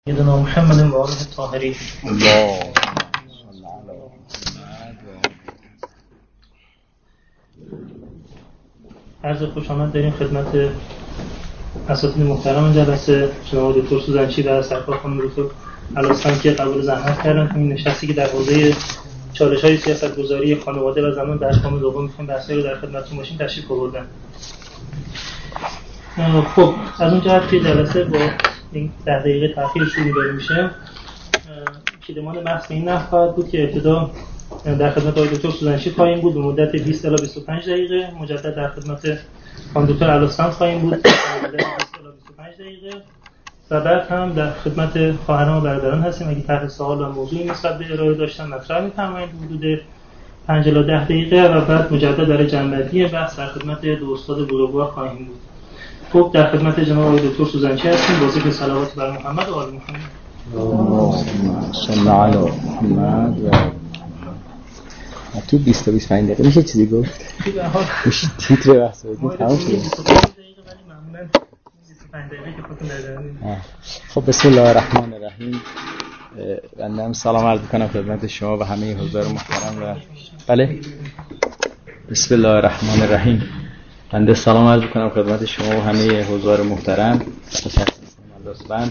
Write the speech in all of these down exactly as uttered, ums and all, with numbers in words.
سيدنا محمد وآله الطاهرين. الله. عرض خوش آمد داریم خدمت اساتید محترم جلسه، جناب دکتر سوزنچی و سرکار خانم دکتر الاسلام که قبول زحمت کردن تو این نشستی که در حوزه چالش‌های سیاست‌گذاری خانواده و زنان در اشکال دوم می‌خوایم بحثی رو در خدمتتون باشیم تشریف آوردن. خب از اون جهت که جلسه با این ده دقیقه تأخیر شروع داره میشه، پیدمان بحث این نحو خواهد بود که ابتدا در خدمت آقای دکتر سوزنچی خواهیم بود به مدت بیست الی بیست و پنج دقیقه، مجدد در خدمت خانم دکتر الاسلام خواهیم بود به مدت بیست الی بیست و پنج دقیقه و بعد هم در خدمت خواهران و برادران هستیم. اگه طرح سوال و موضوعی نسبت به ارائه داشتن مطرح می‌فرمایید حدود پنج الی ده دقیقه و بعد مجدد در جنبندی بحث در خدمت دو استاد بزرگوار خواهیم بود. خب در خدمت جناب آقای دکتر سوزنچی هستیم با ذکر صلوات بر محمد و آل محمد. اللهم صل علی محمد و تو بیست تا بیست و پنج دقیقه میشه چیزی گفت؟ میشه تیتر بحث بدید تمام شد. خب بسم الله الرحمن الرحیم. بنده هم سلام عرض می‌کنم خدمت شما و همه حضار محترم و بله بسم الله الرحمن الرحیم. بنده سلام عرض می‌کنم خدمت شما و همه حضار محترم. لطفاً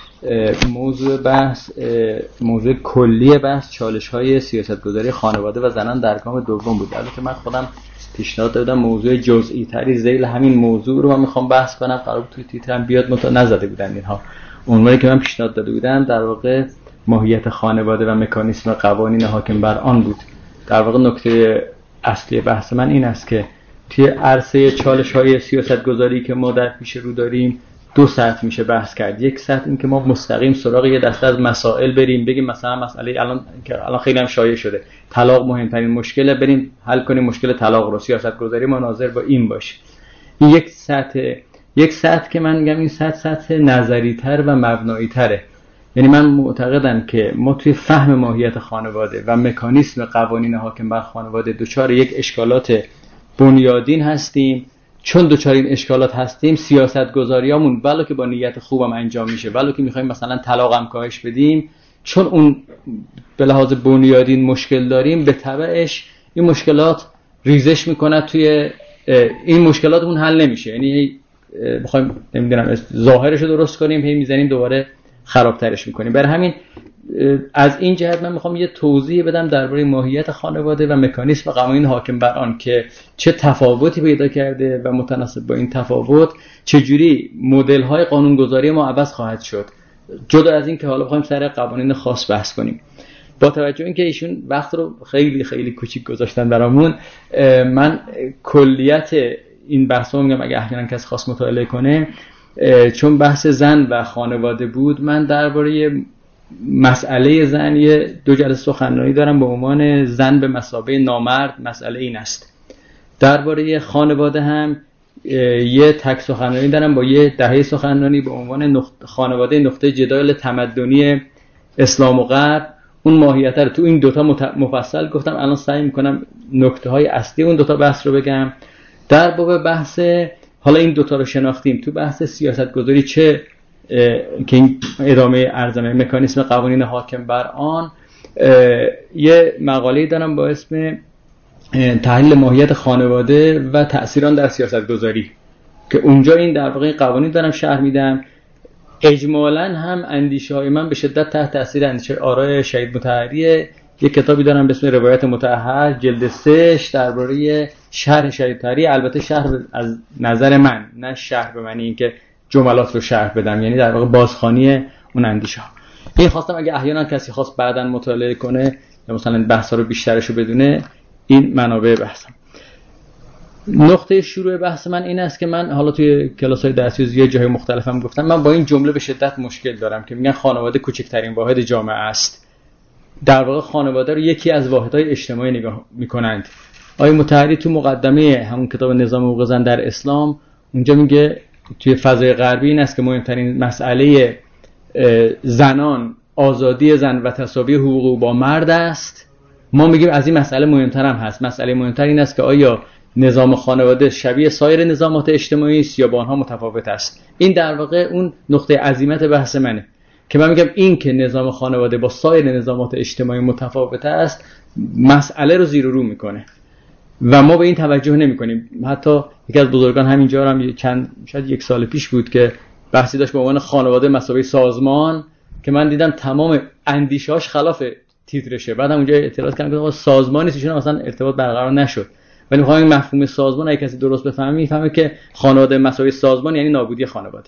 موضوع بحث موضوع کلی بحث چالش‌های سیاست‌گذاری خانواده و زنان در گام دوم بود. البته من خودم پیشنهاد دادم موضوع جزئی تری ذیل همین موضوع رو من می‌خوام بحث کنم، قرار بود توی تیترم بیاد متا نزده بودن اینها. عنوانی که من پیشنهاد داده بودم در واقع ماهیت خانواده و مکانیسم قوانین حاکم بر آن بود. در واقع نکته اصلی بحث من این است که توی عرصه چالش‌های سیاست‌گذاری که ما در پیش رو داریم دو سطح میشه بحث کرد. یک سطح این که ما مستقیم سراغ یه دسته از مسائل بریم، بگیم مثلا مسئله الان که الان خیلی هم شایع شده طلاق مهمترین مشکله، بریم حل کنیم مشکل طلاق رو، سیاست‌گذاری ما ناظر با این باشه. این یک سطح یک سطح که من میگم این سطح سطح نظری‌تر و مبنایی‌تره. یعنی من معتقدم که ما توی فهم ماهیت خانواده و مکانیسم قوانین حاکم بر خانواده دچار یک اشکالات بنیادین هستیم. چون دوچار این اشکالات هستیم سیاست گذاریامون ولو که با نیت خوبم انجام میشه، ولو که میخوایم مثلا طلاقم کاهش بدیم، چون اون به لحاظ بنیادین مشکل داریم به تبعش این مشکلات ریزش میکنه، توی این مشکلات اون حل نمیشه. یعنی بخوایم نمیدونم ظاهرش رو درست کنیم هی میزنیم دوباره خرابترش میکنیم. برای همین از این جهت من میخوام یه توضیح بدم درباره ماهیت خانواده و مکانیسم قوانین حاکم بر آن که چه تفاوتی پیدا کرده و متناسب با این تفاوت چجوری مدل‌های قانونگذاری ما عوض خواهد شد، جدا از این که حالا بخوایم سر قوانین خاص بحث کنیم. با توجه اینکه ایشون وقت رو خیلی خیلی کوچیک گذاشتن برامون، من کلیت این بحثو میگم اگه احیانا کس خاص مطالعه کنه، چون بحث زن و خانواده بود من درباره مسئله زن یه دو جلسه سخنرانی دارم به عنوان زن به مثابه نامرد. مسئله این است. درباره خانواده هم یه تک سخنرانی دارم با یه دهه سخنرانی به عنوان نقطه خانواده نقطه جدال تمدنی اسلام و غرب. اون ماهیت رو تو این دوتا مفصل گفتم. الان سعی میکنم نکته های اصلی اون دوتا بحث رو بگم. در باب بحث حالا این دوتا رو شناختیم، تو بحث سیاست گذاری چه که این ادامه ارزمه مکانیسم قوانین حاکم بر آن، یه مقاله دارم با اسم تحلیل ماهیت خانواده و تأثیر آن در سیاست گذاری که اونجا این در واقع قوانین دارم شرح میدم. اجمالاً هم اندیشه های من به شدت تحت تأثیر اندیشه آرای شهید مطهریه. یه کتابی دارم به اسم روایت مطهر جلد سه درباره شرح شهید مطهری. البته شرح از نظر من، نه شرح به معنی اینکه جملات رو شرح بدم، یعنی در واقع بازخوانی اون اندیشه ها. این خواستم اگه احیانا کسی خواست بعداً مطالعه کنه یا مثلا بحثا رو بیشترش رو بدونه، این منابع بحثم. نقطه شروع بحث من این است که من حالا توی کلاس‌های درسی زیاد جاهای مختلفم گفتم من با این جمله به شدت مشکل دارم که میگن خانواده کوچکترین واحد جامعه است. در واقع خانواده رو یکی از واحدهای اجتماعی نگاه میکنند. آقای مطهری تو مقدمه همون کتاب نظام حقوق زن در اسلام اونجا میگه توی فضای غربی این است که مهمترین مسئله زنان آزادی زن و تساوی حقوق با مرد است. ما میگیم از این مسئله مهمتر هم هست. مسئله مهمتر این است که آیا نظام خانواده شبیه سایر نظامات اجتماعی است یا با آنها متفاوت است. این در واقع اون نقطه عزیمت بحث منه. که من میگم این که نظام خانواده با سایر نظامات اجتماعی متفاوت است مسئله رو زیر و رو میکنه و ما به این توجه نمیکنیم. حتی یکی از بزرگان همینجا هم چند شاید یک سال پیش بود که بحثی داشت به عنوان خانواده مساوی سازمان که من دیدم تمام اندیشه‌اش خلاف تیترشه. بعد هم اونجا اعتراض کردم که سازمانی ایشون اصلا ارتباط برقرار نشد. ولی میخوام این مفهوم سازمان اگه کسی درست بفهمه میفهمه که خانواده مساوی سازمان یعنی نابودی خانواده.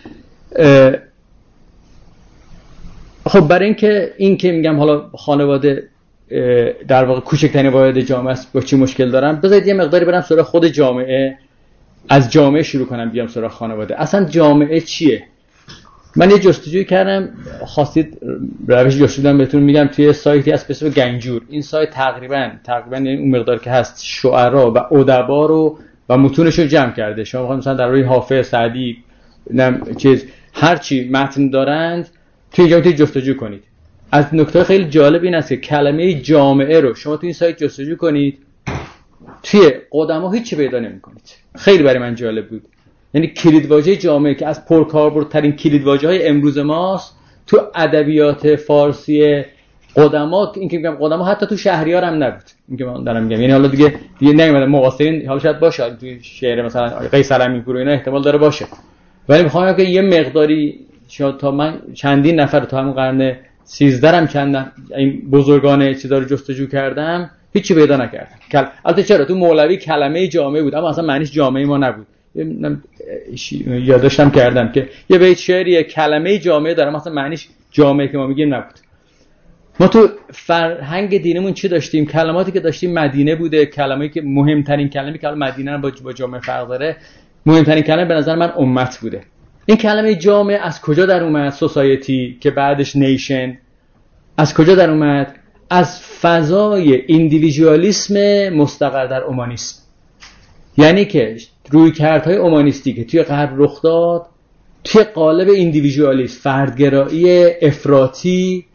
خب برای اینکه این که میگم حالا خانواده در واقع کوچکترین واحد جامعه است با چی مشکل دارم، بذارید یه مقداری برم سراغ خود جامعه، از جامعه شروع کنم بیام سراغ خانواده. اصلا جامعه چیه؟ من یه جستجوی کردم، خواستید روش جستجویم بهتون میگم، توی سایتی هست به اسم گنجور. این سایت تقریبا تقریبا یعنی اون مقدار که هست شعرا و ادبا رو و متونش رو جمع کرده. شما بخواید مثلا در روی حافظ، سعدی، نم چیز هر چی متن دارند توی اینجا میتونید جستجو کنید. از نکته خیلی جالب این است که کلمه جامعه رو شما توی این سایت جستجو کنید، توی قدما هیچ پیدا نمی‌کنید. خیلی برای من جالب بود. یعنی کلیدواژه جامعه که از پرکاربردترین کلیدواژه‌های امروز ماست تو ادبیات فارسی قدما، این که میگم قدما حتی تو شهریار هم نبود. این که من دارم میگم یعنی حالا دیگه دیگه نمیاد معاصرین، حالا شاید باشه تو شعر مثلا قیصر امیرپور و اینا احتمال داره باشه، ولی میخوام که یه مقداری شاید تا من چندین نفر تا همون قرن سیزده هم چند این بزرگان چیزا رو جستجو کردم هیچی پیدا نکردم. کل... البته چرا تو مولوی کلمه جامعه بود اما اصلا معنیش جامعه ما نبود. یادداشتم کردم که یه بیت شعری کلمه جامعه داره مثلا معنیش جامعه که ما میگیم نبود. ما تو فرهنگ دینمون چی داشتیم؟ کلماتی که داشتیم مدینه بوده، کلمه‌ای که مهمترین کلمه که مدینه با با جامعه فرق داره، مهمترین کلمه به نظر من امت بوده. این کلمه جامعه از کجا در اومد؟ سوسایتی که بعدش نیشن از کجا در اومد؟ از فضای ایندیویدوالیسم مستقر در اومانیسم. یعنی که رویکردهای اومانیستی که توی غرب رخ داد توی قالب ایندیویدوالیسم، فردگرایی افراطی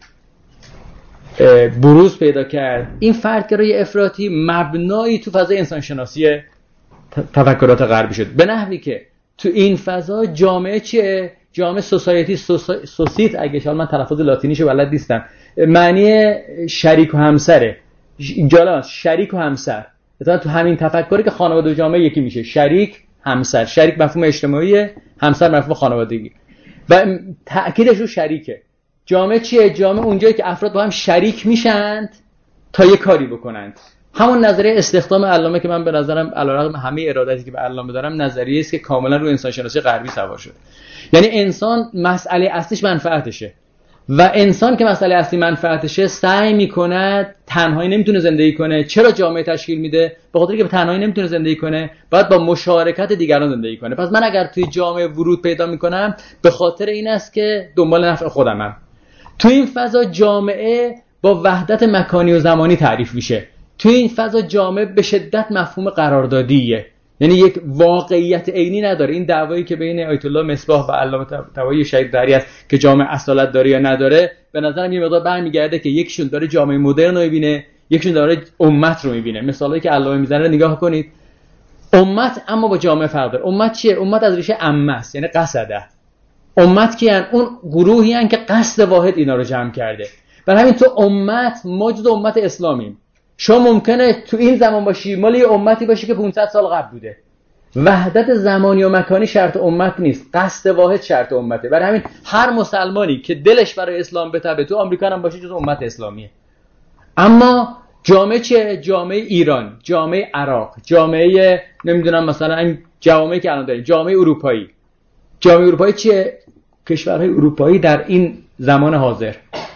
بروز پیدا کرد. این فردگرایی افراطی مبنایی تو فضای انسانشناسی تفکرات غربی شد، به نحوی که تو این فضا جامعه چیه؟ جامعه سوسایتی، سوسیت اگه شاید من تلفظ لاتینیشو بلد نیستم، معنی شریک و همسره. جالب است، شریک و همسر. مثلا تو همین تفکری که خانواده و جامعه یکی میشه، شریک همسر. شریک مفهوم اجتماعیه، همسر مفهوم خانوادگی و تأکیدش رو شریکه. جامعه چیه؟ جامعه اونجایی که افراد با هم شریک میشند تا یه کاری بکنند. همون نظریه استخدام علامه که من به نظرم علیرغم همه ارادتی که به علامه دارم نظریه است که کاملا رو انسان شناسی غربی سوار شده. یعنی انسان مسئله اصلیش منفعتشه و انسان که مسئله اصلی منفعتشه سعی میکنه، تنهایی نمیتونه زندگی کنه. چرا جامعه تشکیل میده؟ به خاطر اینکه تنهایی نمیتونه زندگی کنه، باید با مشارکت دیگران زندگی کنه. پس من اگر توی جامعه ورود پیدا میکنم به خاطر این است که دنبال نفع خودمم. توی این فضا جامعه با وحدت مکانی و زمانی تعریف میشه. توی این فضا جامعه به شدت مفهوم قراردادیه، یعنی یک واقعیت عینی نداره. این دعوایی که بین آیت الله مصباح و علامه طباطبایی شهید دری است که جامعه اصالت داره یا نداره، به نظرم یه مقدار برمیگرده که یکیشون داره جامعه مدرن رو میبینه، یکیشون داره امت رو میبینه. مثالی که علامه میزنه رو نگاه کنید. امت اما با جامعه فرق داره. امت چیه؟ امت از ریشه عمه است، یعنی قصده. امت کیان؟ اون گروهی ان که قصد واحد اینا رو جمع کرده. برای همین تو امت ما جزء امت اسلامیم. شما ممکنه تو این زمان باشی مال یه امتی باشی که پانصد سال قبل بوده. وحدت زمانی و مکانی شرط امت نیست، قصد واحد شرط امته. برای همین هر مسلمانی که دلش برای اسلام بتابه تو آمریکا هم باشه جزء امت اسلامیه. اما جامعه چیه؟ جامعه ایران، جامعه عراق، جامعه نمیدونم مثلا این جوامعی که الان داریم، جامعه اروپایی. جامعه اروپایی چیه؟ کشورهای اروپایی در این زمان حاضر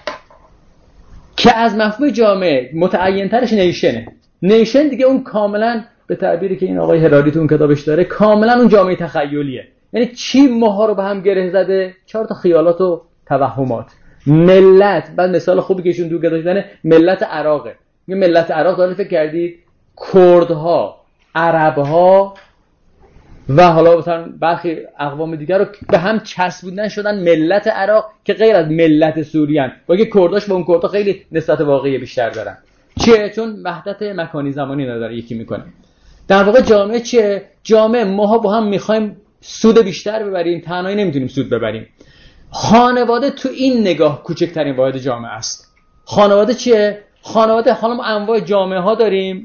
که از مفهوم جامعه متعین ترش نیشنه. نیشن دیگه اون کاملا به تعبیری که این آقای هرالی تو اون کتابش داره کاملا اون جامعه تخیلیه. یعنی چی ماها رو به هم گره زده؟ چهار تا خیالات و توهمات. ملت، بعد مثال خوبی که ایشون تو کتابش داره ملت عراقه. میگه ملت عراق داره فکر کردید کردها، عربها و حالا مثلا برخی اقوام دیگر رو به هم چسبوندن شدن ملت عراق که غیر از ملت سوریان. با اینکه کرداش با اون کردها خیلی نسبت واقعی بیشتر دارن. چیه؟ چون وحدت مکانی زمانی نداره، یکی میکنه. در واقع جامعه چیه؟ جامعه ماها با هم میخوایم سود بیشتر ببریم، تنهایی نمیتونیم سود ببریم. خانواده تو این نگاه کوچکترین واحد جامعه است. خانواده چیه؟ خانواده حالا ما انواع جامعه ها داریم،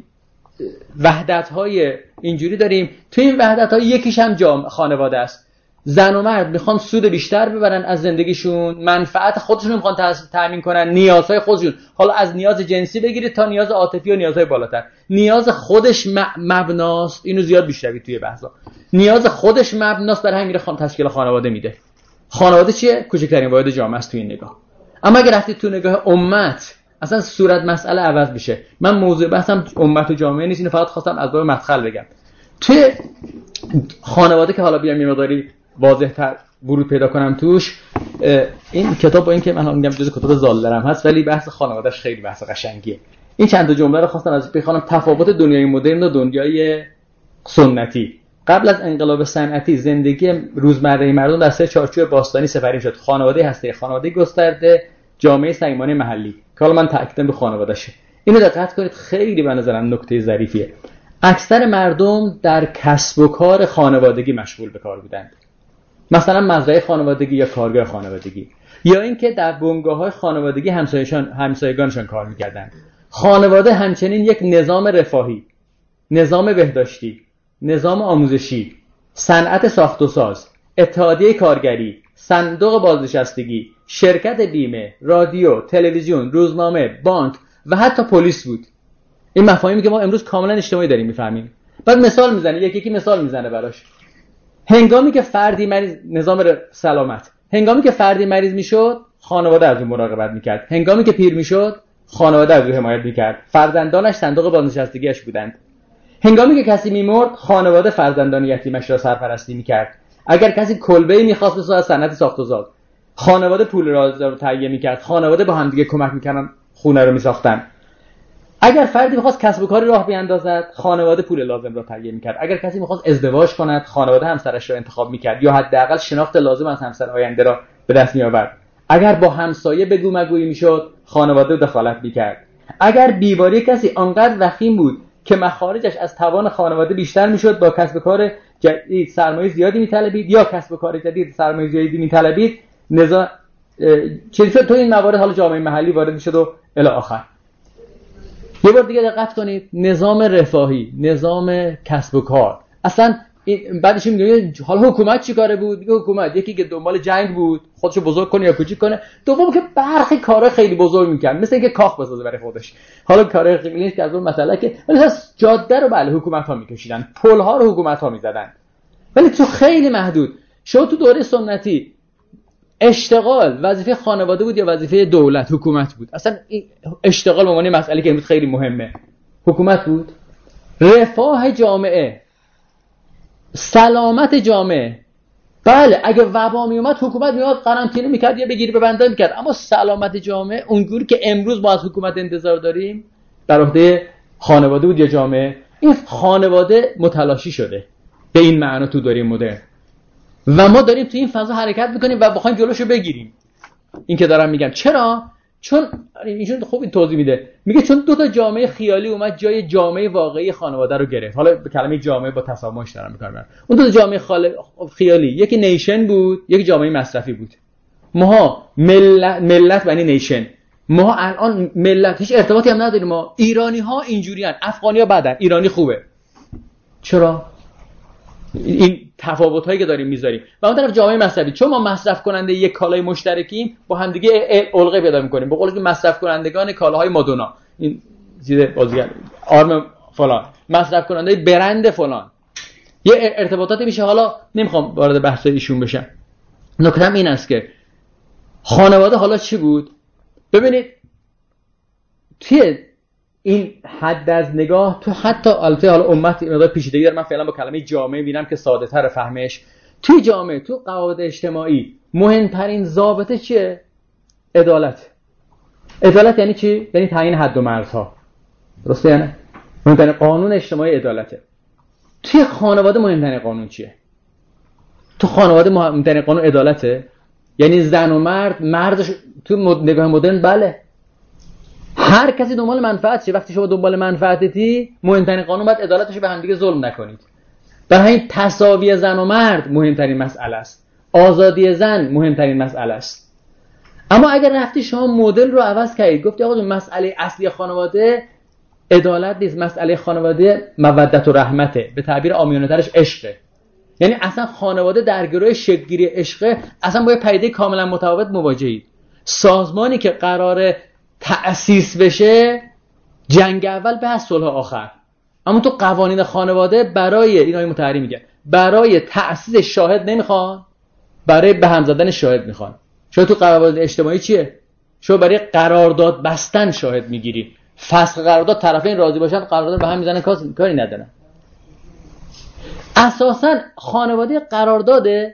وحدت های اینجوری داریم. تو این وحدت ها یکیش هم جامعه خانواده است. زن و مرد میخوان سود بیشتر ببرن از زندگیشون، منفعت خودشون میخوان تامین کنن، نیازهای خودشون، حالا از نیاز جنسی بگیرید تا نیاز عاطفی و نیازهای بالاتر. نیاز خودش مبناست، اینو زیاد بیشتری توی بحثا، نیاز خودش مبناست، برای همین میره خان تشکیل خانواده میده. خانواده چیه؟ کوچکترین واحد جامعه است تو این نگاه. اما اگه رفتید تو نگاه امت، اصلا صورت مسئله عوض میشه. من موضوع بحثم امت و جامعه نیست، اینو فقط خواستم از باب مدخل بگم. توی خانواده که حالا بیام یه مقداری واضح‌تر ورود پیدا کنم توش، این کتاب با اینکه من میگم جزء کتاب زالرم هست، ولی بحث خانواده‌اش خیلی بحث قشنگیه. این چند تا جمله رو خواستم از بخونم. تفاوت دنیای مدرن و دنیای سنتی. قبل از انقلاب صنعتی زندگی روزمره مردم در سه چارچوب باستانی سپری شد: خانواده هسته، خانواده گسترده، جامعه صمیمانه محلی. که حالا من تاکید به خانواده‌شه. اینو دقت کنید، خیلی به نظرم نکته ظریفیه. اکثر مردم در کسب و کار خانوادگی مشغول به کار بودند. مثلا مزرعه خانوادگی یا کارگاه خانوادگی، یا اینکه در بنگاه‌های خانوادگی همسایه‌شان همسایگانشان کار می‌کردند. خانواده همچنین یک نظام رفاهی، نظام بهداشتی، نظام آموزشی، صنعت ساخت و ساز، اتحادیه کارگری، صندوق بازنشستگی، شرکت بیمه، رادیو، تلویزیون، روزنامه، بانک و حتی پلیس بود. این مفاهیمی که ما امروز کاملا اجتماعی داریم می‌فهمیم. بعد مثال میزنه، یکی یکی مثال میزنه براش. هنگامی که فردی مریض، نظام سلامت، هنگامی که فردی مریض میشد، خانواده از اون مراقبت میکرد. هنگامی که پیر میشد، خانواده از اون حمایت میکرد. فرزندانش صندوق بازنشستگیش بودند. هنگامی که کسی میمرد، خانواده فرزندان یتیمش را سرپرستی میکرد. اگر کسی کلبه‌ای میخواست بسازد، صنعت ساخت و ساز، خانواده پول را تهیه میکرد. خانواده با هم دیگه کمک میکردن، خونه رو میساختن. اگر فردی می‌خواست کسب و کاری راه بیاندازد، خانواده پول لازم را تهیه می‌کرد. اگر کسی می‌خواست ازدواج کند، خانواده همسرش را انتخاب می‌کرد یا حداقل شناخت لازم از همسر آینده را به دست می‌آورد. اگر با همسایه بگو مگویی می‌شد، خانواده دخالت می‌کرد. اگر بیماری کسی آنقدر وخیم بود که مخارجش از توان خانواده بیشتر می‌شد، با کسب و کار جدید سرمایه زیادی می‌طلبید یا کسب و کار جدید سرمایه زیادی می‌طلبید، نزا چه تو این موارد حالا جامعه محلی وارد می‌شد و الی آخر. یه بار دیگه دقت کنید، نظام رفاهی، نظام کسب و کار. اصلا بعدش میگه حالا حکومت چی کاره بود؟ میگه حکومت یکی که دنبال جنگ بود، خودشو بزرگ کنه یا کوچیک کنه، دوم که برخی کارا خیلی بزرگ میکرد، مثل اینکه کاخ بسازه برای خودش. حالا کارا خیلی نیست که از اون مسئله که مثلا جاده رو بله حکومت ها میکشیدن، پل ها رو حکومت ها میزدن، ولی تو خیلی محدود. شما تو دوره سنتی اشتغال وظیفه خانواده بود یا وظیفه دولت، حکومت بود؟ اصلا اشتغال به معنی مسئله که امروز خیلی مهمه، حکومت بود. رفاه جامعه، سلامت جامعه، بله اگه وبا می اومد حکومت میاد قرنطینه میکرد یا بگیری ببنده میکرد، اما سلامت جامعه اونجوری که امروز ما از حکومت انتظار داریم بر عهده خانواده بود یا جامعه. این خانواده متلاشی شده به این معنا تو دوره مدرن و ما داریم تو این فضا حرکت میکنیم و بخوایم جلوشو بگیریم. این که دارم میگم چرا؟ چون ایشون خوب این توضیح میده، میگه چون دو تا جامعه خیالی اومد جای جامعه واقعی خانواده رو گرفت. حالا به کلمه جامعه با تسامحش دارم میکنم. اون دو تا جامعه خیالی، یکی نیشن بود، یکی جامعه مصرفی بود. ماها ملت ملت یعنی نیشن، ما الان ملت هیچ ارتباطی هم نداریم. ما ایرانی ها اینجوریان، افغانی ها بدن، ایرانی خوبه. چرا؟ این تفاوت هایی که داریم میذاریم. و اون طرف جامعه مصرفی، چون ما مصرف کننده یک کالای مشترکیم، با هم دیگه القه پیدا میکنیم. به قول که مصرف کنندگان کالاهای مادونا، این چیز بازیگر آرم فلان، مصرف کننده برند فلان، یه ارتباطاتی میشه. حالا نمیخوام وارد بحث ایشون بشم. نکته‌ام این است که خانواده حالا چی بود؟ ببینید توی این حد از نگاه تو حتی البته حالا امت مقدار پیچیدگی داره، من فعلا با کلمه جامعه میبینم که ساده تر فهمش. توی جامعه، تو قواعد اجتماعی مهمترین ضابطه چیه؟ عدالت. عدالت یعنی چی؟ یعنی تعیین حد و مرزها. درسته یا نه؟ مهمترین قانون اجتماعی عدالته. توی خانواده مهمترین قانون چیه؟ تو خانواده مهمترین قانون عدالته. یعنی زن و مرد، مردش تو نگاه مدرن بله هر کسی دنبال منفعت شه. وقتی شما دنبال منفعتی، مهمترین قانون باید عدالتش به هم دیگه ظلم نکنید. برای همین تساوی زن و مرد مهمترین مسئله است. آزادی زن مهمترین مسئله است. اما اگر رفتی شما مدل رو عوض کردید، گفتی آقا مسئله اصلی خانواده عدالت نیست، مسئله خانواده مودت و رحمته، به تعبیر عامیانه ترش عشقه. یعنی اصلا خانواده در گروه شکل‌گیری عشقه، اصلا با یه پدیده کاملا متفاوت مواجهید. سازمانی که قراره تأسیس بشه، جنگ اول به صلح آخر. اما تو قوانین خانواده برای اینای متحری میگه برای تأسیس شاهد نمیخوان، برای به هم زدن شاهد میخوان. شما تو قرارداد اجتماعی چیه؟ شما برای قرارداد بستن شاهد میگیری. فسخ قرارداد طرفین راضی باشن، قرارداد به هم میزنن، کاری ندارن. اساساً خانواده قرارداده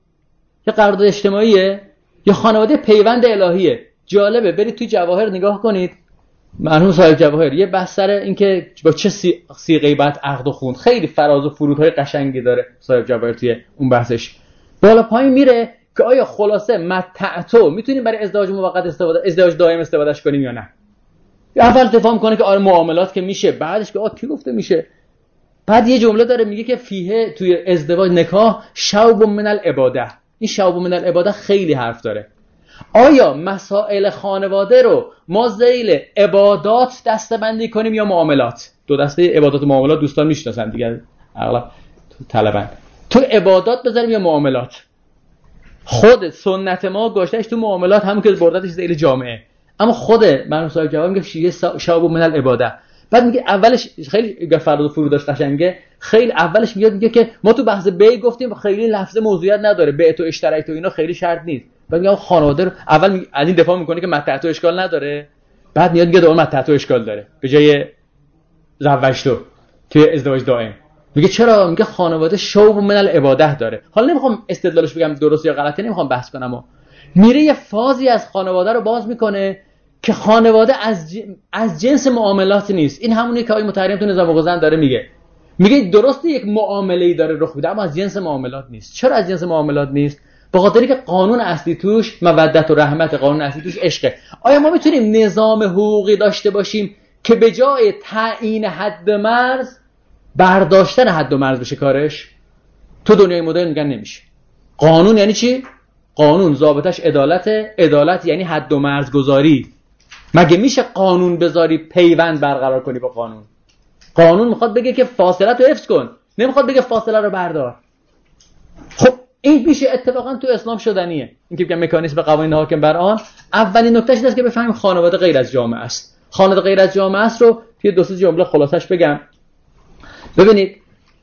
یا قرارداد اجتماعیه یا خانواده پیوند الهیه. جالبه برید توی جواهر نگاه کنید، مرحوم صاحب جواهر یه بحث سر این که با چه صیغه‌ای باید عقد خوند، خیلی فراز و فرودهای قشنگی داره صاحب جواهر توی اون بحثش. بالا پایین میره که آیا خلاصه متعتو میتونیم برای ازدواج موقت استفاده ازدواج دائم استفادهش کنیم یا نه. اول دفاع میکنه که آره معاملات که میشه، بعدش که آ کی گفته میشه. بعد یه جمله داره میگه که فیه توی ازدواج نکاح شوب من العباده. این شوب من العباده خیلی حرف داره. آیا مسائل خانواده رو ما ذیل عبادات دسته‌بندی کنیم یا معاملات؟ دو دسته عبادات و معاملات دوستان میشناسن دیگه، اغلب طلبن. تو عبادات بذاریم یا معاملات؟ خود سنت ما گذاشتهش تو معاملات، همون که بردتش ذیل جامعه. اما خود مرحوم صاحب جواب میگه شیء شعب من العباده. بعد میگه اولش خیلی فراد و فروداش قشنگه، خیلی اولش میاد میگه که ما تو بحث بی گفتیم خیلی لفظ موضوعیت نداره، بیع تو اشتراک تو اینا خیلی شرط نیست. بعد میگه خانواده رو اول از این دفاع میکنه که متع تو اشکال نداره، بعد میاد میگه دوباره متع تو اشکال داره به جای زوج تو توی ازدواج دائم. میگه چرا؟ میگه خانواده شوب من العباده داره. حالا نمیخوام استدلالش بگم درست یا غلطه، نمیخوام بحث کنم، اما میره یه فازی از خانواده رو باز میکنه که خانواده از ج... از جنس معاملات نیست. این همونی که آقای متحریم تو نظام حقوق زن داره میگه. میگه درسته یک معامله‌ای داره رخ میده اما از جنس معاملات نیست. چرا از جنس معاملات نیست؟ به خاطری که قانون اصلی توش مودت و رحمت، قانون اصلی توش عشقه. آیا ما میتونیم نظام حقوقی داشته باشیم که به جای تعیین حد مرز برداشتن حد و مرز بشه کارش؟ تو دنیای مدرن میگن نمیشه. قانون یعنی چی؟ قانون ضابطش عدالت، عدالت یعنی حد و مرز گذاری. مگه میشه قانون بذاری پیوند برقرار کنی با قانون؟ قانون میخواد بگه که فاصله رو حفظ کن، نمیخواد بگه فاصله رو بردار. خب این میشه اتفاقا تو اسلام شدنیه. این که میگن مکانیزم قوانین حاکم بر آن، اولین نکتهش اینه که بفهمیم خانواده غیر از جامعه است. خانواده غیر از جامعه است رو توی دو سه جمله خلاصش بگم. ببینید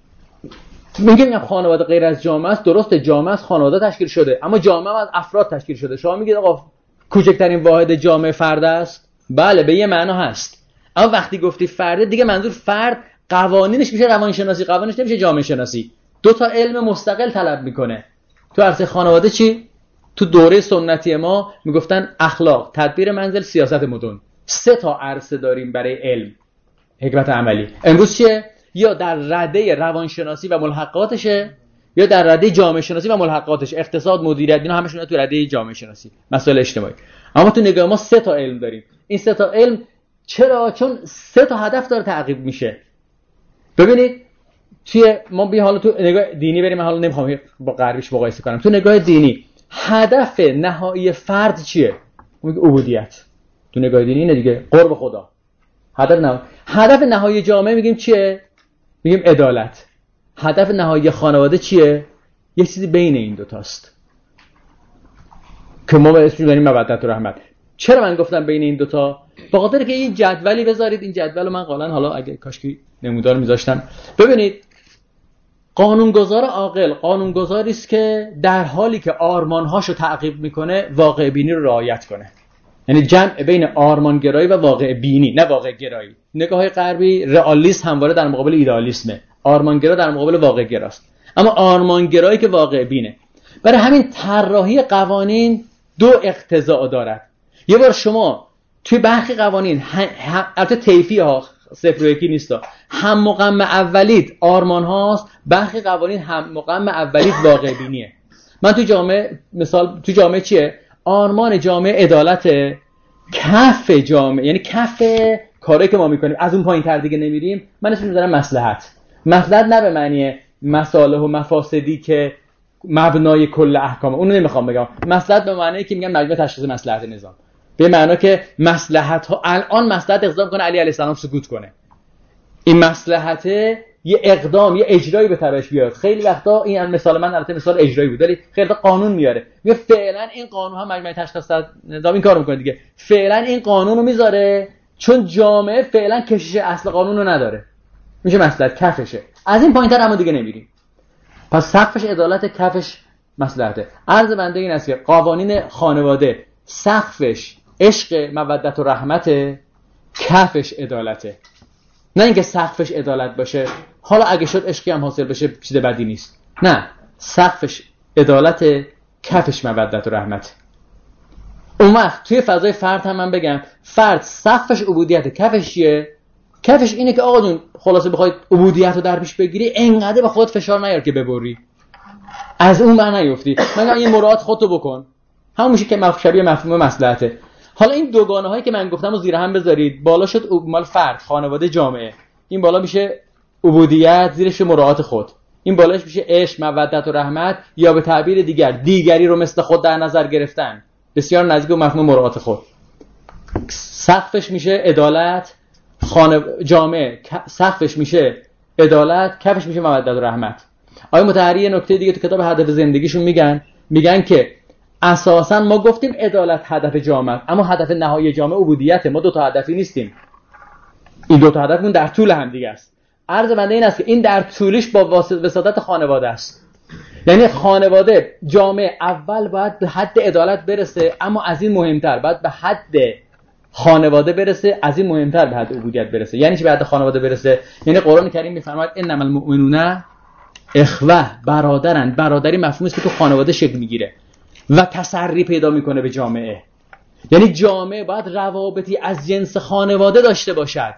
میگم خانواده غیر از جامعه است، درسته جامعه از خانواده تشکیل شده، اما جامعه از افراد تشکیل شده. شما میگید آقا کوچکترین واحد جامعه فرد است، بله به یه معنا هست، اما وقتی گفتی فرد دیگه منظور فرد قوانینش میشه روانشناسی، قوانینش نمیشه جامعه شناسی. دو تا علم مستقل طلب میکنه. تو عرصه خانواده چی؟ تو دوره سنتی ما میگفتن اخلاق، تدبیر منزل، سیاست مدن. سه تا عرصه داریم برای علم حکمت عملی. امروز چیه؟ یا در رده روانشناسی و ملحقاتشه، یا در رده جامعه شناسی و ملحقاتش، اقتصاد، مدیریت، اینا همشون تو رده جامعه شناسی، مسائل اجتماعی. اما تو نگاه ما سه تا علم داریم. این سه تا علم چرا؟ چون سه تا هدف داره تعقیب میشه. ببینید توی ما بیا حالا تو نگاه دینی بریم، حالا نمیخوام با غربیش مقایسه کنم. تو نگاه دینی هدف نهایی فرد چیه؟ میگه عبودیت. تو نگاه دینی اینه دیگه، قرب خدا. هدف نهایی هدف نهایی جامعه میگیم چیه؟ میگیم عدالت. هدف نهایی خانواده چیه؟ یه چیزی بین این دو تاست که ما به اسمش می‌ذاریم مودت و رحمت. چرا من گفتم بین این دو تا؟ به خاطر که این جدولی بذارید، این جدول رو من قالاً حالا اگه کاشکی نمودار می‌ذاشتم. ببینید قانونگذار عاقل قانونگذاری است که در حالی که آرمان‌هاشو تعقیب میکنه واقع بینی رو رعایت کنه. یعنی جمع بین آرمانگرایی و واقع بینی، نه واقع گرایی. نگاه غربی رئالیسم همواره در مقابل ایدئالیسمه، آرمانگرا در مقابل واقع گراست. اما آرمانگرایی که واقع بینه. برای همین طراحی قوانین دو اقتضا دارد. یه بار شما توی برخی قوانین البته طیفی ها صفر و یکی نیست، هم مقام اولید آرمان هاست، برخی قوانین هم مقام اولید واقع بینیه. من تو جامعه مثال تو جامعه چیه؟ آرمان جامعه عدالت، کف جامعه یعنی کف کاری که ما میکنیم از اون پایین تر دیگه نمیریم. من اسمش میذارم مصلحت. مصلحت نه به معنی مصالح و مفاسدی که مبنای کل احکام. اونو نمیخوام بگم. مصلحت به معنی که میگن مجموع تشخیص مصلحت نظام، به معنی که مصلحت ها الان مصلحت اقدام کنه علی علیه السلام سکوت کنه. این مصلحت یه اقدام، یه اجرایی به تبعش بیاد. خیلی وقتا این مثال من البته مثال اجرایی بود، ولی خیلی وقتا قانون میاره، میگه فعلا این قانون هم مجموعه تشخیص نظام این کارو میکنه دیگه، فعلا این قانون رو میذاره چون جامعه فعلا کشش اصل قانون رو نداره، میشه مصلحت کفشه. از این پایینتر اما دیگه نمیریم. پس سقفش عدالت، کفش مصلحته. عرض بنده این است که قوانین خانواده سقفش عشق، مودت و رحمت، کفش عدالته. نه اینکه سقفش عدالت باشه حالا اگه شد عشقی هم حاصل بشه چیز بدی نیست. نه، سقفش عدالت، کفش مودت و رحمت. اون وقت توی فضای فرد هم من بگم فرد سقفش عبودیت، کفش چیه؟ کفش اینه که آقا جون خلاصه بخواید عبودیت رو در پیش بگیری انقدر به خودت فشار نیار که ببری، از اون بر نیفتی. من این مراعات خودتو بکن. همون میشه که مفهوم مفهوم مصلحته. حالا این دوگانه هایی که من گفتم رو زیر هم بذارید، بالا شد مال فرد، خانواده، جامعه. این بالا میشه عبودیت، زیرش مراعات خود. این بالاش میشه عشق، مودت و رحمت، یا به تعبیر دیگر دیگری رو مثل خود در نظر گرفتن، بسیار نزدیک به مفهوم مراعات خود. سقفش میشه عدالت، خانه جامعه سقفش میشه عدالت، کفش میشه مودت و رحمت. آقای مطهری یه نکته دیگه تو کتاب هدف زندگیشون میگن، میگن که اساسا ما گفتیم عدالت هدف جامعه، اما هدف نهایی جامعه عبودیته. ما دو تا هدفی نیستیم، این دو تا هدفمون در طول هم دیگه است. عرض بنده این است که این در طولش با وساطت خانواده است. یعنی خانواده، جامعه اول باید به حد عدالت برسه، اما از این مهمتر باید به حد خانواده برسه، از این مهمتر به حد عبودیت برسه. یعنی چی به حد خانواده برسه؟ یعنی قرآن کریم میفرماید انما المؤمنون اخوه، برادرن. برادری مفهومی است که تو خانواده شکل میگیره و تسری پیدا میکنه به جامعه. یعنی جامعه باید روابطی از جنس خانواده داشته باشد،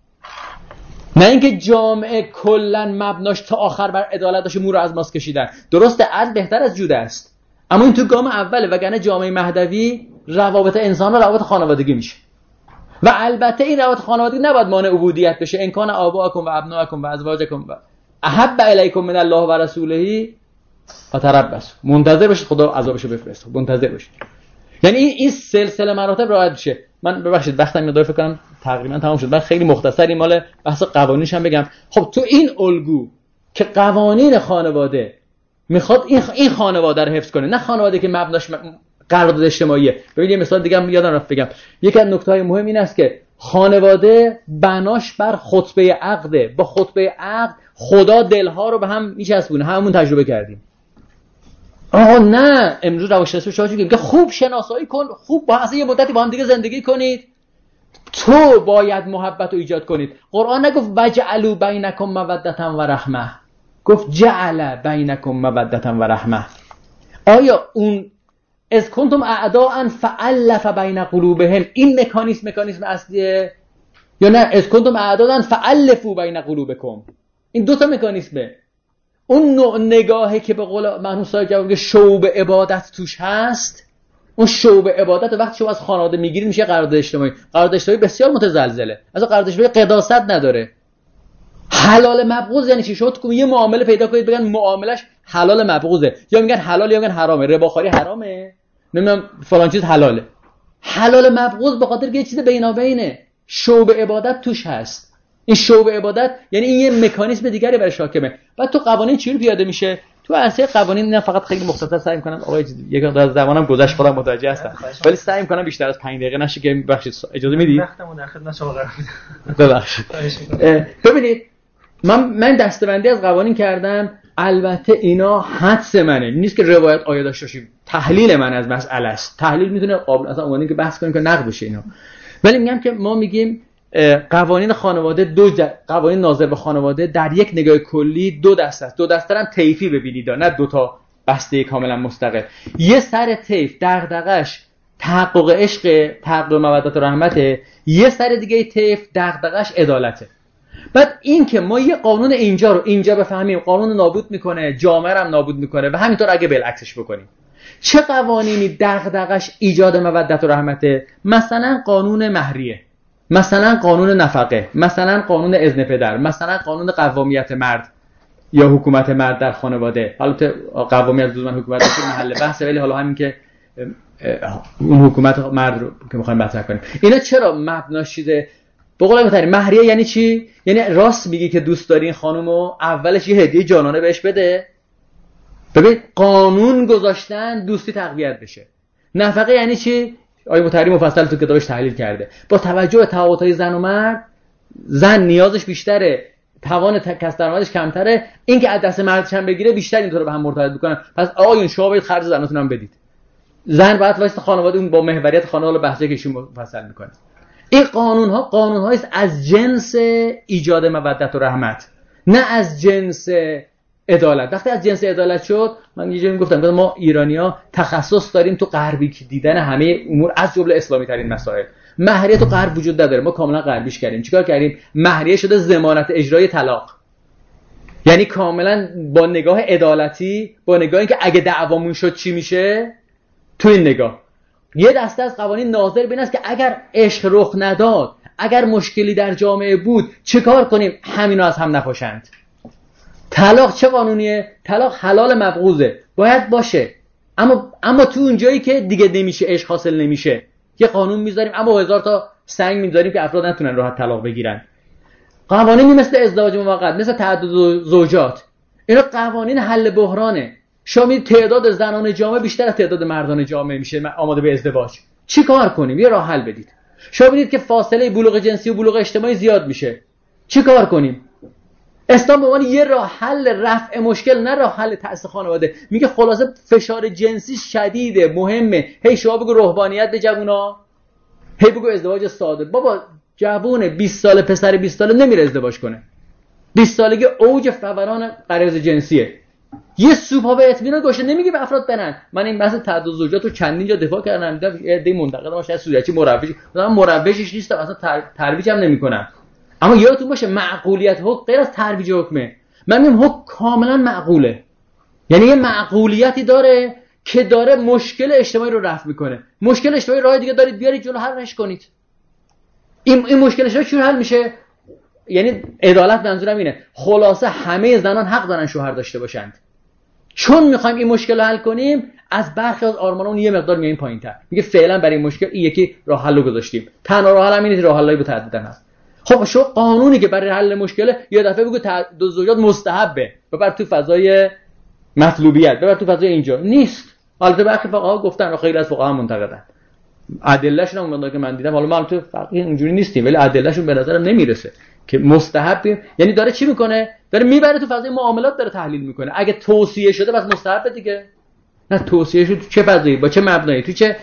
نه اینکه جامعه کلا مبناش تا آخر بر عدالت باشه، مو رو از ماست کشیدن. درسته عدل بهتر از جود است، اما این تو گام اوله، وگرنه جامعه مهدوی روابط انسان و روابط خانوادگی میشه. و البته این روابط خانوادگی نباید مانع عبودیت بشه. ان کان آباءکم و ابناءکم و ازواجکم و احب الیکم من الله و رسوله فتربصوا، منتظر باشید خدا عذابشو بفرسته، منتظر باشید. یعنی این این سلسله مراتب رعایت بشه. من ببخشید وقتم میاد، فکر کنم تقریبا تمام شد. من خیلی مختصر این مال بحث قوانینش هم بگم. خب تو این الگو که قوانین خانواده میخواد این این خانواده رو حفظ کنه، نه خانواده که مبناش قرارداد اجتماعیه. ببین یه مثال دیگه هم یادم رفت بگم. یکی از نکته‌های مهم این است که خانواده بناش بر خطبه عقده. با خطبه عقد خدا دلها رو به هم میچسبونه. همون تجربه کردیم. آها نه، امروز روانشناسی شاهد میگه خوب شناسایی کن، خوب با اصلا یه مدتی با هم دیگه زندگی کنید، تو باید محبت رو ایجاد کنید. قرآن نگفت وجعلوا بینکم مودة و رحمه، گفت جعل بینکم مودة و رحمه. آیا اون از کنتم اعداء فالف بین قلوبهم این مکانیزم مکانیزم اصلیه، یا نه از کنتم اعداء فالفوا بین قلوبکم؟ این دو تا مکانیزمه. اون نوع نگاهی که به قول مرحوم صاحب جواب میگه شوب عبادت توش هست، اون شوب عبادت وقتی شما از خانواده میگیرید میشه قرارداد اجتماعی. قرارداد اجتماعی بسیار متزلزله، اصلا قرارداد اجتماعی قداست نداره. حلال مبغوض یعنی چی؟ شما تو یه معامله پیدا کنید بگن معاملش حلال مبغوضه، یا میگن حلال یا میگن حرامه. رباخواری حرامه، نمیدونم فلان چیز حلاله. حلال مبغوض به خاطر یه چیز بینابینه، شوب عبادت توش هست. این شوب عبادت یعنی این یه مکانیزم دیگری برای حاکمه. بعد تو قوانین چجوری پیاده میشه؟ تو عرصه قوانین نه فقط خیلی مختصر سعی می‌کنم آقای یک مقدار از زمانم گذشت خودم متوجه هستم، ولی سعی می‌کنم بیشتر از پنج دقیقه نشه که ببخشید اجازه میدید؟ وقتمو در خدمت شما قرار میدم. ببخشید. ببینید من من دسته‌بندی از قوانین کردم. البته اینا حدس منه، نیست که روایت آیه داشته باشیم. تحلیل من از مسئله است. تحلیل میتونه قابل اصلا اون که بحث کنیم که نقد بشه اینا. ولی میگم که ما میگیم قوانین خانواده دو ج... قوانین ناظر به خانواده در یک نگاه کلی دو دسته است. دو دسته هم طیفی ببینید، نه دو تا بسته کاملا مستقل. یه سر طیف دغدغش تحقق عشق، تحقق مودت و رحمته. یه سر دیگه طیف دغدغش عدالته. بعد این که ما یه قانون اینجا رو اینجا بفهمیم قانون نابود میکنه، جامعه هم نابود میکنه و همینطور اگه بالعکسش بکنیم. چه قوانینی دغدغش ایجاد مودت و رحمته؟ مثلا قانون مهریه، مثلا قانون نفقه، مثلا قانون اذن پدر، مثلا قانون قوامیت مرد. یا حکومت مرد در خانواده. البته قوامی از من حکومت در محل بحثه، ولی حالا همین که اون حکومت مرد رو که می‌خوایم مطرح کنیم، اینا چرا مبناش شده؟ به قول معروف مهریه یعنی چی؟ یعنی راست میگی که دوست داری این خانومو اولش یه هدیه جانانه بهش بده. ببین قانون گذاشتن دوستی تقویت بشه. نفقه یعنی چی؟ آیه مطهری مفصل تو کتابش تحلیل کرده. با توجه به تفاوت‌های زن و مرد، زن نیازش بیشتره، توان کسب درآمدش کمتره، این که از دست مردش هم بگیره بیشتر اینطور به هم مرتبط می‌کنن. پس آقایون شما باید خرج زناتون هم بدید. زن باید واسه خانواده اون با محوریت خانواده بحثی که ایشون مفصل می‌کنه. این قانون ها قانون هایی است از جنس ایجاد مودت و رحمت، نه از جنس عدالت. وقتی از جنس عدالت شد، من یه جایی گفتم ما ایرانی‌ها تخصص داریم تو غربی دیدن همه امور از جمله اسلامی ترین مسائل. مهریه تو غرب وجود نداره، ما کاملا غربیش کردیم. چیکار کردیم؟ مهریه شده ضمانت اجرای طلاق. یعنی کاملا با نگاه عدالتی، با نگاه اینکه اگه دعوامون شد چی میشه، تو این نگاه یه دسته از قوانین ناظر به این است که اگر عشق رخ نداد، اگر مشکلی در جامعه بود، چه کار کنیم؟ همینا از هم نپاشند. طلاق چه قانونیه؟ طلاق حلال مبغوضه، باید باشه، اما اما تو اون جایی که دیگه نمیشه، عشق حاصل نمیشه، یه قانون میذاریم، اما هزار تا سنگ میذاریم که افراد نتونن راحت طلاق بگیرن. قوانینی مثل ازدواج موقت، مثل تعدد زوجات، اینا قوانین حل بحرانه. شما می تعداد زنان جامعه بیشتر از تعداد مردان جامعه میشه آماده به ازدواج. چی کار کنیم؟ یه راه حل بدید. شما ببینید که فاصله بلوغ جنسی و بلوغ اجتماعی زیاد میشه. چی کار کنیم؟ اسلام به عنوان یه راه حل رفع مشکل، نه راه حل تأسیس خانواده، میگه خلاصه فشار جنسی شدیده، مهمه. هی شما بگو روحانیت به جوونا، هی بگو ازدواج ساده. بابا جوون بیست ساله، پسر بیست ساله نمیره ازدواج کنه. بیست سالگی اوج فوران غریزه جنسیه. یه سوپا به اطمینان گوشه نمیگه به افراد برن. من این بحث تعدد زوجات رو چندین جا دفاع کردم، دیدم ایده منتقد ما شاید سوریچی مروج، من مروجش نیستم، اصلا ترویج هم نمیکنم. اما یادتون باشه معقولیت حکم غیر از ترویج حکمه. من میگم حکم کاملا معقوله، یعنی یه معقولیتی داره که داره مشکل اجتماعی رو رفع میکنه. مشکل اجتماعی راه دیگه دارید بیارید جلو، حلش کنید. این این مشکل اجتماعی چجوری حل میشه؟ یعنی عدالت منظورم اینه، خلاصه همه زنان حق دارن شوهر داشته باشند. چون میخوایم این مشکل رو حل کنیم، از برخی از آرمانمون یه مقدار میایم پایین‌تر. میگه فعلا برای این مشکل این یکی راه حل رو گذاشتیم. تنها راه حل اینه، راه حلای متعدد هست. خب شو قانونی که برای حل مشکل یه دفعه بگو تعدد زوجات مستحبه، ببر تو فضای مطلوبیت، ببر تو فضای اینجا نیست. البته برخی فقها گفتن و خیلی از فقها منتقدن. ادله‌شون هم اونجا که من دیدم، حالا ما تو فقیه اینجوری نیستیم، ولی ادله‌شون به نظرم نمیرسه که مستحب. یعنی داره چی میکنه؟ داره میبره تو فضای معاملات، داره تحلیل میکنه. اگه توصیه شده بس مستحب دیگه. نه توصیه شده تو چه فضایی، با چه مبنایی، تو چه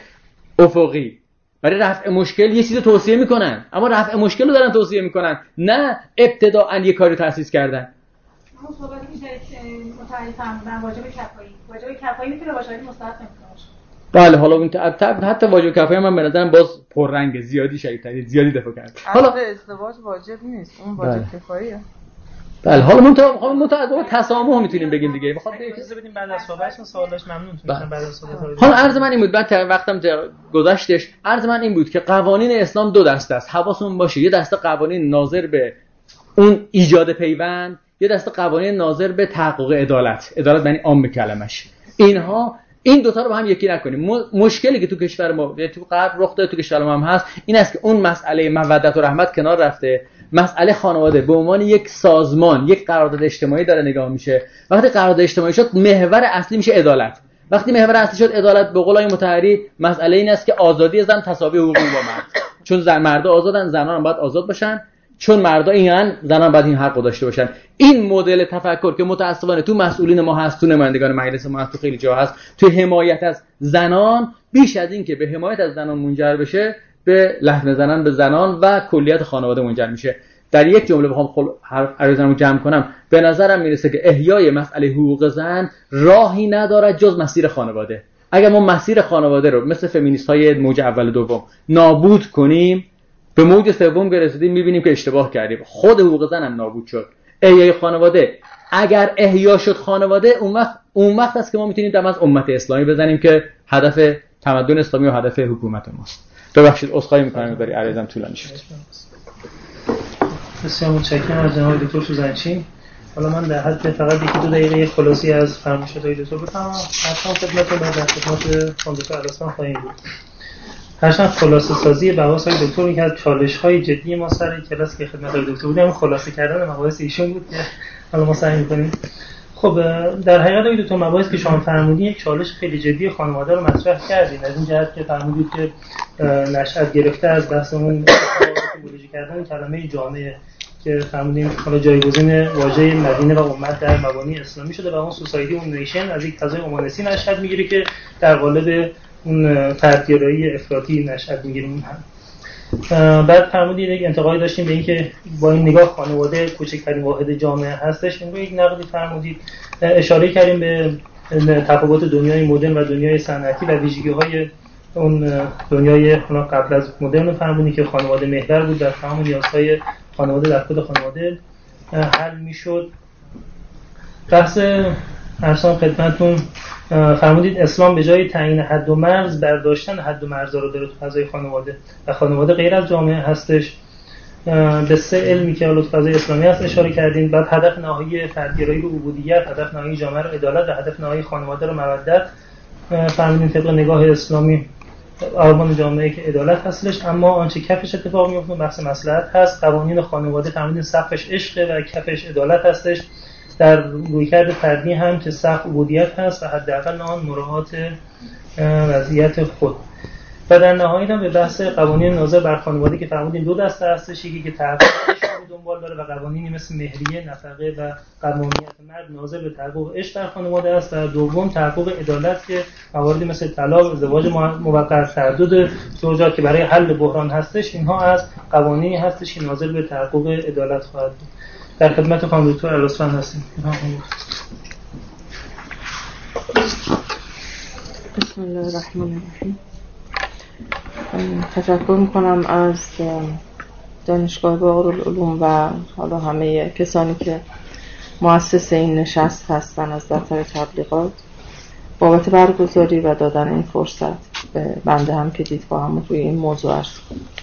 افقی؟ برای رفع مشکل یه چیز توصیه میکنن، اما رفع مشکل رو دارن توصیه میکنن، نه ابتداء یه کاری تأسیس کردن. اون صحبت میشه متعارف فهمیدن واجب کفایی. واجب کفایی میتونه باشه ولی مستحب نمیتونه باشه. بله، حالا اون حتی واجب کفایی من به نظرم باز پررنگ زیادی شدیدتر، زیادی دفاع کرد. حالا ازدواج واجب نیست، اون واجب کفاییه. بله، حالا منتها میخوام متعادل تسامح میتونیم بگیم دیگه. بخواد اجازه بدیم بعد از صحبتتون سوالش ممنونتون میشم بعد از صحبت. حالا عرض من این بود، بعد وقتم گذشتش، عرض من این بود که قوانین اسلام دو دسته است. حواسمون باشه، یه دسته قوانین ناظر به اون ایجاد پیوند، یه دسته قوانین ناظر به تحقق عدالت. عدالت یعنی عام کلمش. اینها این دوتا رو با هم یکی نکنیم. مشکلی که تو کشور ما، تو غرب رخ داده، تو کشور ما هم هست، این است که اون مسئله مودت و رحمت کنار رفته. مسئله خانواده به عنوان یک سازمان، یک قرارداد اجتماعی داره نگاه میشه. وقتی قرارداد اجتماعی شد، محور اصلی میشه عدالت. وقتی محور اصلی شد عدالت، به قول آقای مطهری مسئله این است که آزادی زن تساوی حقوق با مرد. چون زن مردا آزادن، زنان هم باید آزاد باشن. چون مردا اینن، زنان باید این حق رو داشته باشن. این مدل تفکر که متأسفانه تو مسئولین ما هست، تو نمایندگان مجلس ما هست، تو خیلی جا هست، تو حمایت از زنان، بیش از این که به حمایت از زنان منجر بشه، به لحن زنان به زنان و کلیت خانواده منجر میشه. در یک جمله بخوام خل... هر عرضمو جمع کنم، به نظرم میرسه که احیای مسئله حقوق زن راهی ندارد جز مسیر خانواده. اگر ما مسیر خانواده رو مثل فمینیست‌های موج اول و دوم نابود کنیم، به موج سوم برسیدیم میبینیم که اشتباه کردیم. خود حقوق زن هم نابود شد. احیای خانواده، اگر احیا شد خانواده، اون وقت اون وقت است که ما میتونیم دم از امت اسلامی بزنیم که هدف تمدن اسلامی و هدف حکومت ماست. ببخشید عذرخواهی می‌کنم برای عرضم طولانی شد. بسیار متشکرم از جناب دکتر سوزنچی. حالا من در حد فقط یکی دو دقیقه یک خلاصی از فرمایشات آقای دکتر بفرمایم. حتما خدمتتون در خدمت خانم دکتر الاسلام خواهیم بود. هرچند خلاصه سازی بحث های دکتر یک از چالش های جدی ما سر کلاس که خدمت آقای دکتر بودیم خلاصه کردن مباحث ایشون بود که حالا ما سعی می‌کنیم. خب در حقیقت آقای دکتر مباحث که شما فرمودین یک چالش خیلی جدی خانواده رو مطرح کردین، از این جهت که فرمودید که نشأت گرفته از بحث اون تئولوژی کردن کلمه جامعه که فرمودیم حالا جایگزین واژه مدینه و امت در مبانی اسلامی شده و اون سوسایتی اون نیشن از یک فضای اومانیستی نشأت میگیره که در قالب اون فردگرایی افراطی نشأت میگیره. اون هم بعد فرمودید یک انتقادی داشتیم به اینکه با این نگاه خانواده کوچکترین واحد جامعه هستش. این رو یک نقدی فرمودید. اشاره کردیم به تفاوت دنیای مدرن و دنیای صنعتی و ویژگی‌های اون دنیای قبل از مدرن. فرمودید که خانواده محور بود، در تمام نیازهای خانواده در خود خانواده حل میشد. بحث ارسام خدمتتون فرمودید اسلام به جای تعیین حد و مرز برداشتن حد و مرزها رو داره تو فضای خانواده و خانواده غیر از جامعه هستش. به سه علمی که تو فضای اسلامی هست اشاره کردین. بعد هدف نهایی فردگرایی رو عبودیت، هدف نهایی جامعه رو عدالت و هدف نهایی خانواده رو مودت. فرمودین طبق نگاه اسلامی آرمان جامعه که عدالت هستش، اما آنچه کفش اتفاق میفته بحث مصلحت هست. قوانین خانواده فرمودین سقفش عشق و کفش عدالت هستش. در رویکرد فردی هم که سقف عبودیت هست و حداقل آن مراعات وضعیت خود. و در نهایت هم به بحث قوانین ناظر بر خانواده که فرمودین دو دسته هستش، یکی که تحقق عشق رو دنبال داره و قوانینی مثل مهریه، نفقه و قوانینیت مرد ناظر به تحقق عشق در خانواده است، و دوم تحقق عدالت که مواردی مثل طلاق، ازدواج موقت، تردد زوجات که برای حل بحران هستش، اینها از قوانینی هستش که ناظر به تحقق عدالت خواهد بود. در خدمت خانم دکتر الاسلام هستیم. بسم الله الرحمن الرحیم. تشکر میکنم از دانشگاه بهارالعلوم و حالا همه کسانی که مؤسس این نشست هستن از دفتر تبلیغات بابت برگزاری و دادن این فرصت به بنده هم که دید با هم روی این موضوع عرض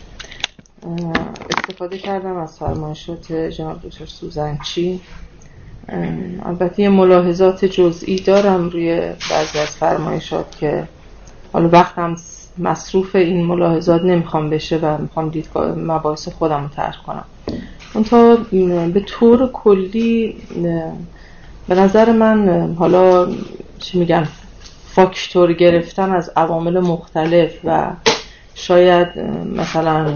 استفاده کردم از فرمایشات جناب دکتر سوزنچی. البته یه ملاحظات جزئی دارم روی بعضی از فرمایشات که حالا وقتم مصروف این ملاحظات نمیخوام بشه و میخوام دیدگاه مباحث خودم رو طرح کنم. اون تا به طور کلی به نظر من حالا چی میگن فاکتور گرفتن از عوامل مختلف و شاید مثلا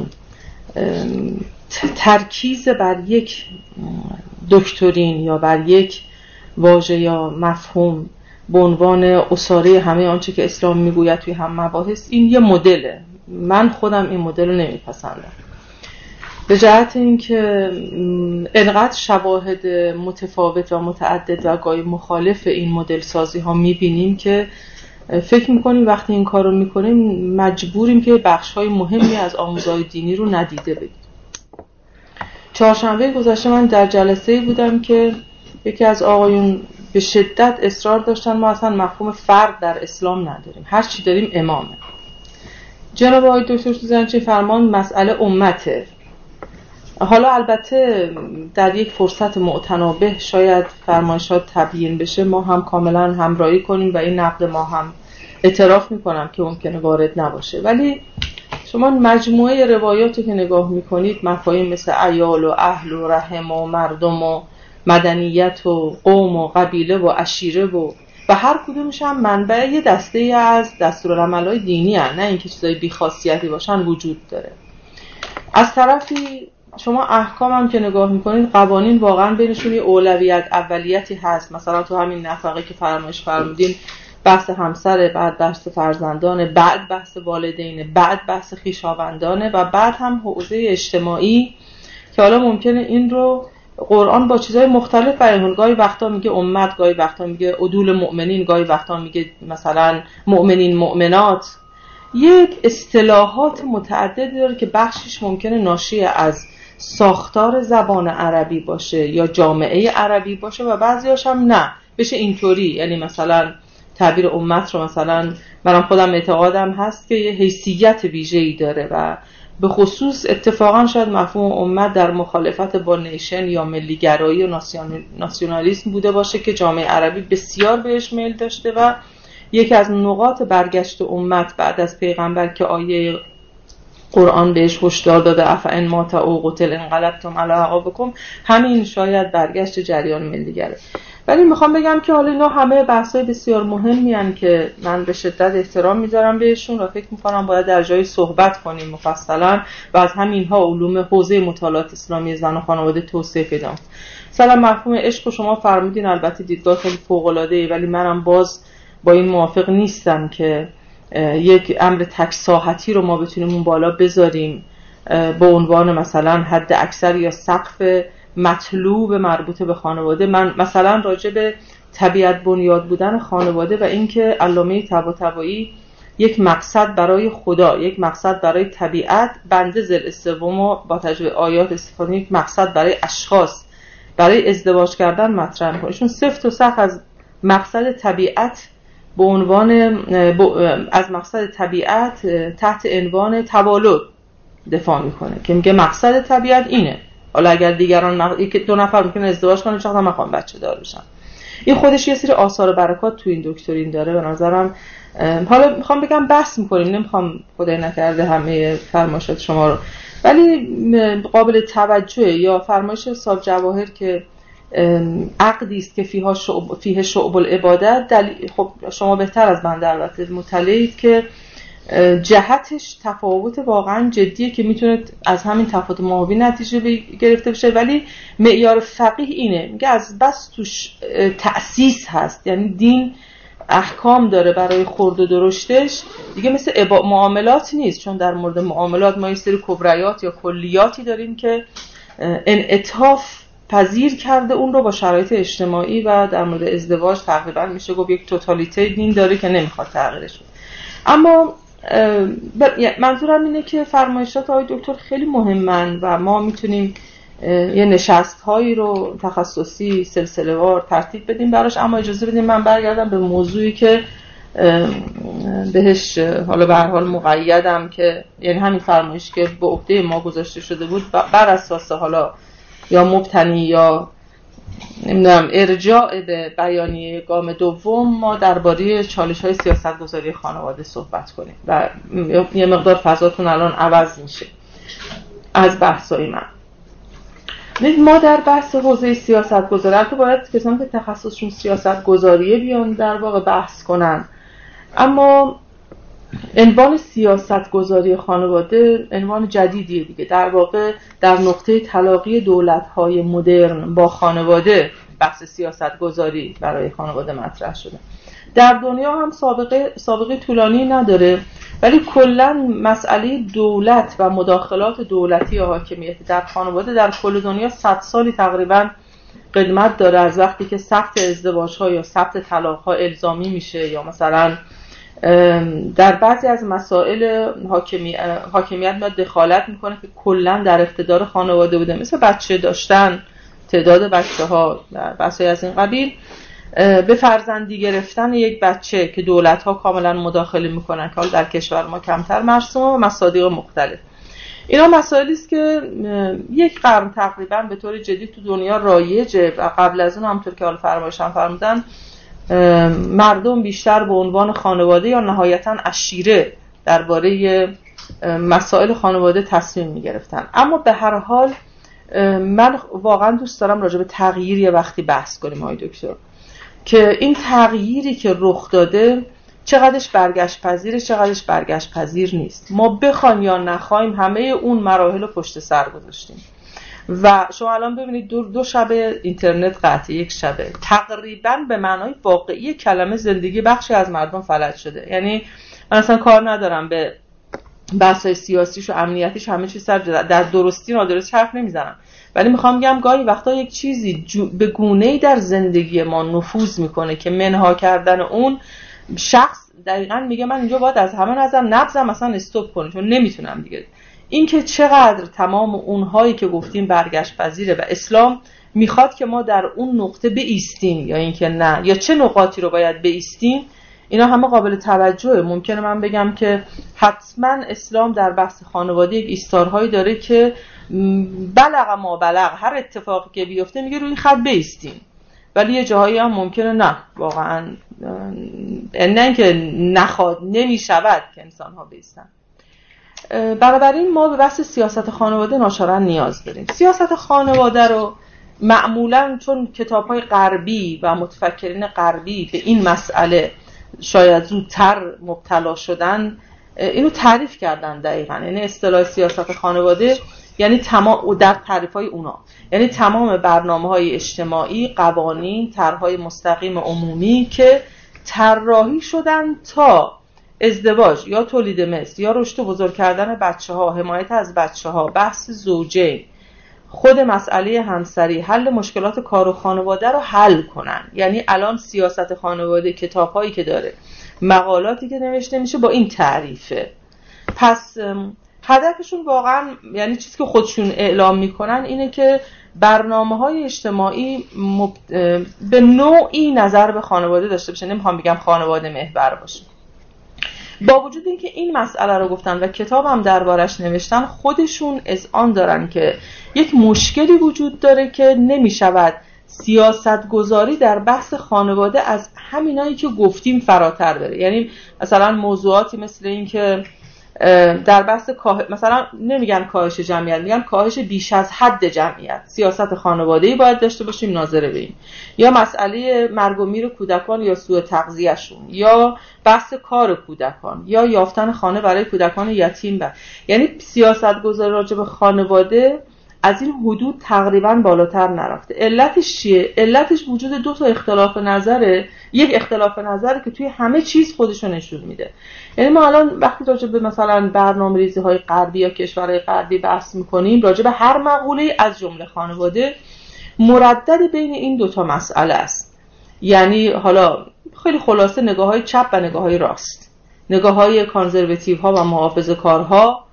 ترکیز بر یک دکترین یا بر یک واژه یا مفهوم به عنوان اساره همه آنچه که اسلام میگوید توی هم مباحث، این یه مدله. من خودم این مدل رو نمیپسندم، به جهت اینکه انقدر شواهد متفاوت و متعدد و گاهی مخالف این مدل سازی ها میبینیم که فکر میکنیم وقتی این کار رو میکنیم مجبوریم که بخش های مهمی از آموزهای دینی رو ندیده بگیریم. چهارشنبه گذشته من در جلسه‌ای بودم که یکی از آقایون به شدت اصرار داشتن ما اصلا مفهوم فرد در اسلام نداریم، هر چی داریم امامه. جناب آقای دکتر سوزنچی فرمان مسئله امته. حالا البته در یک فرصت معتنابه شاید فرمایشات تبیین بشه، ما هم کاملا همراهی کنیم و این نقد ما هم اعتراف میکنم که ممکنه وارد نباشه، ولی شما مجموعه روایاتی که نگاه میکنید مفاهیم مثل عیال و اهل و رحم و مردم و مدنیت و قوم و قبیله و عشیره و و هر کدومش هم منبع یه دسته از دستورالعمل‌های دینی هست، نه اینکه چیزای بی‌خاصیتی باشن، وجود داره. از طرفی شما احکام هم که نگاه میکنید قوانین واقعا بینشون یه اولویت اولیتی هست. مثلا تو همین نفقه که فرمایش فرمودین بحث همسر، بعد بحث فرزندان، بعد بحث والدین، بعد بحث خویشاوندانه و بعد هم حوزه اجتماعی که حالا ممکنه این رو قرآن با چیزهای مختلف بیان، گاهی وقتا میگه امت، گاهی وقتا میگه عدول مؤمنین، گاهی وقتا میگه مثلا مؤمنین مؤمنات. یک اصطلاحات متعددی داره که بخشش ممکنه ناشی از ساختار زبان عربی باشه یا جامعه عربی باشه و بعضیاش هم نه بشه اینطوری. یعنی مثلا تعبیر امت رو مثلا منم خودم اعتقادم هست که یه حیثیت ویژه‌ای داره و به خصوص اتفاقا شاید مفهوم امت در مخالفت با نیشن یا ملیگرایی و ناسیونالیسم بوده باشه که جامعه عربی بسیار بهش میل داشته و یکی از نقاط برگشت امت بعد از پیغمبر که آیه قرآن بهش هشدار داده افئن مات او قتل انقلبتم علی اعقابکم، همین شاید برگشت جریان ملیگره. ولی میخوام بگم که حالا اینا همه بحث‌های بسیار مهمی هستند که من به شدت احترام میذارم بهشون و فکر میکنم باید در جای صحبت کنیم مفصلا و از همینها علوم حوزه مطالعات اسلامی زن و خانواده توسعه پیدا کنه. مثلا مفهوم عشق شما فرمودین، البته دیدگاه خیلی فوق‌العاده‌ای، ولی منم باز با این موافق نیستم که یک امر تک ساحتی رو ما بتونیم اون بالا بذاریم به عنوان مثلا حد اکثر یا سقف مطلوب مربوط به خانواده. من مثلا راجع به طبیعت بنیاد بودن خانواده و اینکه علامه طباطبایی یک مقصد برای خدا، یک مقصد برای طبیعت، بنده ذل سومو با تجربه آیات استفاده، یک مقصد برای اشخاص، برای ازدواج کردن مطرح می‌کنه. چون سفت و سخت از مقصد طبیعت به عنوان از مقصد طبیعت تحت عنوان توالد دفاع میکنه که میگه مقصد طبیعت اینه. حالا اگر دیگران نق... یک دو نفر ممکنه ازدواج کنن چقدر میخوام بچه دار بشن، این خودش یه سری آثار و برکات تو این دکترین داره به نظرم. حالا میخوام بگم بحث میکنیم، نمیخوام خدای نکرده همه فرمایشات شما رو، ولی قابل توجهه یا فرمایش صاحب جواهر که عقدی است که فیها شعب فیه شعب العبادت. دلیل خب شما بهتر از من در البته مطلعید که جهتش تفاوت واقعا جدیه که میتونه از همین تفاوت ماهوی نتیجه گرفته بشه، ولی معیار فقیه اینه، میگه از بس توش تأسیس هست، یعنی دین احکام داره برای خورد و درشتش، دیگه مثل معاملات نیست. چون در مورد معاملات ما یه سری کبریات یا کلیاتی داریم که انعطاف پذیر کرده اون رو با شرایط اجتماعی و در مورد ازدواج تقریبا میشه گفت یک توتالیته دین داره که نمیخواد تغییرش بده. اما منظورم اینه که فرمایشات آقای دکتر خیلی مهمن و ما میتونیم یه نشست هایی رو تخصصی سلسله وار ترتیب بدیم براش. اما اجازه بدیم من برگردم به موضوعی که بهش حالا به هر حال مقیدم، که یعنی همین فرمایش که به عهده ما گذاشته شده بود بر اساس حالا یا مبتنی یا نمیدونم ارجاع به بیانیه گام دوم ما درباره چالش‌های سیاست‌گذاری خانواده صحبت کنیم و یه مقدار فضاتون الان عوض میشه از بحث‌های من. ما در بحث حوزه سیاست‌گذاری که باید کسانی که تخصصشون سیاست‌گذاریه بیان در واقع بحث کنن، اما عنوان سیاست‌گذاری خانواده عنوان جدیدیه دیگه. در واقع در نقطه تلاقی دولت‌های مدرن با خانواده بحث سیاست‌گذاری برای خانواده مطرح شده. در دنیا هم سابقه سابقه طولانی نداره، ولی کلاً مسئله دولت و مداخلات دولتی یا حاکمیت در خانواده در کل دنیا صد سالی تقریباً قدمت داره، از وقتی که ثبت ازدواج‌ها یا ثبت طلاق‌ها الزامی میشه یا مثلا در بعضی از مسائل حاکمی... حاکمیت میاد دخالت میکنه که کلا در اقتدار خانواده بوده، مثل بچه داشتن، تعداد بچه ها، بحثی از این قبیل، به فرزندی گرفتن یک بچه که دولت ها کاملا مداخله میکنن که حالا در کشور ما کمتر مرسومه و مصادیق مختلف. اینا مسائلی است که یک قرن تقریبا به طور جدی تو دنیا رایجه و قبل از اون همونطور که حالا فرمایشم فرمودن مردم بیشتر به عنوان خانواده یا نهایتاً عشیره درباره مسائل خانواده تصمیم می‌گرفتن. اما به هر حال من واقعاً دوست دارم راجع به تغییر یه وقتی بحث کنیم آقای دکتر، که این تغییری که رخ داده چقدرش برگشت پذیره، چقدرش برگشت پذیر نیست. ما بخوایم یا نخوایم همه اون مراحل رو پشت سر گذاشتیم و شما الان ببینید دو, دو شب اینترنت قطعی، یک شبه تقریبا به معنای واقعی کلمه زندگی بخشی از مردم فلج شده. یعنی من اصلا کار ندارم به بحث‌های سیاسیش و امنیتیش، همه چیز سر در درستی نادرستی حرف نمیزنم، ولی میخوام بگم گاهی وقتا یک چیزی به گونه‌ای در زندگی ما نفوذ میکنه که منها کردن اون شخص دقیقاً میگه من اینجا باید از همه نظر نبضم مثلا استاپ کنم چون نمیتونم دیگه. این که چقدر تمام اونهایی که گفتیم برگشت پذیره و اسلام میخواد که ما در اون نقطه بایستیم یا اینکه نه، یا چه نقاطی رو باید بایستیم، اینا همه قابل توجهه. ممکنه من بگم که حتما اسلام در بحث خانواده یک ایستارهایی داره که بلغ ما بلغ، هر اتفاقی که بیفته میگه روی این خط بایستین، ولی یه جاهایی هم ممکنه نه، واقعا نه اینکه نخواد، نمیشود که انسان ها بایستن. بنابراین ما به بحث سیاست خانواده ناچارن نیاز داریم. سیاست خانواده رو معمولا چون کتاب‌های غربی و متفکرین غربی به این مسئله شاید زودتر مبتلا شدن، اینو تعریف کردن دقیقاً. یعنی اصطلاح سیاست خانواده یعنی تمام در تعریف‌های اونا، یعنی تمام برنامه‌های اجتماعی، قوانین، طرح‌های مستقیم عمومی که طراحی شدن تا ازدواج یا تولید مثل یا رشد و بزرگ کردن بچه‌ها، حمایت از بچه‌ها، بحث زوجین، خود مسئله همسری، حل مشکلات کار و خانواده رو حل کنن. یعنی الان سیاست خانواده کتاب‌هایی که داره، مقالاتی که نوشته میشه با این تعریفه. پس هدفشون واقعا یعنی چیزی که خودشون اعلام میکنن اینه که برنامه‌های اجتماعی مب... به نوعی نظر به خانواده داشته باشه. نمیخوام بگم خانواده محور باشه. با وجود اینکه این مسئله رو گفتن و کتاب هم دربارش نوشتن، خودشون اذعان دارن که یک مشکلی وجود داره که نمیشود سیاست گذاری در بحث خانواده از همینایی که گفتیم فراتر بره. یعنی مثلا موضوعاتی مثل این که در بحث کاه... مثلا نمیگن کاهش جمعیت، میگن کاهش بیش از حد جمعیت، سیاست خانواده‌ای باید داشته باشیم ناظر به این، یا مسئله مرگ و میر کودکان یا سوء تغذیه‌شون، یا بحث کار کودکان، یا یافتن خانه برای کودکان یتیم. بر یعنی سیاست گذاری راجع به خانواده از این حدود تقریبا بالاتر نرفته. علتش چیه؟ علتش وجود دو تا اختلاف نظره. یک اختلاف نظره که توی همه چیز خودشو نشون میده. یعنی ما الان وقتی راجع به مثلا برنامه‌ریزی‌های غربی یا کشورهای غربی بحث می‌کنیم، راجع به هر مقوله از جمله خانواده مردد بین این دو تا مسئله است. یعنی حالا خیلی خلاصه نگاه‌های چپ و نگاه‌های راست، نگاه‌های کانزرواتیوها و محافظه‌کارها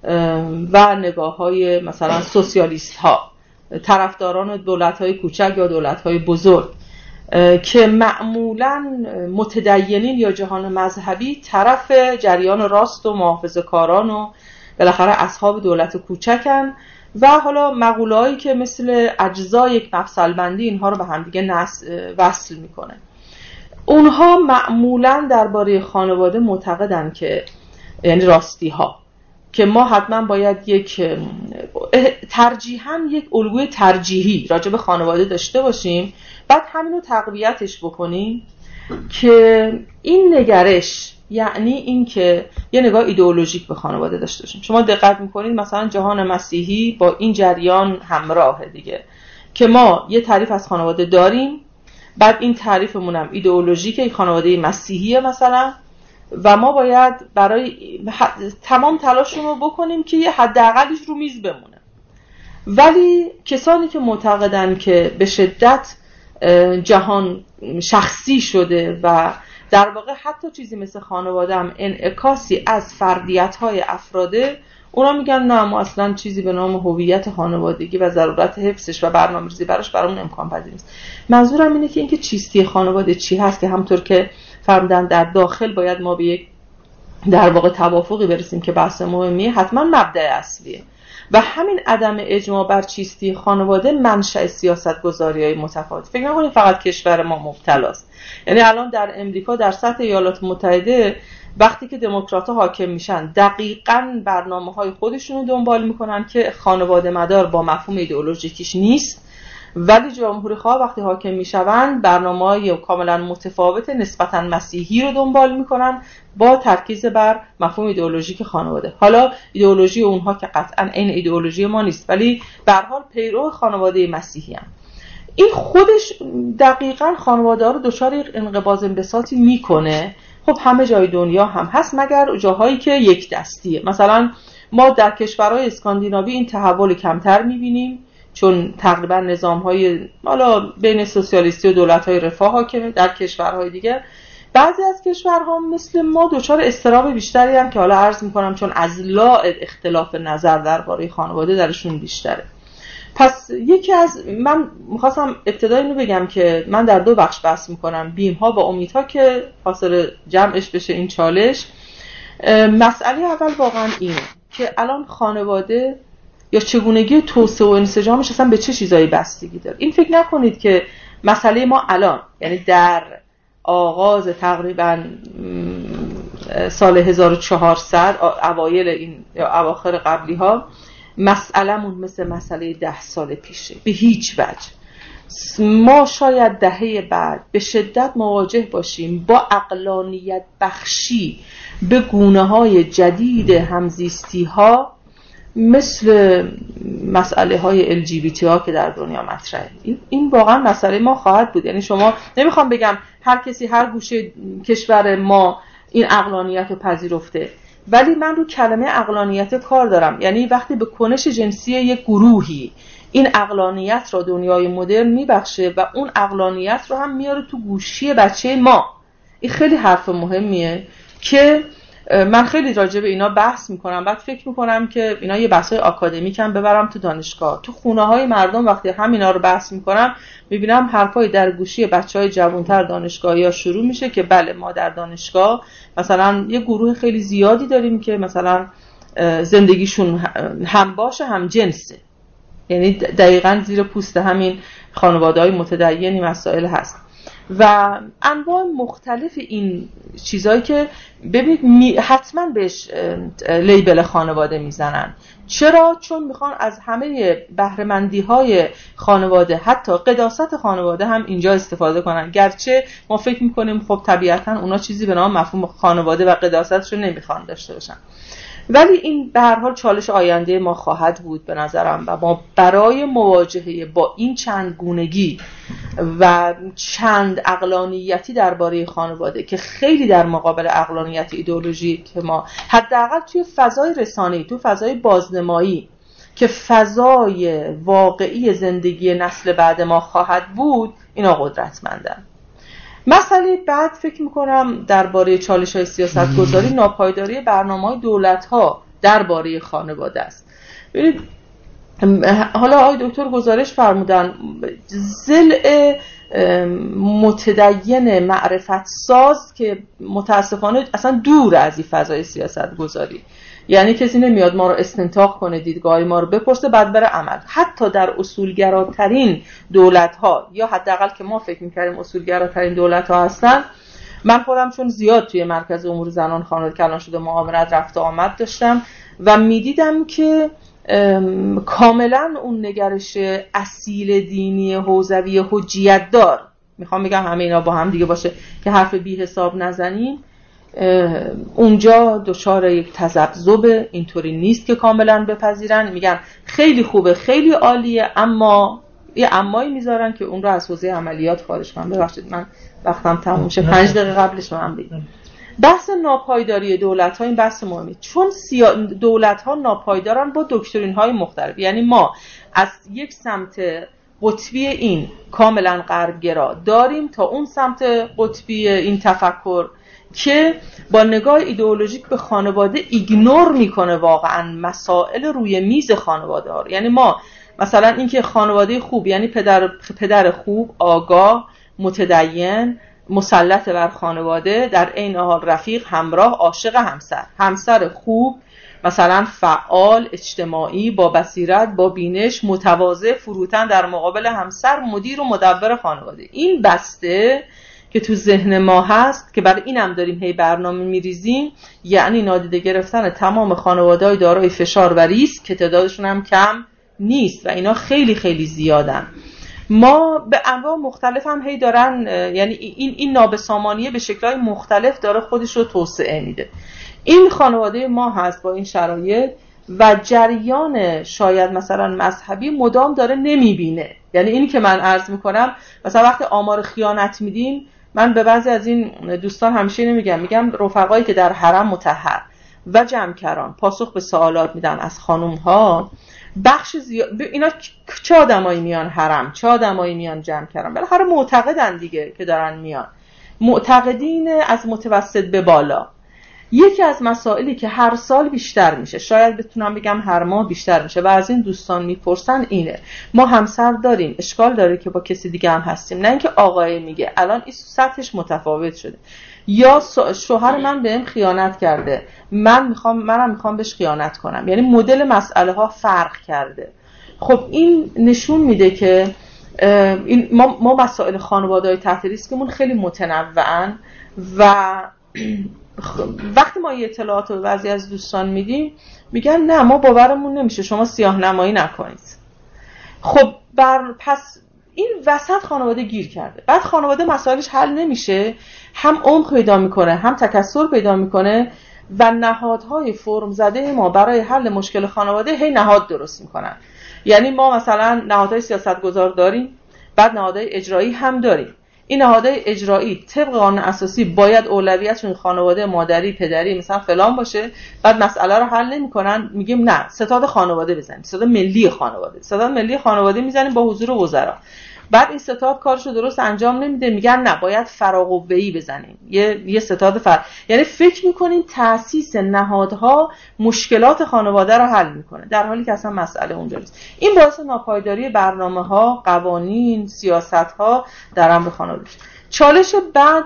و نگاه‌های مثلا سوسیالیست‌ها، طرفداران دولت‌های کوچک یا دولت‌های بزرگ، که معمولاً متدینین یا جهان مذهبی طرف جریان راست و محافظه‌کاران و بالاخره اصحاب دولت کوچکن، و حالا مقوله‌هایی که مثل اجزای یک مفصل بندی اینها رو به هم دیگه وصل میکنه. اونها معمولاً درباره خانواده معتقدن که یعنی راستی ها که ما حتما باید یک ترجیحاً یک الگوی ترجیحی راجع به خانواده داشته باشیم، بعد همینو تقویتش بکنیم که این نگرش، یعنی این که یه نگاه ایدئولوژیک به خانواده داشته باشیم. شما دقت میکنید مثلا جهان مسیحی با این جریان همراهه دیگه، که ما یه تعریف از خانواده داریم، بعد این تعریفمون هم ایدئولوژیکه، خانواده مسیحیه مثلا، و ما باید برای تمام تلاشمون رو بکنیم که یه حداقلش رو میز بمونه. ولی کسانی که معتقدن که به شدت جهان شخصی شده و در واقع حتی چیزی مثل خانواده هم انعکاسی از فردیت‌های افراده، اونا میگن نه، ما اصلا چیزی به نام هویت خانوادگی و ضرورت حفظش و برنامه‌ریزی براش برامون امکان پذیر نیست. منظورم اینه که اینکه چیستی خانواده چی هست، که همونطور که فرمودن در داخل باید ما به یک در واقع توافقی برسیم که بحث مهمیه، حتما مبدأ اصلیه، و همین عدم اجماع بر چیستی خانواده منشأ سیاست‌گذاری‌های متفاوت. فکر نکنید فقط کشور ما مبتلاست. یعنی الان در امریکا در سطح ایالات متحده وقتی که دموکرات‌ها حاکم میشن، دقیقاً برنامه‌های خودشون رو دنبال میکنن که خانواده مدار با مفهوم ایدئولوژیکیش نیست، ولی جمهوری‌خواه وقتی حاکم میشوند برنامه‌های کاملا متفاوت نسبتاً مسیحی رو دنبال میکنن با ترکیز بر مفهوم ایدئولوژیک خانواده. حالا ایدئولوژی اونها که قطعاً عین ایدئولوژی ما نیست، ولی به هر حال پیرو خانواده مسیحی هم. این خودش دقیقاً خانواده ها رو دچار انقباض انبساطی میکنه. خب همه جای دنیا هم هست، مگر جاهایی که یک دستیه. مثلا ما در کشورهای اسکاندیناوی این تحول کمتر میبینیم، چون تقریبا نظام‌های حالا بین سوسیالیستی و دولت‌های رفاه حاکمه. در کشورهای دیگه بعضی از کشورها مثل ما دچار اضطراب بیشتری هم که حالا عرض می‌کنم چون از لا اختلاف نظر درباره خانواده درشون بیشتره. پس یکی از من میخواستم ابتدا اینو بگم که من در دو بخش بحث میکنم، بیم ها و امیدها که حاصل جمعش بشه این چالش. مسئله اول واقعا اینه که الان خانواده یا چگونگی توسعه و انسجامش اصلا به چه چیزایی بستگی داره. این فکر نکنید که مسئله ما الان، یعنی در آغاز تقریبا سال هزار و چهارصد اوایل این یا اواخر قبلی ها مسئله‌مون مثل مسئله ده سال پیشه، به هیچ وجه. ما شاید دهه بعد به شدت مواجه باشیم با عقلانیت بخشی به گونه‌های جدید همزیستی ها مثل مسئله های ال جی بی تی ها که در دنیا مطرحه. این این واقعا مسئله ما خواهد بود. یعنی شما نمیخوام بگم هر کسی هر گوشه کشور ما این عقلانیت رو پذیرفته، ولی من رو کلمه عقلانیت کار دارم. یعنی وقتی به کنش جنسی یک گروهی این عقلانیت رو دنیای مدرن میبخشه و اون عقلانیت رو هم میاره تو گوشی بچه ما، این خیلی حرف مهمیه که من خیلی راجع به اینا بحث میکنم. بعد فکر میکنم که اینا یه بحثای آکادمیک هم ببرم تو دانشگاه، تو خونه های مردم. وقتی همینا رو بحث میکنم میبینم حرفای در گوشی بچهای جوانتر دانشگاهی ها شروع میشه که بله ما در دانشگاه مثلا یه گروه خیلی زیادی داریم که مثلا زندگیشون هم باشه هم جنسه، یعنی دقیقاً زیر پوست همین خانواده‌های متدینی مسائل هست و انواع مختلف این چیزایی که ببینید حتما بهش لیبل خانواده میزنن. چرا؟ چون میخوان از همه بهره‌مندی‌های خانواده، حتی قداست خانواده هم اینجا استفاده کنن، گرچه ما فکر میکنیم خب طبیعتاً اونا چیزی به نام مفهوم خانواده و قداستشو نمیخوان داشته باشن، ولی این به هر حال چالش آینده ما خواهد بود به نظرم و ما برای مواجهه با این چند گونگی و چند عقلانیتی درباره خانواده که خیلی در مقابل عقلانیت ایدئولوژی که ما حداقل توی فضای رسانه‌ای، تو فضای بازنمایی که فضای واقعی زندگی نسل بعد ما خواهد بود، اینا قدرتمندن. مسئله بعد فکر میکنم درباره چالش‌های سیاست‌گذاری ناپایداری برنامه‌های دولت‌ها درباره خانواده است. ببینید حالا آقای دکتر گزارش فرمودن ضلع متدین معرفت ساز که متاسفانه اصلا دور از این فضای سیاست‌گذاری، یعنی کسی نمیاد ما رو استنتاق کنه، دیدگاه ما رو بپرسه بعد بره عمل. حتی در اصولگراترین دولت‌ها یا حداقل که ما فکر می‌کردیم اصولگراترین دولت‌ها هستن، من خودم چون زیاد توی مرکز امور زنان خانواده کلان شده معاونت رفت و آمد داشتم و می‌دیدم که کاملا اون نگرش اصیل دینی حوزوی حجیت دار، میخوام بگم همه اینا با هم دیگه باشه که حرف بی حساب نزنیم، اونجا دچار یک تذبذب اینطوری نیست که کاملا بپذیرن، میگن خیلی خوبه خیلی عالیه، اما یه امایی میذارن که اون رو از حوزه عملیات خارج کنن. ببخشید من وقتم تموم شه، پنج دقیقه قبلش من بگم. بحث ناپایداری دولت‌ها این بحث مهمه، چون سیا... دولت‌ها ناپایدارن با دکترین‌های مختلف. یعنی ما از یک سمت قطبی این کاملا غربگرا داریم تا اون سمت قطبی این تفکر که با نگاه ایدئولوژیک به خانواده ایگنور میکنه واقعا مسائل روی میز خانواده ها. یعنی ما مثلا اینکه خانواده خوب یعنی پدر پدر خوب، آگاه، متدین، مسلط بر خانواده، در عین حال رفیق، همراه، عاشق همسر، همسر خوب، مثلا فعال، اجتماعی، با بصیرت، با بینش، متواضع، فروتن در مقابل همسر، مدیر و مدبر خانواده. این بسته که تو ذهن ما هست که برای اینم داریم هی برنامه میریزیم، یعنی نادیده گرفتن تمام خانواده‌های دارای فشار و ریسک که تعدادشون هم کم نیست و اینا خیلی خیلی زیادن. ما به انواع مختلف هم هی دارن، یعنی این این نابسامانیه به شکل‌های مختلف داره خودش رو توسعه میده. این خانواده ما هست با این شرایط و جریان شاید مثلا مذهبی مدام داره نمیبینه. یعنی اینی که من عرض میکنم مثلا وقتی آمار خیانت میدیم، من به بعضی از این دوستان همیشه نمیگم، میگم رفقایی که در حرم مطهر و جمع‌کران پاسخ به سوالات میدن از خانوم ها، بخش زیاد اینا چه آدمایی میان حرم، چه آدمایی میان جمع‌کران، بالاخره معتقدن دیگه که دارن میان، معتقدین از متوسط به بالا. یکی از مسائلی که هر سال بیشتر میشه، شاید بتونم بگم هر ماه بیشتر میشه و از این دوستان میپرسن اینه: ما همسر داریم، اشکال داره که با کسی دیگه هم هستیم؟ نه اینکه آقای میگه الان این سطحش متفاوت شده، یا شوهر من بهم خیانت کرده، من میخوام منم میخوام بهش خیانت کنم، یعنی مدل مسئله ها فرق کرده. خب این نشون میده که این ما ما مسائل خانواده‌های تحت ریسکمون خیلی متنوعن و وقتی ما یه اطلاعات رو بعضی از دوستان میدیم میگن نه ما باورمون نمیشه، شما سیاه نمایی نکنید. خب بر پس این وسط خانواده گیر کرده، بعد خانواده مسائلش حل نمیشه، هم عمق پیدا میکنه هم تکثر پیدا میکنه و نهادهای فرم زده ما برای حل مشکل خانواده هی نهاد درست میکنن. یعنی ما مثلا نهادهای سیاستگزار داریم، بعد نهادهای اجرایی هم داریم. این نهادهای اجرایی طبق قانون اساسی باید اولویتشون خانواده مادری پدری مثلا فلان باشه، بعد مسئله رو حل نمی‌کنن، میگیم نه ستاد خانواده بزنیم، ستاد ملی خانواده، ستاد ملی خانواده میزنیم با حضور وزرا. بعد این ستاد کارشو درست انجام نمیده، میگن نه باید فراقوه‌ای بزنیم، یه یه ستاد فر یعنی فکر میکنین تأسیس نهادها مشکلات خانواده رو حل میکنه، در حالی که اصلا مسئله اونجا نیست. این باعث ناپایداری برنامه‌ها، قوانین، سیاست‌ها در امر خانواده. چالش بعد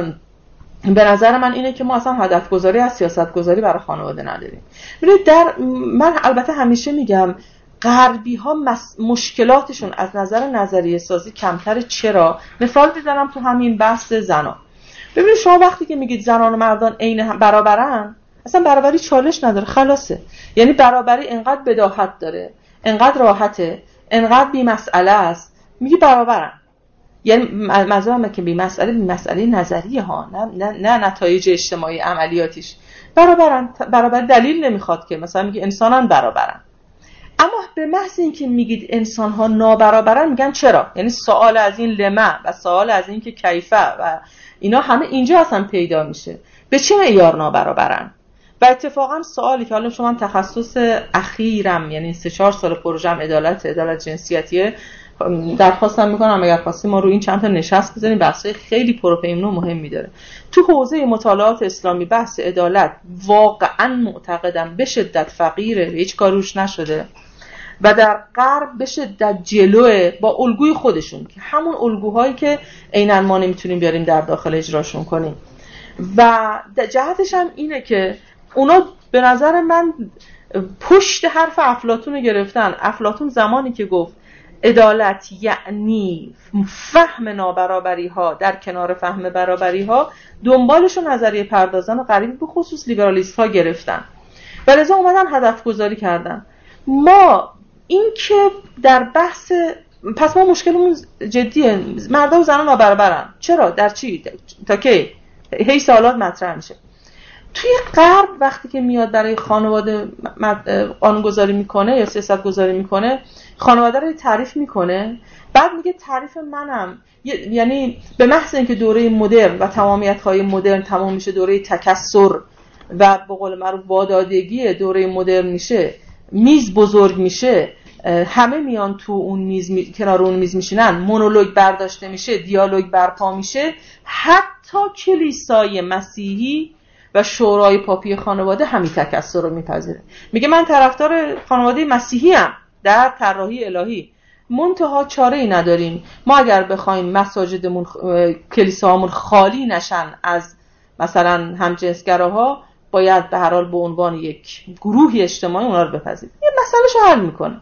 به نظر من اینه که ما اصلا هدف گذاری از سیاست گذاری برای خانواده نداریم. ببینید در من البته همیشه میگم غربی ها مس... مشکلاتشون از نظر نظریه سازی کمتره. چرا؟ مثال میزنم تو همین بحث زنا. ببینید شما وقتی که میگید زنان و مردان عین برابرن، اصلا برابری چالش نداره، خلاصه. یعنی برابری انقدر بداهت داره، انقدر راحته، انقدر بی مسئله است، میگی برابرن. یعنی منظورم که بی مسئله بی مسئله نظریه ها، نه نه, نه نتایج اجتماعی عملیاتیش. برابرن، برابر دلیل نمیخواد که مثلا میگی انسانان برابرن. اما به محض اینکه میگید انسان ها نابرابرن میگن چرا؟ یعنی سوال از این لمه و سوال از این که کیفه و اینا همه اینجا اصلا پیدا میشه. به چه معیار نابرابرن؟ و اتفاقا سوالی که حالا شما تخصص اخیرم یعنی سه چهار سال پروژم عدالت عدالت جنسیتیه، درخواستم میکنم اگر خواستی ما رو این چند تا نشست بزنیم، بحثای خیلی پروپیمون و مهمی داره. تو حوزه مطالعات اسلامی بحث عدالت واقعا معتقدم به شدت فقیره، هیچ کاروش نشده و در غرب به شدت جلوه با الگوی خودشون که همون الگوهایی که عیناً ما نمیتونیم بیاریم در داخل اجراشون کنیم. و جهتش هم اینه که اونا به نظر من پشت حرف افلاطون رو گرفتن. افلاطون زمانی که گفت عدالت یعنی فهم نابرابری ها در کنار فهم برابری ها، دنبالشون نظریه پردازان و غریب به خصوص لیبرالیست ها گرفتن و لذا اومدن هدف گذاری کردن. ما این که در بحث پس ما مشکلمون جدیه، مرد و زنان نابرابرن، چرا؟ در چی؟ تا کی؟ هی سوالات مطرح میشه. توی غرب وقتی که میاد برای خانواده قانونگذاری میکنه یا سیاست گذاری میکنه، خانواده رو تعریف میکنه، بعد میگه تعریف منم، یعنی به محض اینکه دوره مدرن و تمامیت‌های مدرن تمام میشه، دوره تکثر و به قول معروف وادادگی دوره مدرن میشه، میز بزرگ میشه، همه میان تو اون میز می... کنار اون میز میشینن، مونولوگ برداشته میشه، دیالوگ برپا میشه، حتی کلیسای مسیحی و شورای پاپی خانواده همین تکثر رو میپذیره. میگه من طرفدار خانواده مسیحی ام در طراحی الهی، منتها چاره ای نداریم. ما اگر بخوایم مساجدمون کلیساهامون خالی نشن از مثلا همجنسگراها، باید به هر حال به عنوان یک گروهی اجتماعی اونا رو بپذیریم. این مسئلهشو حل میکنه.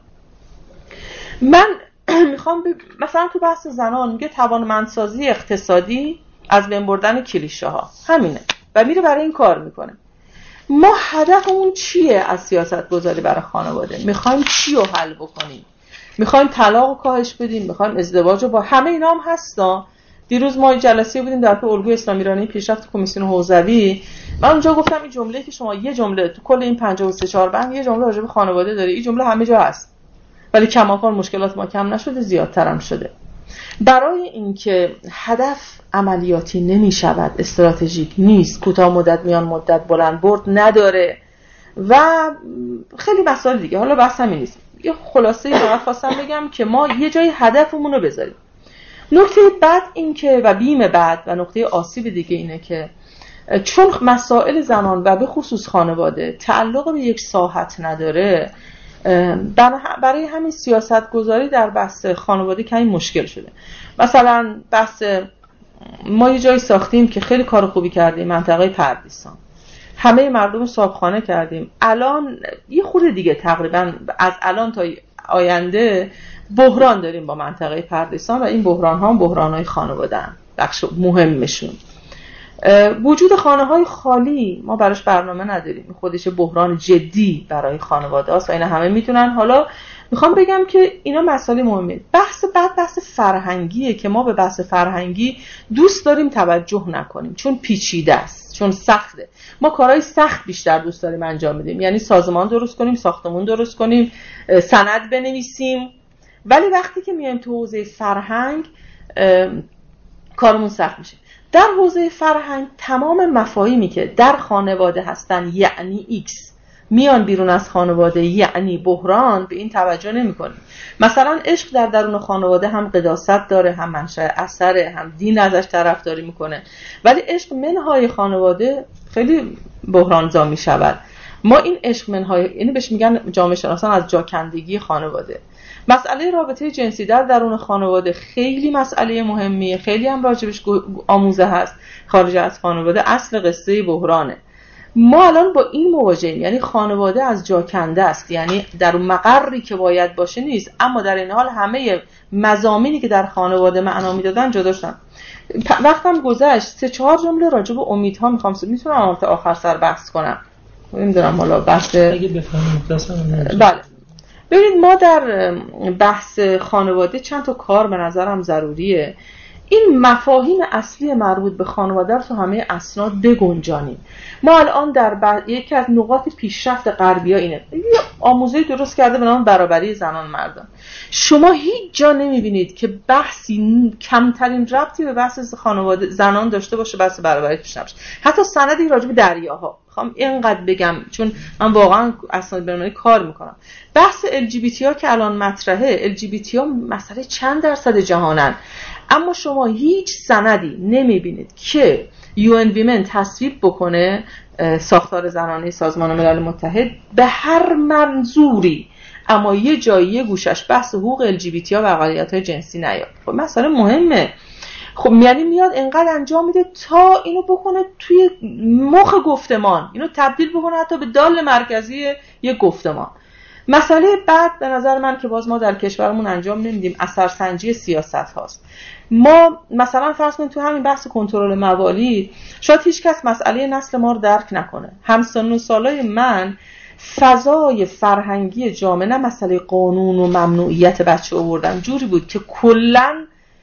من میخوام ب... مثلا تو بحث زنان میگه توانمندسازی اقتصادی از بین بردن کلیشه ها، همینه و میره برای این کار میکنه. ما هدفمون چیه از سیاست گذاری برای خانواده؟ میخوایم چی رو حل بکنیم؟ میخوایم طلاق رو کاهش بدیم؟ میخوایم ازدواج رو با همه اینا هم هستا. دیروز ما جلسه بودیم در تو الگوی اسلام ایرانی پیشرفت کمیسیون حوزوی. من اونجا گفتم این جمله که شما یه جمله تو کل این پنجاه و سه چهار بند یه جمله راجع به خانواده داری، این جمله همه جا هست، ولی کماکان مشکلات ما کم نشده، زیادتر هم شده. برای اینکه هدف عملیاتی نمی شود، استراتژیک نیست، کوتاه مدت، میان مدت، بلند برد نداره و خیلی مسائل دیگه. حالا بحث همین نیست. یه خلاصه فقط خواستم بگم که ما یه جای هدفمون رو بذاریم. نکته بعد این که و بیم بعد و نقطه آسیب دیگه اینه که چون مسائل زنان و به خصوص خانواده تعلق به یک ساحت نداره، برای همین سیاست گذاری در بحث خانواده کمی مشکل شده. مثلا بحث ما یه جایی ساختیم که خیلی کار خوبی کردیم، منطقه پردیسان، همه مردم صاحبخانه کردیم. الان یه خورده دیگه تقریبا از الان تا آینده بحران داریم با منطقه پردیسان و این بحران ها هم بحران های خانواده هم بخش مهمشون. وجود خانه های خالی ما براش برنامه نداریم، خودش بحران جدی برای خانواده است و اینا همه میتونن. حالا میخوام بگم که اینا مسائل مهمه. بحث بعد بحث فرهنگیه که ما به بحث فرهنگی دوست داریم توجه نکنیم چون پیچیده است، چون سخته. ما کارهای سخت بیشتر دوست داریم انجام بدیم، یعنی سازمان درست کنیم، ساختمون درست کنیم، سند بنویسیم، ولی وقتی که میایم تو حوزه فرهنگ کارمون سخت میشه. در حوزه فرهنگ تمام مفاهیمی که در خانواده هستن یعنی ایکس میان بیرون از خانواده یعنی بحران، به این توجه نمی کنیم. مثلا عشق در درون خانواده هم قداست داره، هم منشأ اثره، هم دین ازش طرفداری میکنه، ولی عشق منهای خانواده خیلی بحرانزا می شود. ما این عشق منهای، اینو بهش میگن جامعه شناسان از جاکندگی خانواده. مسئله رابطه جنسی در درون خانواده خیلی مسئله مهمیه، خیلی هم راجبش آموزه هست. خارج از خانواده اصل قصه بحرانه. ما الان با این مواجهیم، یعنی خانواده از جا کنده است، یعنی در اون مقری که باید باشه نیست، اما در این حال همه مضامینی که در خانواده معنا میدادن جدا شدن. وقتم گذشت، سه چهار جمله راجع به امیدها میخوام میتونم تا آخر سر بحث کنم. نمیدونم حالا بحث اگه بفهمم مختصرا. بله. ببینید ما در بحث خانواده چند تا کار به نظرم ضروریه. این مفاهیم اصلی مربوط به خانواده رو تو همه اسناد بگنجانیم. ما الان در ب... یکی از نقاط پیشرفت غربی‌ها اینه، یه آموزه‌ای درست کرده به نام برابری زنان مردان. شما هیچ جا نمی‌بینید که بحثی کمترین ربطی به بحث خانواده زنان داشته باشه بحث برابری پیشرفت بشه. حتی سندی راجع به دریاها میخوام اینقدر بگم چون من واقعا اسناد برنامه‌ای کار میکنم. بحث ال جی بی تی ها که الان مطرحه، ال جی بی تی ها مسئله چند درصد جهانن، اما شما هیچ سندی نمیبینید که یو ان ویمن تصویب بکنه ساختار زنانه سازمان ملل متحد به هر منظوری، اما یه جایی یه گوشش بحث حقوق ال جی بی تی ها و اقلیت‌های جنسی نیاد. خب مسئله مهمه. خب یعنی میاد انقدر انجام میده تا اینو بکنه توی مخ گفتمان، اینو تبدیل بکنه حتی به دال مرکزی یک گفتمان. مسئله بعد به نظر من که باز ما در کشورمون انجام نمیدیم اثرسنجی سیاست هاست. ما مثلا فرض کنید تو همین بحث کنترل موالید شاید هیچ کس مسئله نسل ما رو درک نکنه. همسن و سالای من فضای فرهنگی جامعه، نه مسئله قانون و ممنوعیت بچه آوردن، جوری بود که کلاً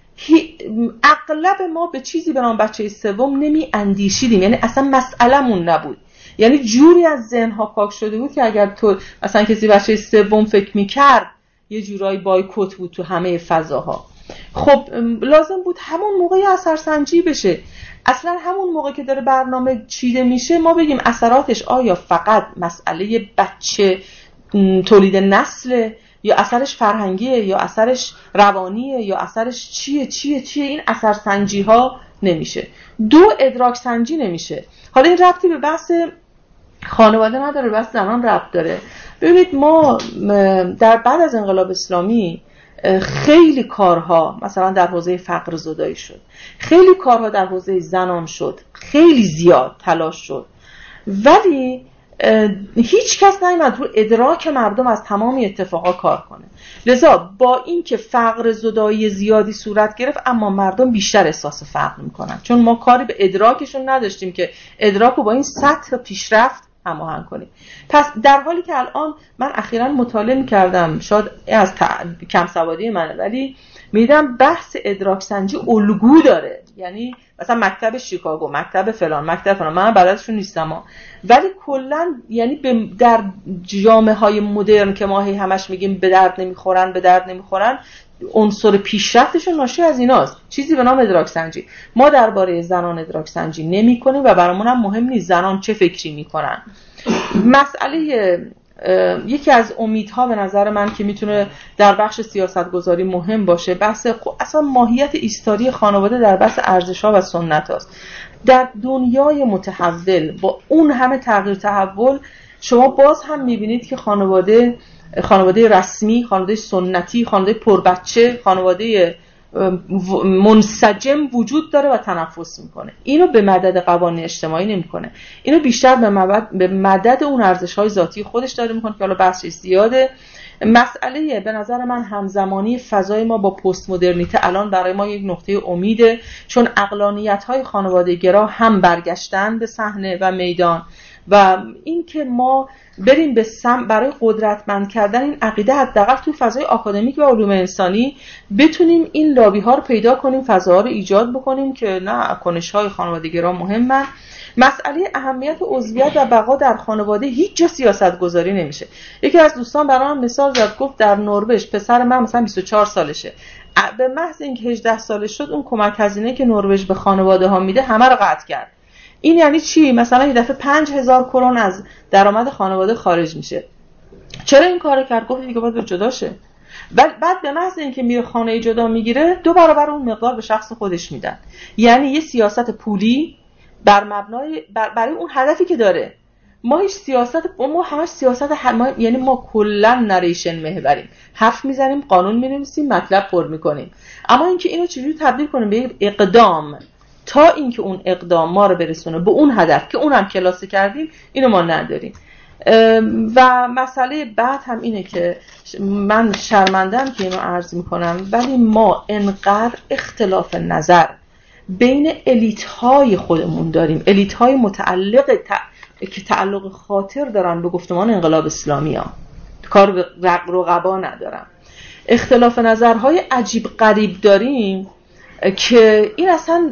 اغلب ما به چیزی به نام بچه سوم نمی اندیشیدیم، یعنی اصلا مسئله‌مون نبود. یعنی جوری از ذهن‌ها پاک شده بود که اگر تو مثلا کسی بچه سوم فکر می‌کرد یه جورایی بایکوت بود تو همه فضاها. خب لازم بود همون موقع اثرسنجی بشه. اصلا همون موقع که داره برنامه چیده میشه ما بگیم اثراتش آیا فقط مسئله بچه تولید نسل، یا اثرش فرهنگیه، یا اثرش روانیه، یا اثرش چیه چیه چیه. این اثرسنجی ها نمیشه. دو، ادراک سنجی نمیشه. حالا این ربطی به بحث خانواده نداره، بحث زنان ربط داره. ببینید ما در بعد از انقلاب اسلامی خیلی کارها مثلا در حوزه فقر زدایی شد، خیلی کارها در حوزه زنان شد، خیلی زیاد تلاش شد، ولی هیچ کس نیامد رو ادراک مردم از تمامی اتفاقا کار کنه. لذا با اینکه فقر زدایی زیادی صورت گرفت، اما مردم بیشتر احساس فقر میکنن، چون ما کاری به ادراکشون نداشتیم که ادراک رو با این سطح پیشرفت هماهنگ کنیم. پس در حالی که الان من اخیراً مطالعه می‌کردم، شاید از کم سوادی منه، ولی میدم بحث ادراک سنجی الگو داره. یعنی مثلا مکتب شیکاگو، مکتب فلان، مکتب فلان، من بلدشون نیستم ها. ولی کلا یعنی در جامعه‌های مدرن که ما هی همش میگیم به درد نمیخورن به درد نمیخورن، عنصر پیشرفتشون ناشی از ایناست، چیزی به نام ادراک سنجی. ما درباره زنان ادراک سنجی نمی‌کنیم و برامون هم مهم نیست زنان چه فکری میکنن. مسئله یکی از امیدها به نظر من که میتونه در بخش سیاستگذاری مهم باشه بحث اصلا ماهیت ایستاری خانواده در بحث ارزش‌ها و سنت هاست. در دنیای متحول با اون همه تغییر تحول شما باز هم میبینید که خانواده خانواده رسمی، خانواده سنتی، خانواده پربچه، خانواده منسجم وجود داره و تنفس میکنه. اینو به مدد قوانین اجتماعی نمیکنه، اینو بیشتر به مدد, به مدد اون ارزش‌های ذاتی خودش داره میکنه که حالا بحثش زیاده. مسئله به نظر من همزمانی فضای ما با پست مدرنیته الان برای ما یک نقطه امیده، چون عقلانیت‌های خانواده‌گرا هم برگشتن به صحنه و میدان و این که ما بریم به سم برای قدرتمند کردن این عقیده حداقل تو فضای آکادمیک و علوم انسانی بتونیم این لابی ها رو پیدا کنیم، فضاها رو ایجاد بکنیم که نه کنش‌های خانواده‌گرا مهمن. مسئله اهمیت عضویت و بقا در خانواده هیچ جا سیاست گذاری نمیشه. یکی از دوستان برام مثال زد، گفت در نروژ پسر من مثلا بیست و چهار سالشه، به محض اینکه هجده سالش شد اون کمک هزینه که نروژ به خانواده ها میده همه رو قطع کرد. این یعنی چی؟ مثلا یه دفعه پنج هزار کرون از درآمد خانواده خارج میشه. چرا این کارو کرد؟ گفت دیگه باید جدا شه. بعد بعد به محض اینکه میره خانه جدا میگیره دو برابر اون مقدار به شخص خودش میدن. یعنی یه سیاست پولی بر مبنای بر برای اون هدفی که داره. ما هیچ سیاست ما همش سیاست ما، یعنی ما کلا نریشن محوریم، حرف میزنیم، قانون مینویسیم، مطلب پر میکنیم، اما اینکه اینو چجوری تبدیل کنیم به اقدام تا اینکه اون اقدام ما رو برسونه به اون هدف که اونم کلاسه کردیم، اینو ما نداریم. و مسئله بعد هم اینه که من شرمندم که اینو عرض میکنم، ولی ما انقدر اختلاف نظر بین الیت های خودمون داریم، الیت های متعلق ت... که تعلق خاطر دارن به گفتمان انقلاب اسلامی ها، کار به رقبا ندارم، اختلاف نظرهای عجیب غریب داریم که این اصلا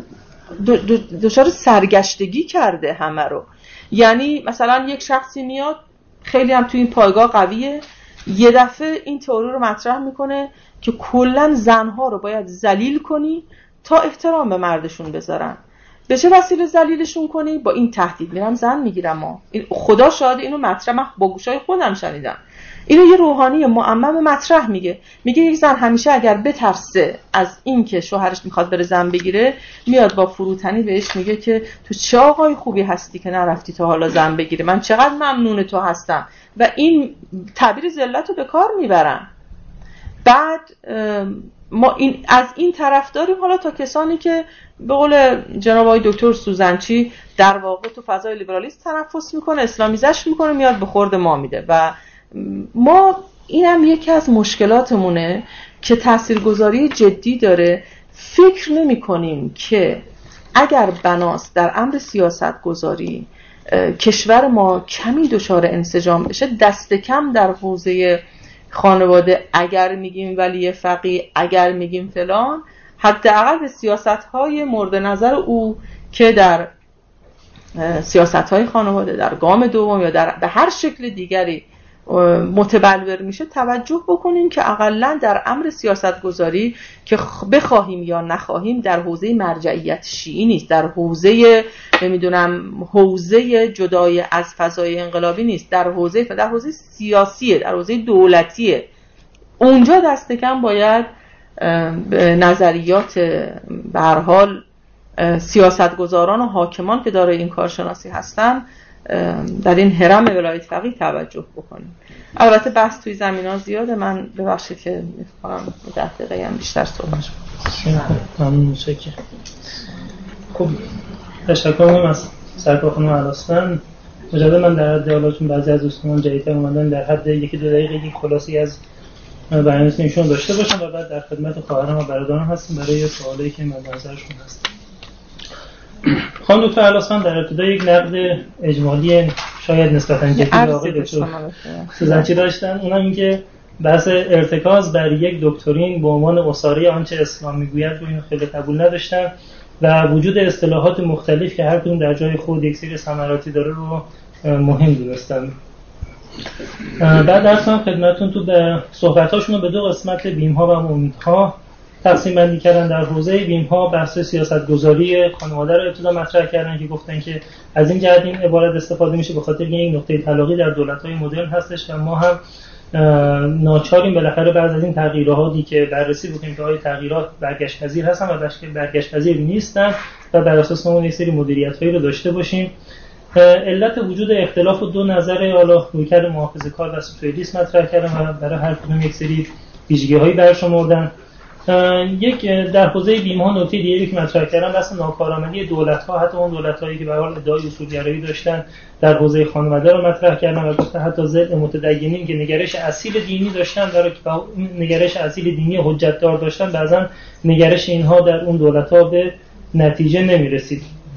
دچار سرگشتگی کرده همه رو. یعنی مثلا یک شخصی میاد خیلی هم توی این پایگاه قویه، یه دفعه این تئوری رو مطرح میکنه که کلا زنها رو باید ذلیل کنی تا احترام به مردشون بذارن. به چه وسیله ذلیلشون کنی؟ با این تهدید میرم زن میگیرم. ما خدا شاهد اینو مطرح من با گوشای خودم شنیدم. اینو یه روحانی معمم مطرح میگه، میگه یک زن همیشه اگر بترسه از این که شوهرش میخواد بره زن بگیره، میاد با فروتنی بهش میگه که تو چه آقای خوبی هستی که نرفتی تا حالا زن بگیره، من چقدر ممنون تو هستم، و این تعبیر ذلت رو به کار میبرن. بعد ما این از این طرف داریم حالا تا کسانی که به قول جناب آقای دکتر سوزنچی در واقع تو فضای لیبرالیسم تنفس میکنه، اسلامیزش میکنه، میاد به خورد ما میده. و ما اینم یکی از مشکلاتمونه که تاثیرگذاری جدی داره. فکر نمی کنیم که اگر بناست در امر سیاست گذاری کشور ما کمی دچار انسجام بشه، دست کم در حوزه خانواده اگر میگیم ولی فقیه، اگر میگیم فلان، حداقل به سیاست‌های مورد نظر او که در سیاست‌های خانواده در گام دوم یا در به هر شکل دیگری متبلور میشه توجه بکنیم که اقلن در امر سیاست گذاری که بخواهیم یا نخواهیم در حوزه مرجعیت شیعی نیست، در حوزه نمیدونم حوزه جدای از فضای انقلابی نیست، در حوزه در حوزه سیاسیه، در حوزه دولتیه. اونجا دست کم باید به نظریات به هر حال سیاستگزاران و حاکمان که دارای این کارشناسی هستن در این هرم ولایت فقیه توجه بکنیم. البته بحث توی زمینا زیاده، من ببخشید که میخوام ده دقیقه هم بیشتر صحبت کنم. ممنون میشه که خب تشکر میکنم از سرکار خانم علاسفن. مجدد من در حد حالاتون بعضی از دوستان جدیدتر اومدن در حد یکی دو دقیقه یک خلاصی از بیاناتون ایشون داشته باشم و بعد در خدمت خواهرام و برادران هستیم برای سوالایی که مد نظرشون هست. خانم دکتر علاسفن در ابتدا یک نقد اجمالی شاید نسبتاً جدی به آقای دکتر سوزنچی داشتن، اونم این که بحث ارتکاز بر یک دکترین به عنوان اساره آنچه اسلام میگوید رو اینو خیلی قبول نداشتن و وجود اصطلاحات مختلف که هر کدوم در جای خود یک سری ثمراتی داره رو مهم دونستن. بعد درس هم خدمتون تو به صحبتاشون به دو قسمت بیم‌ها و امیدها تقسیم بندی کردن در حوزه بیم ها بحث سیاست گذاری خانواده رو ابتدا مطرح کردن که گفتن که از این جهت این عبارت استفاده میشه به خاطر یک نقطه تلاقی در دولت‌های مدرن هستش و ما هم ناچاریم بالاخره بعد از این تغییراتی که بررسی بکنیم که آیا تغییرات برگشت پذیر هستن و برگشت پذیر نیستن و بر اساس اون یک سری مدیریت‌هایی رو داشته باشیم. علت وجود اختلاف دو نظر حالا رویکرد محافظه‌کار و سوسیالیسم مطرح کردن و برای هر کدوم یک سری ویژگی‌هایی برشمردن. یک در حوزه بیمه نکته دیگری که مطرح کردن بحث ناکارآمدی دولت‌ها، حتی اون دولت‌هایی که به هر حال ادعای اصولگرایی داشتن در حوزه خانواده رو مطرح کردن و گفتن حتی ضد متدینین که نگرش اصیل دینی داشتن برای که نگرش اصیل دینی حجت دار داشتن بعضا نگرش اینها در اون دولت‌ها به نتیجه نمی‌رسید.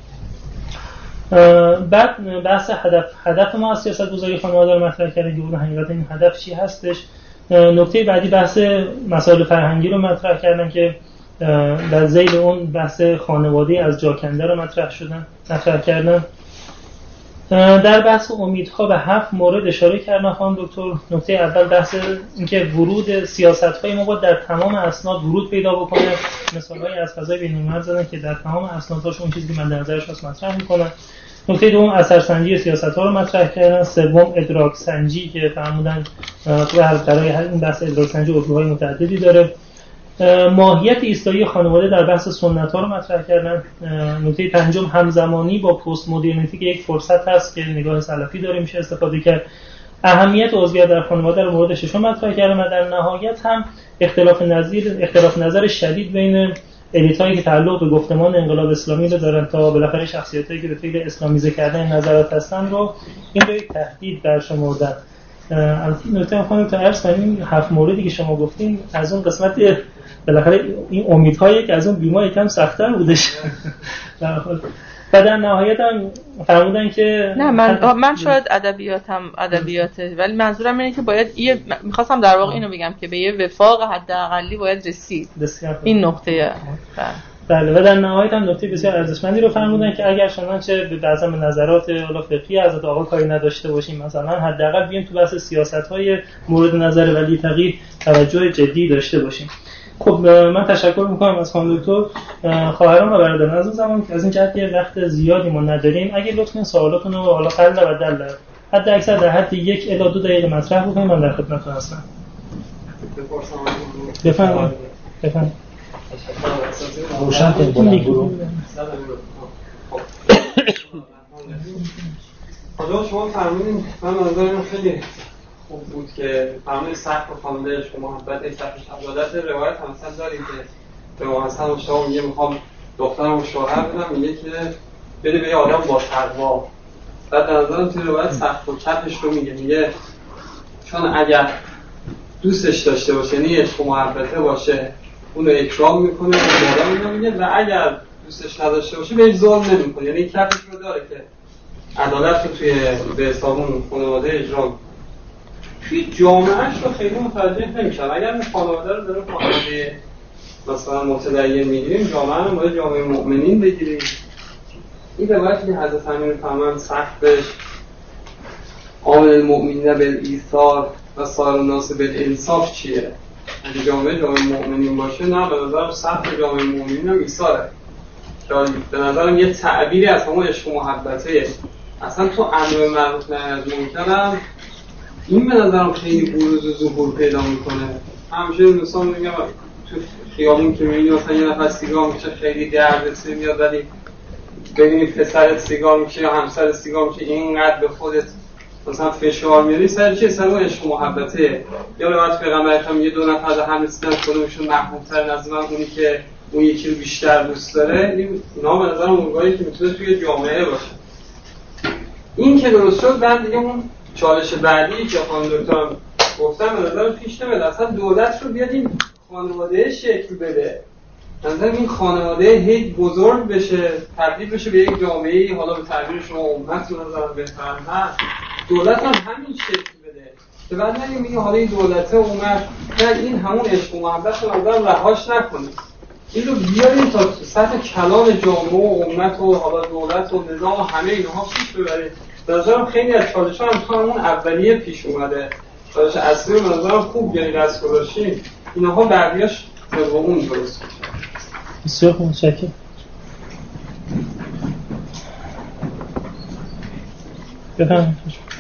بعد بحث هدف هدف ما از سیاست‌گذاری خانواده رو مطرح کردیم که حقیقتا این هدف چی هستش. نکته بعدی بحث مسائل فرهنگی رو مطرح کردن که در ذیل اون بحث خانواده از جاکنده رو مطرح شدن مطرح کردن. در بحث امیدها به هفت مورد اشاره کردن خانم دکتر. نکته اول بحث اینکه ورود سیاست‌های ما باید در تمام اسناد ورود پیدا بکنه. مثال‌هایی از فضای بین‌الملل زدن که در تمام اسنادهاش اون چیزی که من در نظرش هست مطرح می‌کنم. نکته دوم اثرسنجی سیاست‌ها رو مطرح کردن. سوم ادراک سنجی که فرمودن تو هر برای هر این بحث ادراک سنجی الگوهای متعددی داره. ماهیت ایستایی خانواده در بحث سنت‌ها رو مطرح کردن. نکته پنجم همزمانی با پست مدرنیتی که یک فرصت هست که نگاه سلفی داره میشه استفاده کرد. اهمیت عضویت در خانواده رو مورد ششم مطرح کردن و در نهایت هم اختلاف نظر اختلاف نظر شدید بین الیت‌هایی که تعلق به گفتمان انقلاب اسلامی رو دارن تا بالاخره شخصیتایی که به فکر اسلامیزه کردن نظرات هستن رو این رو یک تهدید برشمردن. البته نکته خانم تا عرض کنیم هفت موردی که شما گفتین از اون قسمت بالاخره این امیدهایی که از اون بیمار یکم سخت‌تر بودش. و در نهایت هم فرمودن که نه من من شاید ادبیاتم ادبیاته ولی منظورم اینه که باید یه می‌خواستم در واقع اینو بگم که به یه وفاق حداقلی باید رسید. این نقطه بله و در نهایت هم نکته بسیار ارزشمندی رو فرمودن که اگر چنانچه به بعضی نظرات حالا فقهی حضرت آقا کاری نداشته باشیم مثلا حداقل بیایم تو بحث سیاست‌های مورد نظر ولی تغییر توجه جدی داشته باشیم. خب من تشکر میکنم از خانم دکتر. خواهران و برادران از اون زمان که از این جهت که وقت زیادی ما نداریم اگه لطفاً سوالاتون رو حالا قل و دل حد اکثر در حد یک الی دو دقیقه مطرح بکنید من در خدمتتون هستم. بفرمایید. بفرمایید. روشن کنید. حالا شما فرمودین من نظرم خیلی خوب بود که فرمودین سخت و خانواده عشق و محبت یک صفحه عبادت روایت هم مثلا داریم که به حسن و شما میگه میخوام دخترم و شوهر بدم میگه که بده به یه آدم با تقوا. بعد در نظرم توی روایت سخت و چپش رو میگه میگه چون اگر دوستش داشته باشه یعنی عشق و محبته باشه اونو اکرام میکنه و بالا میگه و اگر دوستش نداشته باشه بهش ظلم نمیکنه. یعنی کفش رو داره که عدالت رو توی به حساب اون خانواده اجرا توی جامعهش رو خیلی متوجه نمیشن. اگر این خانواده رو داره خانواده مثلا متدین میگیریم جامعه رو باید جامعه مؤمنین بگیریم. این روایتی که حضرت امیر فرمان سختش عامل المؤمنین بالایثار و سایر الناس بالانصاف چیه؟ اگه جامعه جامعه مؤمنین باشه نه به نظرم سخت جامعه مؤمنین هم ایثاره. به نظرم یه تعبیری از همون عشق و محبته. اصلا تو امر معروف نهی از منکر هم این به نظرم خیلی بروز و ظهور پیدا میکنه. همیشه دوستان میگم تو خیابون که میبینی مثلا یه نفر سیگار میشه خیلی دردسر میاد ولی ببینی پسرت سیگار میشه یا همسرت سیگار میشه اینقدر به خودت مثلا فشار میاری سر چیه؟ سر اون عشق و محبته. یا به وقت پیغمبر هم یه دو نفر هم رسیدن کدومشون محبوب‌تر نزد من اونی که اون یکی رو بیشتر دوست داره. اینا به نظرم اونگاهی که میتونه توی جامعه باشه. این که درست شد بعد دیگه اون چالش بعدی که خانم دکتر گفتم به نظرم پیش نمیاد. اصلا دولت رو بیاد این خانواده شکل بده. مثلا این خانواده هی بزرگ بشه تبدیل بشه به یک جامعه حالا به تعبیر شما امت رو نظرم بهتر هست. دولت هم همین شکل بده که بعد نگیم میگه حالا این دولته اومد نه این همون عشق و محبت رو نظرم رهاش نکنید. این رو بیاریم تا سطح کلام جامعه و امت و حالا دولت و نظام و همه اینها پیش ببرید. به نظرم خیلی از چالش ها هم تا همون اولیه پیش اومده. چالش اصلی به نظرم خوب یعنی دست گذاشتیم. اینها بردیاش طبق اون درست میشه. بسیار خوب، متشکرم. بفرمایید.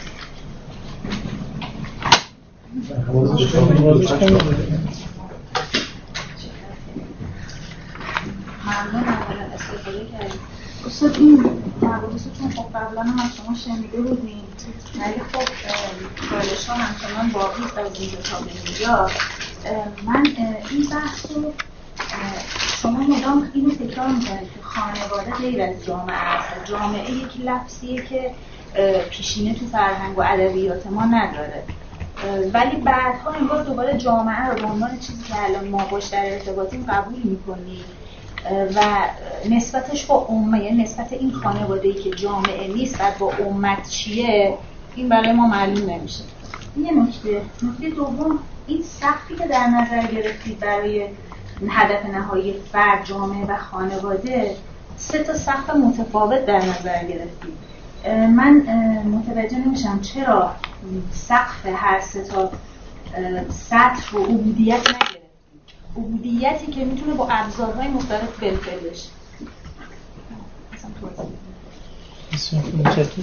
ممنون اولا استفاده کردیم. استاد این مباحث چون خب قبلا هم از شما شنیده بودیم ولی خب چالش ها همچنان باقی است از اینجا تا به اینجا. من این بحث رو شما مدام اینو تکرار میکنید که خانواده غیر از جامعه است. جامعه یک لفظیه که پیشینه تو فرهنگ و ادبیات ما نداره، ولی بعدها انگار دوباره جامعه رو به عنوان چیزی که الان ما باش در ارتباطیم قبول میکنیم و نسبتش با امه، یعنی نسبت این خانواده‌ای که جامعه نیست بعد با امت چیه، این برای ما معلوم نمیشه. یه نکته نکته دوم، این سقفی که در نظر گرفتید برای هدف نهایی فرد، جامعه و خانواده، سه تا سقف متفاوت در نظر گرفتید. من متوجه نمیشم چرا سقف هر سه تا سطح رو عبودیت نگرفتید. عبودیتی که میتونه با ابزارهای مختلف فلفل بشه. بسیار خوب، متشکرم.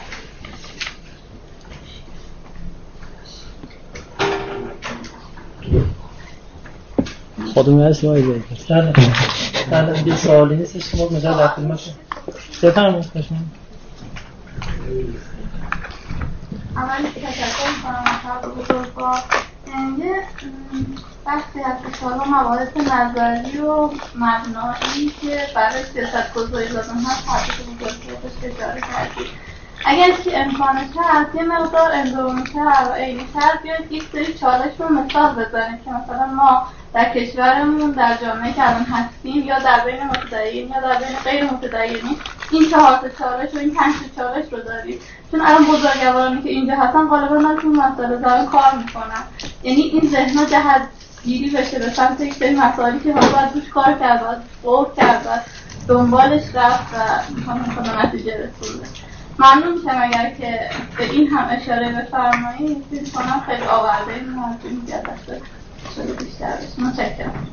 خودم هستی ما ایده بله بله دیگه سوالی نیستش که ما مجال در خدمتتون. بفرمایید. خوشمون اولی تشکر میکنم از بزرگوار. یه بحثی هست که حالا موارد نظری و مبنایی که برای سیاست‌گذاری لازم هست حضرت بزرگوارش اشاره کردید. اگر که امکانش هست یه مقدار اندرومی‌تر و عینی‌تر بیاید یک سری چالش رو مثال بزنید که مثلا ما در کشورمون در جامعه که الان هستیم یا در بین متدینین یا در بین غیر متدینین این چهار تا چالش و این پنج تا چالش رو داریم. چون الان بزرگوارانی که اینجا هستن غالبا از این مسائل دارن کار میکنن، یعنی این ذهن‌ها جهت گیری بشه به سمت یک سری مسائلی که حالا باید روش کار کرد، باید غور کرد، باید دنبالش رفت و میخوام خدا نتیجه رسونده. ممنون میشم اگر که به این هم اشاره بفرمایید. فکر کنم خیلی آورده این موضوع میگه شده بیشتر بشه. متشکرم.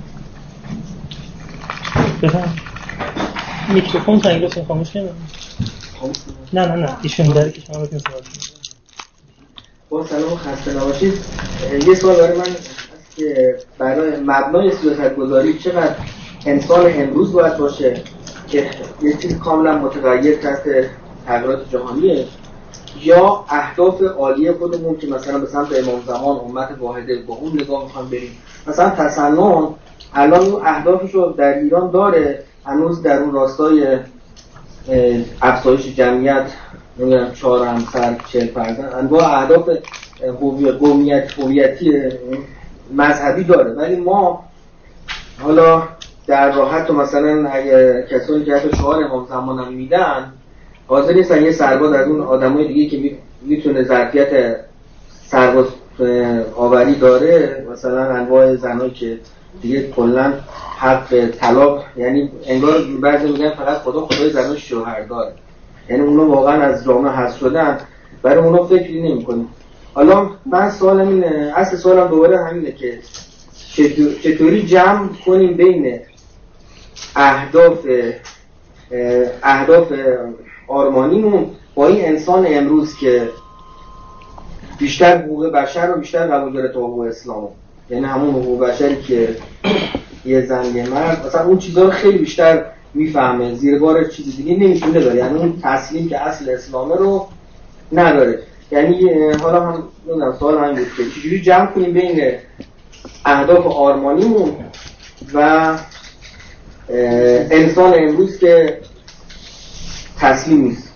بفرمایید. میکروفون تا اینجا خاموش کنید. نه نه نه ایشون داره که شما بتونید صحبت کنید. با سلام و خسته نباشید. یه سوال برای من هست که برای مبنای سیاست‌گذاری چقدر انسان امروز باید باشه که یه چیز کاملا متغیر تحت تغییرات جهانیه، یا اهداف عالی خودمون که مثلا به سمت امام زمان امت واحده با اون نگاه میخوام بریم. مثلا تسنن الان اون اهدافش رو در ایران داره، هنوز در اون راستای افزایش جمعیت، نمیدونم چهار همسر چهل فرزند، انواع اهداف قومیت هویتی مذهبی داره، ولی ما حالا در راحت و مثلا اگه کسانی که حتی شعار امام زمان هم میدن حاضر نیستن یه سرباز از اون آدمای دیگه که میتونه ظرفیت سرباز آوری داره، مثلا انواع زنایی که دیگه کلا حق طلاق، یعنی انگار بعضی میگن فقط خدا خدای زنای شوهر داره، یعنی اونا واقعا از جامعه حذف شدن، برای اونا فکری نمی‌کنیم. حالا من سوالم اینه، اصل سوالم دوباره همینه که چطوری جمع کنیم بین اهداف اهداف آرمانیمون با این انسان امروز که بیشتر حقوق بشر رو بیشتر قبول داره تا حقوق اسلامو، یعنی همون حقوق بشری که یه زن یه مرد مثلا اون چیزا رو خیلی بیشتر میفهمه، زیر بار چیز دیگه نمیتونه داره، یعنی اون تسلیم که اصل اسلامه رو نداره. یعنی حالا هم نمیدونم سوال همین بود که چجوری جمع کنیم بین اهداف آرمانیمون و انسان امروز که تسلیم نیست.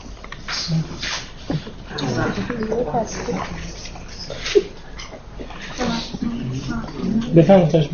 بفهم تشمه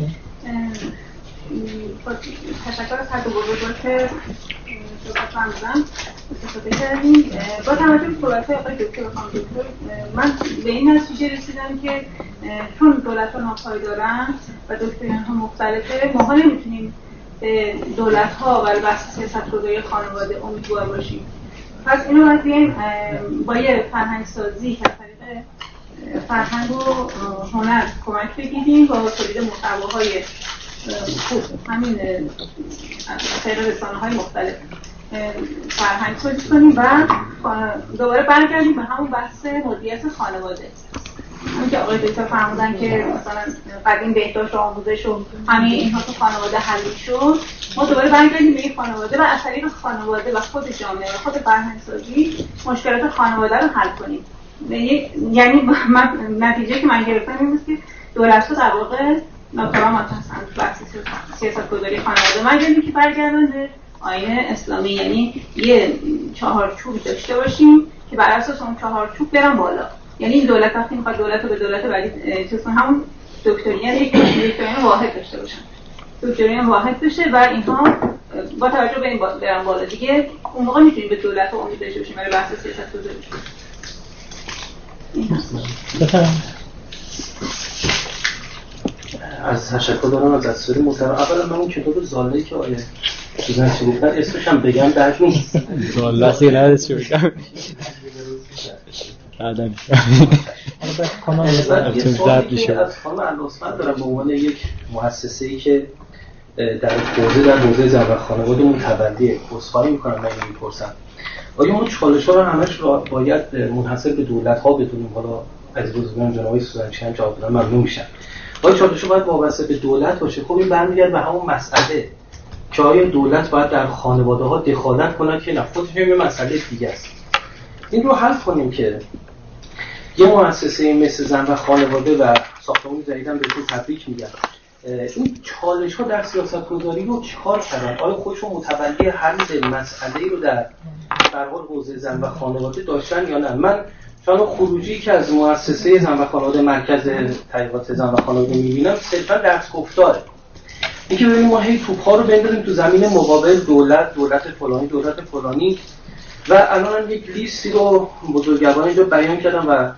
تشکر از هر دو بزرگوار که صحبت فرمودن استفاده کردیم. با توجه به صحبت‌های آقای دکتر خانم دکتر، من به این نتیجه رسیدم که چون دولت‌ها ناپایدارن و دکترین‌ها مختلفه، ما نمیتونیم به دولت‌ها و بحث سیاست‌گذاری خانواده امیدوار باشیم. پس اینو باید بیاییم با یه فرهنگ‌سازی که از طریق فرهنگ و هنر کمک بگیریم با تولید محتواهای خوب همین خیلی رسانه های مختلف فرهنگ تولید کنیم و دوباره برگردیم به همون بحث مدیریت خانواده. اون که آقای دکتر فرمودن که مثلا قدیم بهداشت و آموزش و همه اینها تو خانواده حل شد، ما دوباره برگردیم به این خانواده و از طریق خانواده و خود جامعه و خود فرهنگ‌سازی مشکلات خانواده رو حل کنیم. یعنی نتیجه که من گرفتم این بود که دولت‌ها در واقع ناکارآمد هستن تو بحث سیاست‌گذاری خانواده. من یعنی که برگردن به آیین اسلامی، یعنی یه چهارچوب داشته باشیم که بر اساس اون چهارچوب برن بالا. یعنی این دولت وقتی میخواد دولت رو به دولت بعدی چیز کنه، همون دکترین یک دکترین واحد داشته باشن، دکترین واحد بشه و اینها با توجه به این برن بالا دیگه، اون موقع میتونیم به دولت رو امید داشته باشیم برای بحث سیاست‌گذاری. از تشکر دارم از دستوری محترم. اولا من اون کتاب زاله‌ای که آیه چیزن چی گفتن اسمش هم بگم درد نیست. زاله سی نداره چی بگم بعدم یه سوالی که از خانم الاصفند دارم به عنوان یک مؤسسه‌ای که در حوزه در حوزه زن و خانواده متولیه، عذرخواهی میکنم من اینو میپرسم، آیا اون چالش‌ها رو همش رو باید منحصر به دولت‌ها بدونیم؟ حالا از بزرگان جناب سوزنچیان جواب دادن ممنون میشم. آیا چالش‌ها باید وابسته به دولت باشه؟ خب این برمیگرده به همون مسئله که آیا دولت باید در خانواده‌ها دخالت کنه که نه، خودش یه مسئله دیگه است. این رو حل کنیم که یه مؤسسه مثل زن و خانواده و ساختمان جدیدم بهتون تبریک میگم، این چالش‌ها در سیاست‌گذاری رو چیکار کردن؟ آیا خودشون متولی حل مسئله‌ای رو در در حال حوزه زن و خانواده داشتن یا نه؟ من چون خروجی که از مؤسسه زن و خانواده مرکز تحقیقات زن و خانواده می‌بینم صرفاً درس گفتاره. اینکه ببینیم ما هی توپ‌ها رو بندازیم تو زمین مقابل دولت، دولت فلانی، دولت فلانی و الان هم یک لیستی رو بزرگواران اینجا بیان کردن و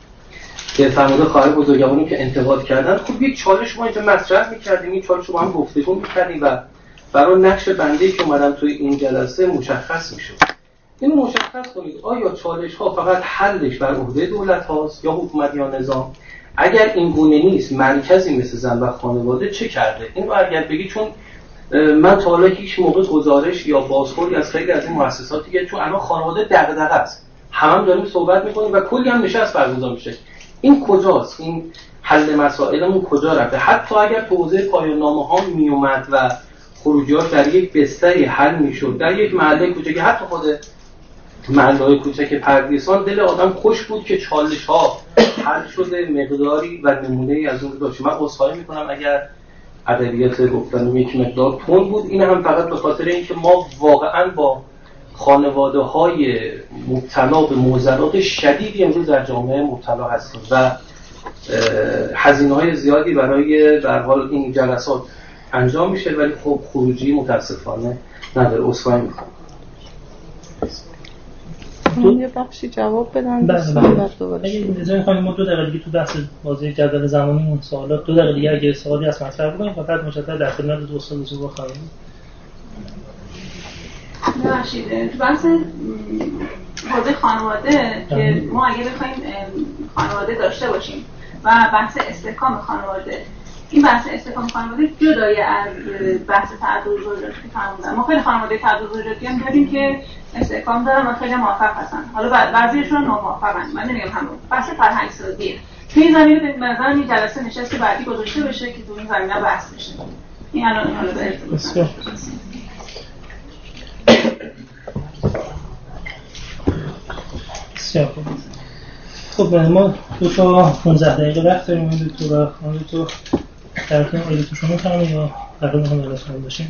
که فرموده خواهر بزرگوارانی که انتقاد کردن. خب یک چالش ما اینجا مطرح می‌کردیم، این چالش رو با هم گفتگو می‌کردیم و برای نقش بندی که اومدن توی این جلسه مشخص می‌شد. این مشخص کنید آیا چالش‌ها فقط حلش بر عهده دولت هاست یا حکومت یا نظام؟ اگر این گونه نیست، مرکزی مثل زن و خانواده چه کرده؟ این رو اگر بگی، چون من تا حالا هیچ موقع گزارش یا بازخوردی از خیلی از این مؤسساتی که چون الان خانواده دغدغه است، همه هم داریم صحبت می‌کنیم و کلی هم نشست برگزار میشه، این کجاست؟ این حل مسائلمون کجا رفته؟ حتی اگر تو حوزه پایان نامه‌ها میومد و خروجیات در یک بستری حل میشد، در یک محله کوچکی، حتی خود محله‌های کوچک پردیسان، دل آدم خوش بود که چالش‌ها حل شده، مقداری و نمونه‌ای از اون داشت. من عذرخواهی می‌کنم اگر ادبیات گفتنم یک مقدار تند بود، این هم فقط به خاطر اینکه ما واقعاً با خانواده‌های مبتلا به معضلات شدیدی امروز در جامعه مبتلا هستیم و هزینه‌های زیادی برای به هر حال این جلسات انجام میشه، ولی خب خروجی متاسفانه نداره. عذرخواهی می‌کنم. یه بخشی جواب بدن دوستان بعد دوباره. اگه اجازه کنید ما دو دقیقه دیگه تو بحث بازی جدول زمانی اون سوالات دو دقیقه دیگه اگه سوالی از مطرح بکنیم فقط مشتاق در خدمت دو استاد بزرگ بخوام. ببخشید تو بحث حوزه خانواده که ما اگه بخوایم خانواده داشته باشیم و بحث استحکام خانواده، این بحث استحکام خانواده جدای از بحث تعدد زوجاتی که فرمودن. ما خیلی خانواده تعدد زوجاتی هم داریم که استحکام دارن و خیلی موفق هستن، حالا بعضیشون ناموفقن. من نمیگم همون بحث فرهنگ سازیه. تو این زمینه به نظر این جلسه نشست بعدی گذاشته بشه که تو این زمینه بحث بشه. این الان حالا به ارتباط بسیار خوب. خب ما دو تا پانزده دقیقه وقت داریم. این دو تا خانم تو در کنار آیدو تو شما کنم یا قرار میخوام دلستان باشیم؟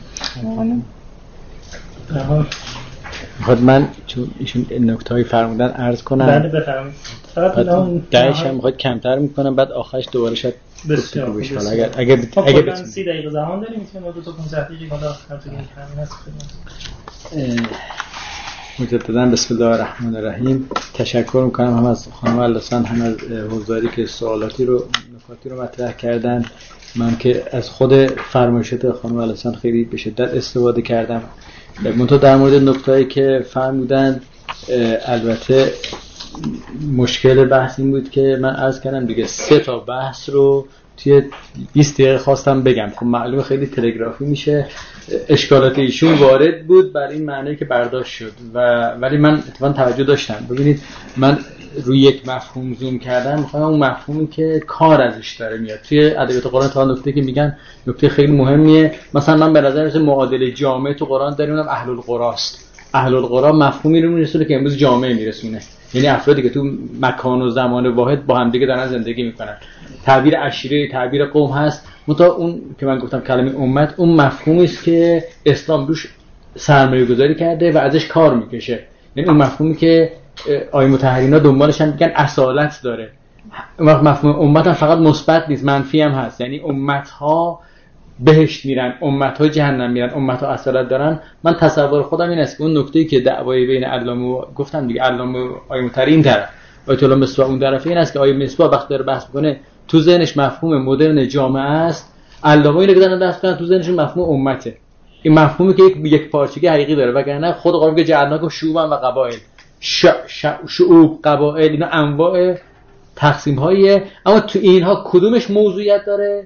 خود من چون ایشون نکته هایی فرمودن عرض کنم. بله بفرمایید. فقط دهش هم میخواد کمتر میکنم بعد آخرش دوباره شد بسیار خوب. حالا اگر اگر خب اگر بتونیم سی دقیقه زمان داریم میتونیم دو تا پانزده دقیقه حالا هر طور که هست خدمت. مجدداً بسم الله الرحمن الرحیم. تشکر میکنم هم از خانم الاصفند هم از حضاری که سوالاتی رو نکاتی رو مطرح کردن. من که از خود فرمایشات خانم الاصفند خیلی به شدت استفاده کردم. منتها در مورد نکته‌ای که فرمودن البته مشکل بحث این بود که من عرض کردم دیگه سه تا بحث رو توی بیست دقیقه خواستم بگم. خب معلومه خیلی تلگرافی میشه. اشکالات ایشون وارد بود بر این معنی که برداشت شد و ولی من اتفاقا توجه داشتم. ببینید من روی یک مفهوم زوم کردم، میخوام اون مفهومی که کار ازش داره میاد. توی ادبیات قرآن تا نکته که میگن نکته خیلی مهمیه. مثلا من به نظر میاد معادله جامعه تو قرآن داریم، اونم اهل القراست. اهل القرا مفهومی رو میرسونه که امروز جامعه میرسونه، یعنی افرادی که تو مکان و زمان واحد با هم دیگه دارن زندگی میکنن. تعبیر عشیره، تعبیر قوم هست. متا اون که من گفتم کلمه امت، اون مفهومی است که اسلام روش سرمایه گذاری کرده و ازش کار میکشه. یعنی اون مفهومی که آیه مطهرینا دنبالش هم میگن اصالت داره. اون مفهوم امت هم فقط مثبت نیست، منفی هم هست. یعنی امت ها بهشت میرن، امت ها جهنم میرن، امت ها اصالت دارن. من تصور خودم این است که اون نکته‌ای که دعوای بین علامه گفتم دیگه، علامه و آیه مطهری این طرف، آیه الله مصباح اون طرف، این است که آیه مصباح وقتی داره بحث میکنه تو ذهنش مفهوم مدرن جامعه است، علامه اینو که دارن بحث میکنن تو ذهنشون مفهوم امته. این مفهومی که یک یک پارچگی حقیقی داره، وگرنه خود قرآن میگه جعلناکم شعوبا و قبایل. ش... ش... شعوب، قبایل، اینا انواع تقسیم هاییه، اما تو اینها کدومش موضوعیت داره؟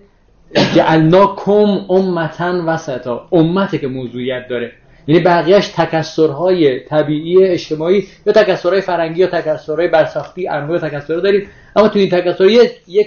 جعلناکم امتن وسطا، امته که موضوعیت داره. یعنی بقیهش تکثرهای طبیعی اجتماعی یا تکثرهای فرنگی یا تکثرهای برساختی، انواع تکثر داریم، اما تو این تکثر یک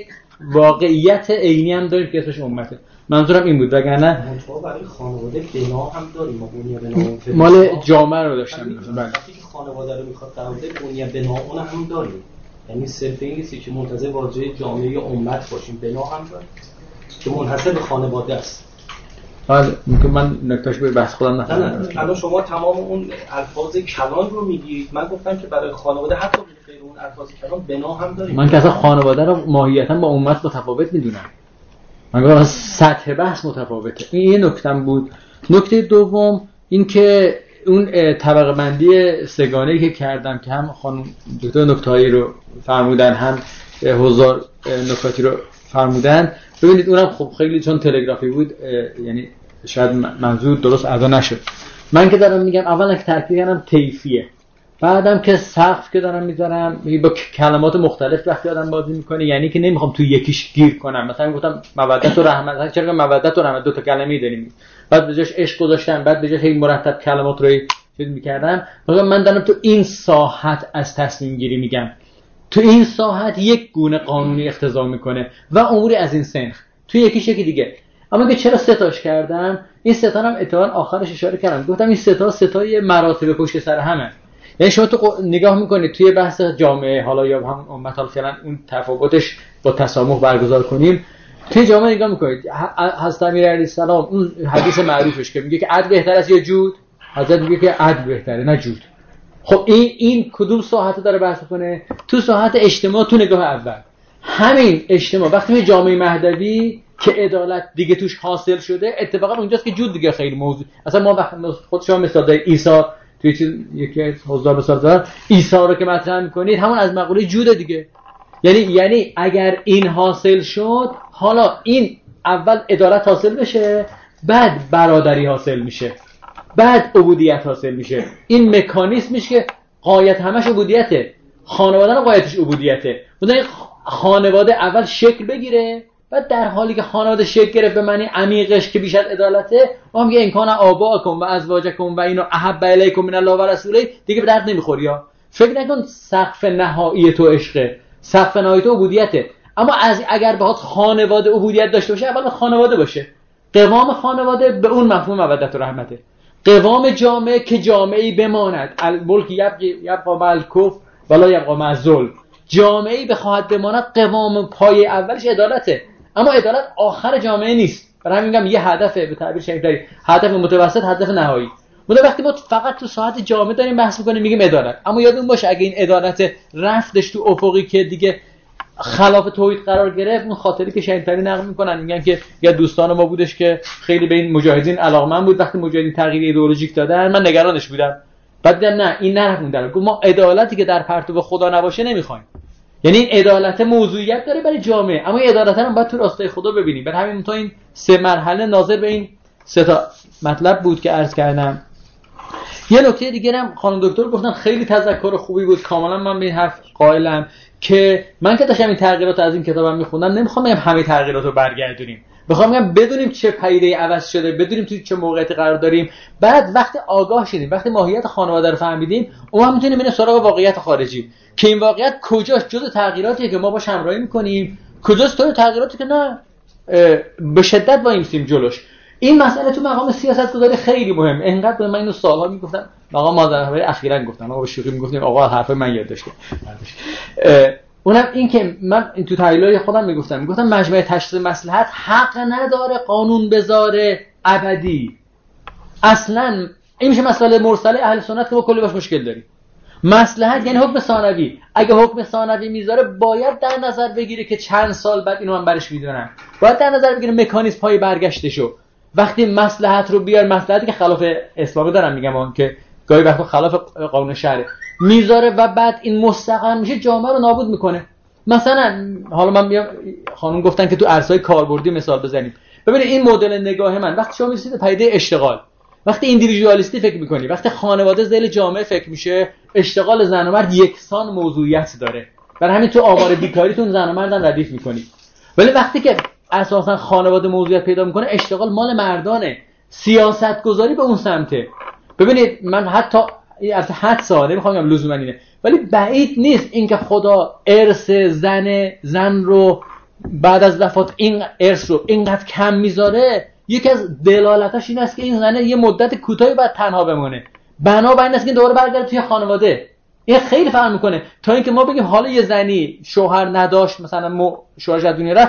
واقعیت عینی هم داریم که اسمش امته. منظورم این بود، وگرنه منطقه برای خانواده بنا هم داریم، ما بنیه بنا مال جامعه رو داشتم. بله وقتی که خانواده رو میخواد قرار بده بنیه بنا اون هم داریم. یعنی صرف این نیست که منتظر واژه جامعه یا امت باشیم، بنا هم داریم که منحصر به خانواده است. حالا ممکن من نکتهش به بحث خودم نفهمیدم. نه الان شما تمام اون الفاظ کلان رو میگید، من گفتم که برای خانواده حتی غیر اون الفاظ کلان بنا هم داریم. من که اصلا خانواده رو ماهیتا با امت متفاوت میدونم. من گفتم سطح بحث متفاوته. این یه نکتم بود. نکته دوم این که اون طبقه بندی سگانه‌ای که کردم که هم خانم دکتر نکته‌ای رو فرمودن، هم هزار نکاتی رو فرمودن. ببینید اونم خب خیلی چون تلگرافی بود، یعنی شاید منظور درست ادا نشد. من که دارم میگم اولا که ترکیب کردم طیفیه، بعدم که سقف که دارم میذارم با کلمات مختلف وقتی آدم بازی میکنه، یعنی که نمیخوام تو یکیش گیر کنم. مثلا گفتم مودت و رحمت، چرا مودت و رحمت دو تا کلمه‌ای داریم، بعد به جاش عشق گذاشتم، بعد به جاش خیلی مرتب کلمات رو چیز میکردم. من دارم تو این ساحت از تصمیم گیری میگم، تو این ساحت یک گونه قانونی اقتضا میکنه و اموری از این سنخ، تو یکیش یکی دیگه. اما که چرا سه تاش کردم؟ این سه تا هم اتفاقا آخرش اشاره کردم، گفتم این سه تا سه تای مراتب پشت سر همه. یعنی شما تو نگاه میکنید توی بحث جامعه، حالا یا هم امت، حالا فعلا اون تفاوتش با تسامح برگزار کنیم، توی جامعه نگاه میکنید حضرت امیر علیه السلام اون حدیث معروفش که میگه که عدل بهتر است یا جود، حضرت میگه که عدل بهتره نه جود. خب این این کدوم ساحت داره بحث کنه؟ تو ساحت اجتماع. تو نگاه اول همین اجتماع وقتی به جامعه مهدوی که عدالت دیگه توش حاصل شده، اتفاقا اونجاست که جود دیگه خیلی موضوع. اصلا ما وقتی خود شما مثال دارید عیسی توی چیز یکی از حضار مثال دارن، عیسی رو که مطرح میکنید همون از مقوله جود دیگه. یعنی یعنی اگر این حاصل شد، حالا این اول عدالت حاصل بشه، بعد برادری حاصل میشه، بعد عبودیت حاصل میشه. این مکانیزمش که غایت همش عبودیته، خانواده رو غایتش عبودیته. بودن خانواده اول شکل بگیره، بعد در حالی که خانواده شکل گرفت به معنی عمیقش که بیش از عدالته، ما میگه امکان آباءکم و ازواجکم و اینو احب الیکم من الله و رسوله، دیگه به درد نمیخوری. ها فکر نکن سقف نهایی تو عشقه، سقف نهایی تو عبودیته. اما از اگر بخواد خانواده عبودیت داشته باشه، اول خانواده باشه. قوام خانواده به اون مفهوم مودت و رحمته. قوام جامعه که جامعه‌ای بماند، الملک یبقی مع الکفر ولا یبقی مع الظلم. جامعه‌ای بخواهد بماند، قوام پایه اولش عدالته، اما عدالت آخر جامعه نیست. برای همین میگم یه هدفه، به تعبیر شیخ‌داری هدف متوسط، هدف نهایی. ما وقتی ما فقط تو ساعت جامعه داریم بحث می‌کنیم میگیم عدالت، اما یادتون باشه اگه این عدالت رفتش تو افقی که دیگه خلاف توحید قرار گرفت، اون خاطری که شیخ‌داری نقل میکنن، میگن که یا دوستان ما بودش که خیلی به این مجاهدین علاقه‌مند بود، وقتی مجاهدین تغییر ایدئولوژیک دادن من نگرانش بودم، بعد دیدم نه این نرفت اون در ما عدالتی که در پرتو خدا نباشه نمیخوایم. یعنی این عدالت موضوعیت داره برای جامعه، اما این عدالت رو باید تو راستای خدا ببینیم. برای همین تا این سه مرحله ناظر به این سه تا مطلب بود که عرض کردم. یه نکته دیگه هم خانم دکتر گفتن خیلی تذکر خوبی بود، کاملا من به این حرف قائلم که من که داشتم این تغییرات از این کتابم میخوندم نمیخوام بگم همه تغییرات رو برگردونیم، میخوام بگم بدونیم چه پدیده عوض شده، بدونیم توی چه موقعیتی قرار داریم، بعد وقتی آگاه شدیم، وقتی ماهیت خانواده رو فهمیدیم، اون هم میتونیم بریم سراغ واقعیت خارجی که این واقعیت کجاست، جزء تغییراتیه که ما باش همراهی میکنیم، کجاست تو تغییراتی که نه به شدت وایسیم جلوش. این مسئله تو مقام سیاستگذاری خیلی مهم. اینقدر به من اینو سالها میگفتن، مقام مادرهای اخیراً گفتن، آقا به شوخی میگفتیم آقا حرف من یاد داشته. اونم این که من این تو تحلیلای خودم میگفتم میگفتم مجمع تشخیص مصلحت حق نداره قانون بذاره ابدی. اصلاً این میشه مسئله مرسله اهل سنت که با کلی باش مشکل داریم. مصلحت یعنی حکم ثانوی. اگه حکم ثانوی میذاره باید در نظر بگیره که چند سال بعد اینو من برش میدونم. باید در نظر بگیره مکانیزم پای برگشتشو. وقتی مصلحت رو بیار، مصلحتی که خلاف اسلامی دارم میگم اون که گاهی وقتا خلاف قانون شرع میذاره و بعد این مستقیم میشه جامعه رو نابود میکنه. مثلا حالا من میام خانم گفتن که تو ارزهای کاربردی مثال بزنیم. ببینید این مدل نگاه من وقتی شما میرسید به پدیده اشتغال، وقتی ایندیویدوالیستی فکر میکنی، وقتی خانواده ذیل جامعه فکر میشه، اشتغال زن و مرد یکسان موضوعیت داره. برای همین تو آمار بیکاریتون زن و مردن ردیف میکنی. ولی وقتی که اساسا خانواده موضوعیت پیدا میکنه، اشتغال مال مردانه، سیاست گذاری به اون سمته. ببینید من حتی از حد ساده نمیخوام بگم لزوما اینه، ولی بعید نیست اینکه خدا ارث زن زن رو بعد از وفات این ارث رو اینقدر کم میذاره. یکی از دلالتاش این است که این زنه یه مدت کوتاهی بعد تنها بمونه، بنابراین این است که دوباره برگرده توی خانواده. این خیلی فرق میکنه تا اینکه ما بگیم حالا یه زنی شوهر نداشت، مثلا شوهرش از دنیا رفت،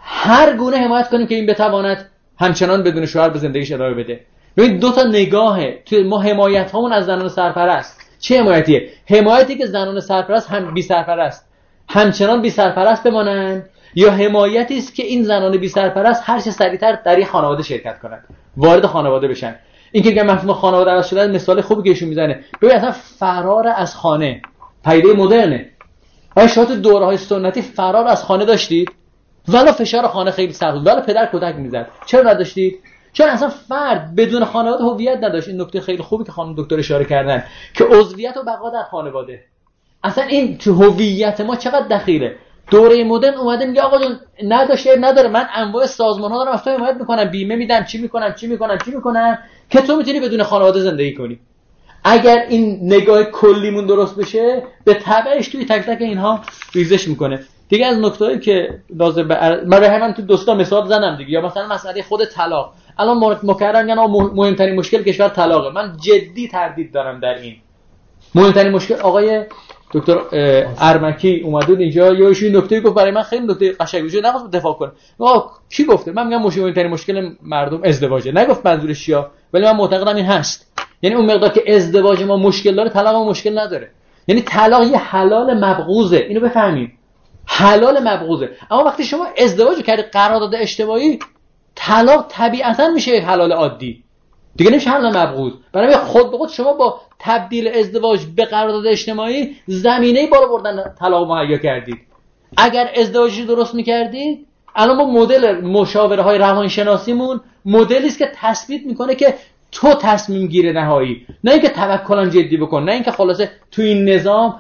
هر گونه حمایت کنیم که این بتواند همچنان بدون شوهر به زندگیش ادامه بده. ببین دو تا نگاهه توی ما حمایت هامون از زنان سرپرست. چه حمایتیه؟ حمایتی که زنان سرپرست هم بی سرپرست همچنان بی سرپرست بمانن، یا حمایتی است که این زنان بی سرپرست هر چه سریعتر در این خانواده شرکت کنند، وارد خانواده بشن. این که میگم مفهوم خانواده عوض شده مثال خوبی که ایشون میزنه. ببین اصلا فرار از خانه پدیده مدرنه. آیا شما تو دوره‌های سنتی فرار از خانه داشتید؟ ولی فشار خانه خیلی سخت بود، ولی پدر کتک میزد. چرا نداشتید؟ چون اصلا فرد بدون خانواده هویت نداشت. این نکته خیلی خوبی که خانم دکتر اشاره کردن که عضویت و بقا در خانواده. اصلا این تو هویت ما چقدر دخیله. دوره مدرن اومده میگه آقا جون نداشته نداره، من انواع سازمان‌ها دارم از تو حمایت میکنم، بیمه میدم، چی میکنم چی میکنم چی میکنم که تو میتونی بدون خانواده زندگی کنی. اگر این نگاه کلیمون درست بشه، به تبعش توی تک تک اینها ریزش میکنه. دیگه از نکتهایی که لازم به من به همین تو دوستا مثال زنم دیگه، یا مثلا مسئله خود طلاق. الان مکرر میگن مهمترین مشکل کشور طلاقه. من جدی تردید دارم در این. مهمترین مشکل آقای دکتر ارمکی اومد اینجا یا ایشون نکته گفت برای من خیلی نکته قشنگی بود، نخواست دفاع کنه. آقا کی گفته؟ من میگم مهمترین مشکل مردم ازدواجه. نگفت منظورش چیه، ولی من معتقدم این هست. یعنی اون مقدار که ازدواج ما مشکل داره، طلاق ما مشکل نداره. یعنی طلاق یه حلال مبغوضه، اینو بفهمید. حلال مبغوضه. اما وقتی شما ازدواج کردی قرارداد اجتماعی، طلاق طبیعتاً میشه یک حلال عادی. دیگه نمیشه حلال مبغوض. برای خود به خود شما با تبدیل ازدواج به قرارداد اجتماعی زمینه بالا بردن طلاق مهیا کردید. اگر ازدواجی درست میکردید، الان ما مدل مشاوره های روانشناسیمون مدلی است که تثبیت میکنه که تو تصمیم گیره نهایی، نه اینکه توکلن جدی بکن، نه اینکه خلاصه تو این نظام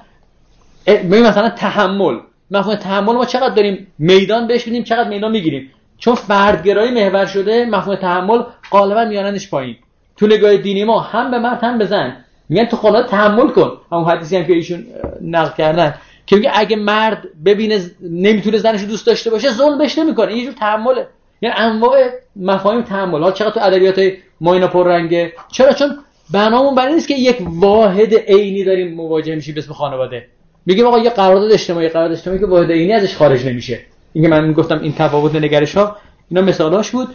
ببین مثلا تحمل، مفهوم تحمل ما چقدر داریم میدان بهش میدیم، چقدر میدان میگیریم. چون فردگرایی محور شده، مفهوم تحمل غالبا میاننش پایین. تو نگاه دینی ما هم به مرد هم به زن میگن تو خانواده تحمل کن. همون حدیثی هم که ایشون نقل کردن که میگه اگه مرد ببینه نمیتونه زنش رو دوست داشته باشه، ظلم بهش نمیکنه. این جور تحمله. یعنی انواع مفاهیم تحمل. ها چقدر تو ادبیات ما اینا پررنگه. چرا؟ چون بنامون برای نیست که یک واحد عینی داریم مواجه میشیم به اسم خانواده. میگیم آقا یه قرارداد اجتماعی، قرارداد اجتماعی که واحد عینی ازش خارج نمیشه. اینکه من گفتم این تفاوت نگرش‌ها اینا مثالاش بود.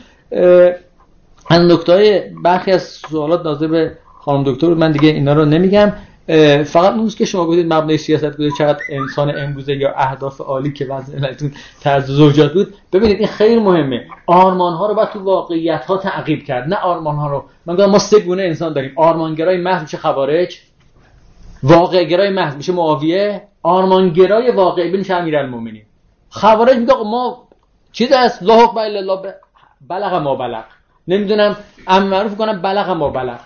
از نکته‌های برخی از سوالات ناظر به خانم دکتر بود، من دیگه اینا رو نمیگم. فقط اون که شما گفتید مبنای سیاست گذاری چقدر انسان امروزه یا اهداف عالی که وضعیتون طرز زوجات بود. ببینید این خیلی مهمه. آرمان‌ها رو باید تو واقعیت‌ها تعقیب کرد، نه آرمان‌ها رو. من گفتم ما سه گونه انسان داریم. آرمانگرای محض میشه خوارج، واقع‌گرای محض میشه معاویه، آرمانگرای واقعی میشه امیرالمومنین. خوارج میگه ما چیز است لا حکم الا الله بلغ ما بلغ، نمیدونم ام معروف کنم بلغ ما بلغ،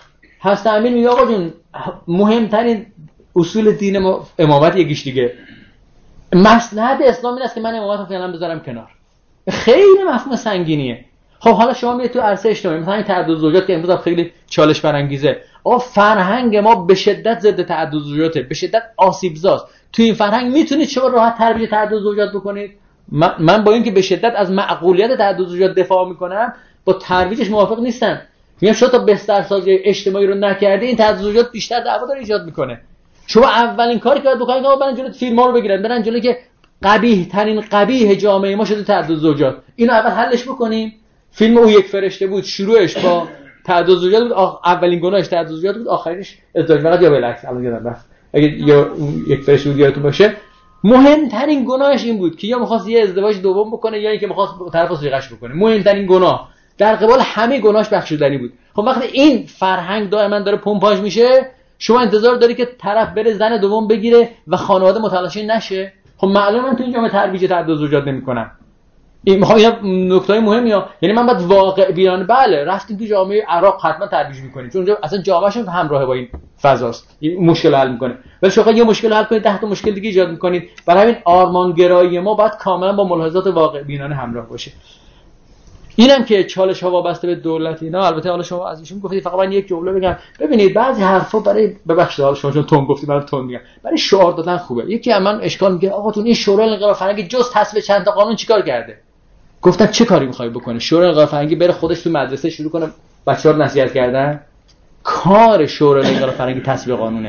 هست امین میگه آقا جون مهمترین اصول دین ما امامت یکیش دیگه، مصلحت اسلام این است که من امامت فعلا بذارم کنار. خیلی مفهوم سنگینیه. خب حالا شما میاد تو عرصه اجتماعی مثلا تعدد زوجات که امروز خیلی چالش برانگیزه، آقا فرهنگ ما به شدت ضد تعدد زوجاته، به شدت آسیبزاست. تو این فرهنگ میتونید شما راحت ترویج تعدد زوجات بکنید؟ من, من با اینکه به شدت از معقولیت تعدد زوجات دفاع میکنم، با ترویجش موافق نیستم. میگم شما تا بسترسازی اجتماعی رو نکردی این تعدد زوجات بیشتر دعوا داره ایجاد میکنه. شما اولین کاری که باید بکنید آقا برن جلوی فیلم‌ها رو بگیرن، برن جلوی که قبیح ترین قبیح جامعه ما شده تعدد زوجات، اینو اول حلش بکنیم. فیلم او یک فرشته بود، شروعش با تعدد زوجات بود، اولین گناهش تعدد زوجات بود، آخرش ازدواج فقط یا بالعکس. الان یادم رفت اگه یا یک فرشته بود یادتون باشه، مهمترین گناهش این بود که یا می‌خواست یه ازدواج دوم بکنه یا اینکه می‌خواست طرف صیغش بکنه. مهمترین گناه در قبال همه گناهش بخشودنی بود. خب وقتی این فرهنگ دائما داره پمپاژ میشه، شما انتظار داری که طرف بره زن دوم بگیره و خانواده متلاشی نشه؟ خب معلومه من تو این جامعه ترویج تعدد زوجات نمی‌کنم. این میخوام اینا نکته‌های مهمی ها، یعنی من باید واقع بینانه بله رفتیم تو جامعه عراق حتما ترویج می‌کنیم چون اونجا اصلا جامعهشون همراه با این فضاست، این مشکل حل می‌کنه. ولی شما یه مشکل حل کنید ده تا مشکل دیگه ایجاد می‌کنید. برای همین آرمانگرایی ما باید کاملا با ملاحظات واقع بینانه همراه باشه. اینم که چالش ها وابسته به دولت اینا، البته حالا شما از ایشون گفتید، فقط من یک جمله بگم. ببینید بعضی حرفا برای ببخشید حالا شما چون تون گفتید من تون میگم، برای شعار دادن خوبه. یکی از من اشکال میگه آقا تو این شورای انقلاب فرهنگی جز تصویب چند تا قانون چیکار کرده؟ گفتم چه کاری می‌خوای بکنه؟ شورای انقلاب فرهنگی بره خودش تو مدرسه شروع کنه بچه‌ها رو نصیحت کردن؟ کار شورای انقلاب فرهنگی تصویب قانونه.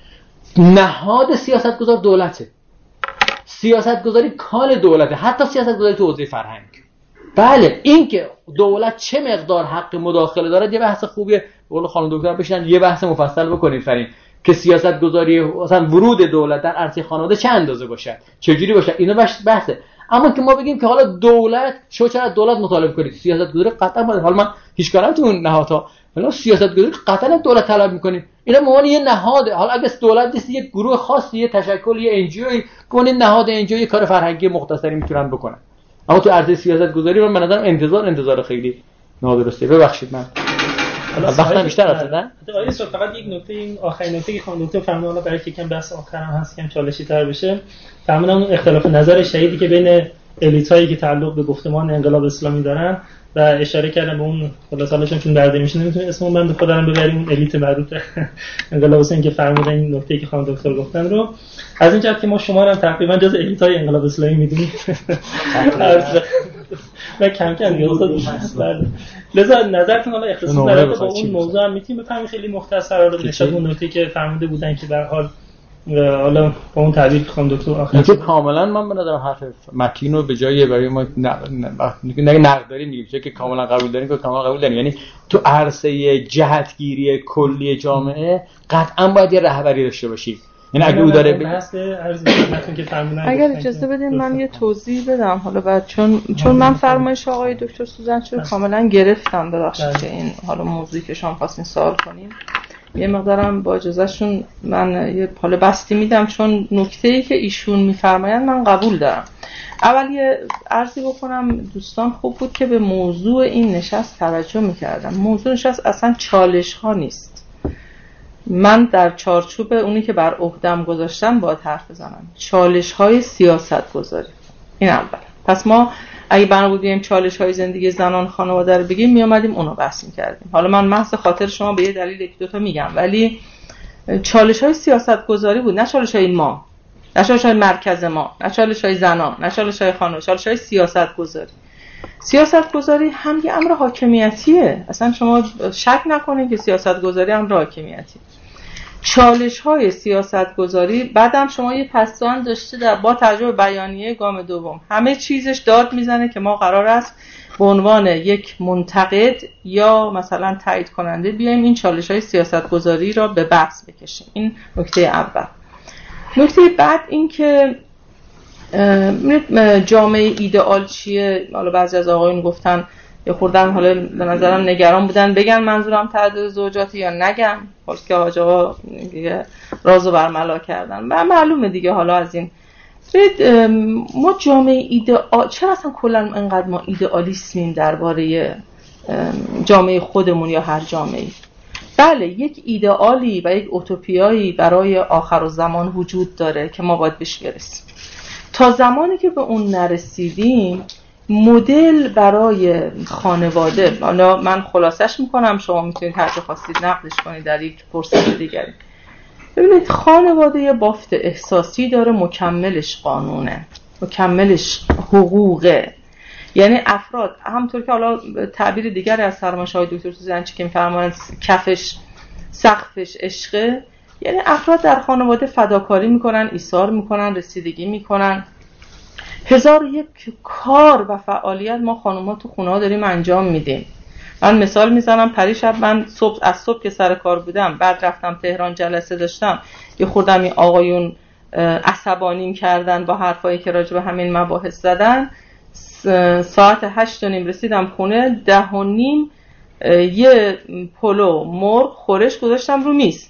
نهاد سیاستگزار دولته. سیاستگزاری کار دولته، حتی سیاستگزاری تو حوزه فرهنگ. بله این که دولت چه مقدار حق مداخله داره یه بحث خوبیه، قول خانم دکتر بشینن یه بحث مفصل بکنید فرین که سیاستگزاری مثلا ورود دولت در عرصه خانواده چه اندازه باشه، چه جوری باشه، اینا بحثه. اما که ما بگیم که حالا دولت شو چرا دولت مطالبه کنید، سیاستگزاری قطعا باید، حالا من هیچ کاری تو اون نهادها، حالا سیاستگزاری قطعا دولت طلب می‌کنید. اینا به عنوان یه نهاده، حالا اگه دولت نیست یه گروه خاصی، یه تشکل، یه ان جی او، کنه نهاد ان جی او کار فرهنگی مختصری میتونن بکنن. اما تو عرصه سیاستگزاری من به نظرم انتظار انتظار خیلی نادرسته. ببخشید من حالا وقتم بیشتر رفتن. آره فقط یک نکته، این آخرین نکته که خانم دکتر فرمودن، حالا برای یکم بحث آخرام هست که چالشی تر بشه، فرمودن اون اختلاف نظر شدیدی که بین الیتایی که تعلق به گفتمان انقلاب اسلامی دارن و اشاره کردن به اون خلاصالشون چون درده میشه نمیتونه اسمون من به خودم ببریم، اون الیت معروف انقلاب اسلامی که فرمودن این نکته که خانم دکتر گفتن رو، از این جهت که ما شما رو تقریبا جز الیتای انقلاب اسلامی میدونیم و کم کم میاد. لذا نظرتون حالا اختصاص داره با اون موضوع هم میتونیم بفهمیم خیلی مختصر رو نشون اون نکته که فرموده بودن که به هر حال حالا با اون تعبیر که خانم دکتر آخر اینکه کاملا من به نظرم حرف متین رو به جای برای ما نگه نقد داریم میگیم چون که کاملا قبول داریم که کاملا قبول داریم، یعنی تو عرصه جهتگیری کلی جامعه قطعا باید یه رهبری داشته باشیم. یعنی اگه او داره ب... اگر اجازه بدین من یه توضیح بدم حالا بعد، چون چون من فرمایش آقای دکتر سوزنچو کاملا گرفتم، ببخشید که این حالا موضوعی که شما خواستین سوال کنین یه مقدارم با اجازهشون من یه حالا بستی میدم، چون نکته‌ای که ایشون میفرمایند من قبول دارم. اول یه عرضی بکنم دوستان، خوب بود که به موضوع این نشست توجه میکردم. موضوع نشست اصلا چالش ها نیست. من در چارچوب اونی که بر عهدم گذاشتم باید حرف بزنم، چالش های سیاست گذاری. این اول. پس ما اگه بنا بودیم چالش های زندگی زنان خانواده رو بگیم می اومدیم اونو بحث می‌کردیم. حالا من محض خاطر شما به یه دلیل یک دو تا میگم، ولی چالش های سیاست گذاری بود، نه چالش های ما، نه چالش های مرکز ما، نه چالش های زنان، نه چالش های خانواده، چالش های سیاست گذاری. سیاست گذاری هم یه امر حاکمیتیه، اصلا شما شک نکنید که سیاست گذاری امر حاکمیتیه. چالش های سیاست گذاری بعدم شما یه پسوند داشته در با تجربه بیانیه گام دوم، همه چیزش داد میزنه که ما قرار است به عنوان یک منتقد یا مثلا تایید کننده بیایم این چالش های سیاست گذاری را به بحث بکشیم. این نکته اول. نکته بعد این که جامعه ایدئال چیه؟ حالا بعضی از آقایون گفتن یه خوردن حالا به نظرم نگران بودن بگن منظورم تعدد زوجاتی یا نگم، حالا که حاج آقا دیگه رازو برملا کردن و معلومه دیگه. حالا از این ما جامعه ایدئال، چرا اصلا کلا انقدر ما ایدئالیسمیم درباره جامعه خودمون یا هر جامعه‌ای؟ بله یک ایدئالی و یک اوتوپیایی برای آخرالزمان وجود داره که ما باید بهش برسیم. تا زمانی که به اون نرسیدیم مدل برای خانواده، حالا من خلاصش میکنم، شما میتونید هر چه خواستید نقدش کنید در یک فرصت دیگری. ببینید خانواده یه بافت احساسی داره، مکملش قانونه، مکملش حقوقه. یعنی افراد همونطور که حالا تعبیر دیگری از فرمایش‌های دکتر سوزنچی که می‌فرمایند کفش سقفش عشقه، یعنی افراد در خانواده فداکاری میکنن، ایثار میکنن، رسیدگی میکنن. هزار و یک کار و فعالیت ما خانوما تو خونه ها داریم انجام میدیم. من مثال میزنم، پریشب من صبح از صبح که سر کار بودم، بعد رفتم تهران جلسه داشتم، یه خوردم این آقایون عصبانیم کردن با حرفایی که راجع به همین مباحث زدن. ساعت هشت و نیم رسیدم خونه، ده و نیم یه پلو مرغ خورش گذاشتم رو میز.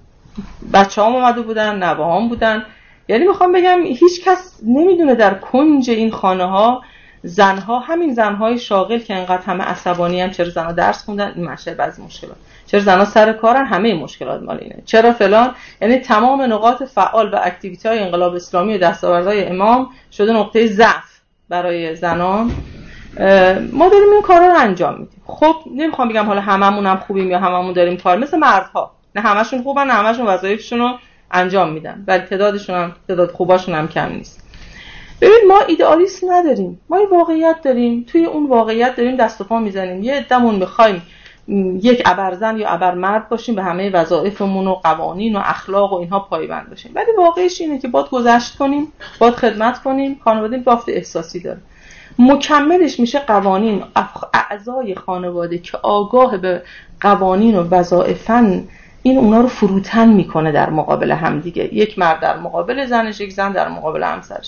بچه هم اومده بودن، نوه هم بودن. یعنی میخوام بگم هیچ کس نمیدونه در کنج این خانه ها زنها، همین زنهای شاغل که انقدر همه عصبانی هم، چرا زنها درس خوندن، این مشه بعضی مشکلات، چرا زنها سر کارن، همه مشکلات مال اینه، چرا فلان. یعنی تمام نقاط فعال و اکتیویتی های انقلاب اسلامی و دستاوردهای امام شده نقطه ضعف برای زنان. ما داریم این کارا رو انجام میدیم. خب نمیخوام بگم حالا هممون هم خوبیم یا هممون داریم کار مثل مردها، نه همشون خوبن، نه همشون وظایفشون رو انجام میدن، ولی تعدادشون هم تعداد خوباشون هم کم نیست. ببین ما ایدئالیسم نداریم، ما یه واقعیت داریم، توی اون واقعیت داریم دست و پا میزنیم. یه عده‌مون میخوایم یک ابرزن یا ابرمرد باشیم، به همه وظایفمون و قوانین و اخلاق و اینها پایبند باشیم، ولی واقعیش اینه که باید گذشت کنیم، باید خدمت کنیم. خانواده بافت احساسی داره، مکملش میشه قوانین. اعضای خانواده که آگاه به قوانین و وظایفن، این اونا رو فروتن میکنه در مقابل همدیگه، یک مرد در مقابل زنش، یک زن در مقابل همسرش.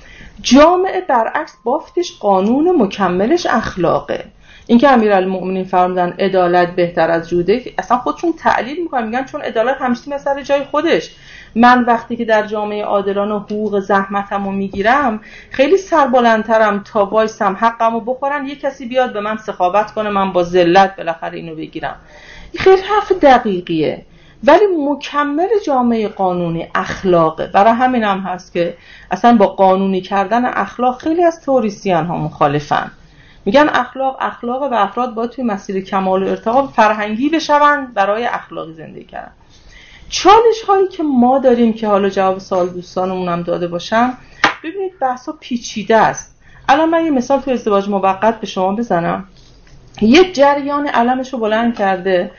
جامعه برعکس بافتش قانون، مکملش اخلاقه. اینکه امیرالمومنین فرمودن عدالت بهتر از جوده، اصلا خودشون تعلیل میکنن، میگن چون عدالت همیشه مثل جای خودش. من وقتی که در جامعه عادلانه حقوق زحمتمو میگیرم، خیلی سربلندترم تا وایسم حقمو بخورن، یک کسی بیاد به من سخاوت کنه، من با ذلت بالاخره اینو بگیرم. این خیلی حرف دقیقیه، ولی مکمل جامعه قانونی اخلاقه. برای همین هم هست که اصلا با قانونی کردن اخلاق خیلی از تئوریسین ها مخالفن. میگن اخلاق اخلاق و افراد باید توی مسیر کمال و ارتقا فرهنگی بشون برای اخلاقی زندگی کردن. چالش هایی که ما داریم که حالا جواب سوال دوستانمون هم داده باشم، ببینید بحثا پیچیده است. الان من یه مثال تو ازدواج موقت به شما بزنم. یک جریان علمشو بلند کرده،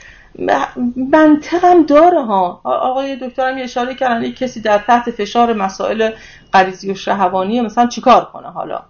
منطقم داره ها. آقای دکترم یه اشاره کردن یک کسی در تحت فشار مسائل غریزی و شهوانی مثلا چیکار کنه. حالا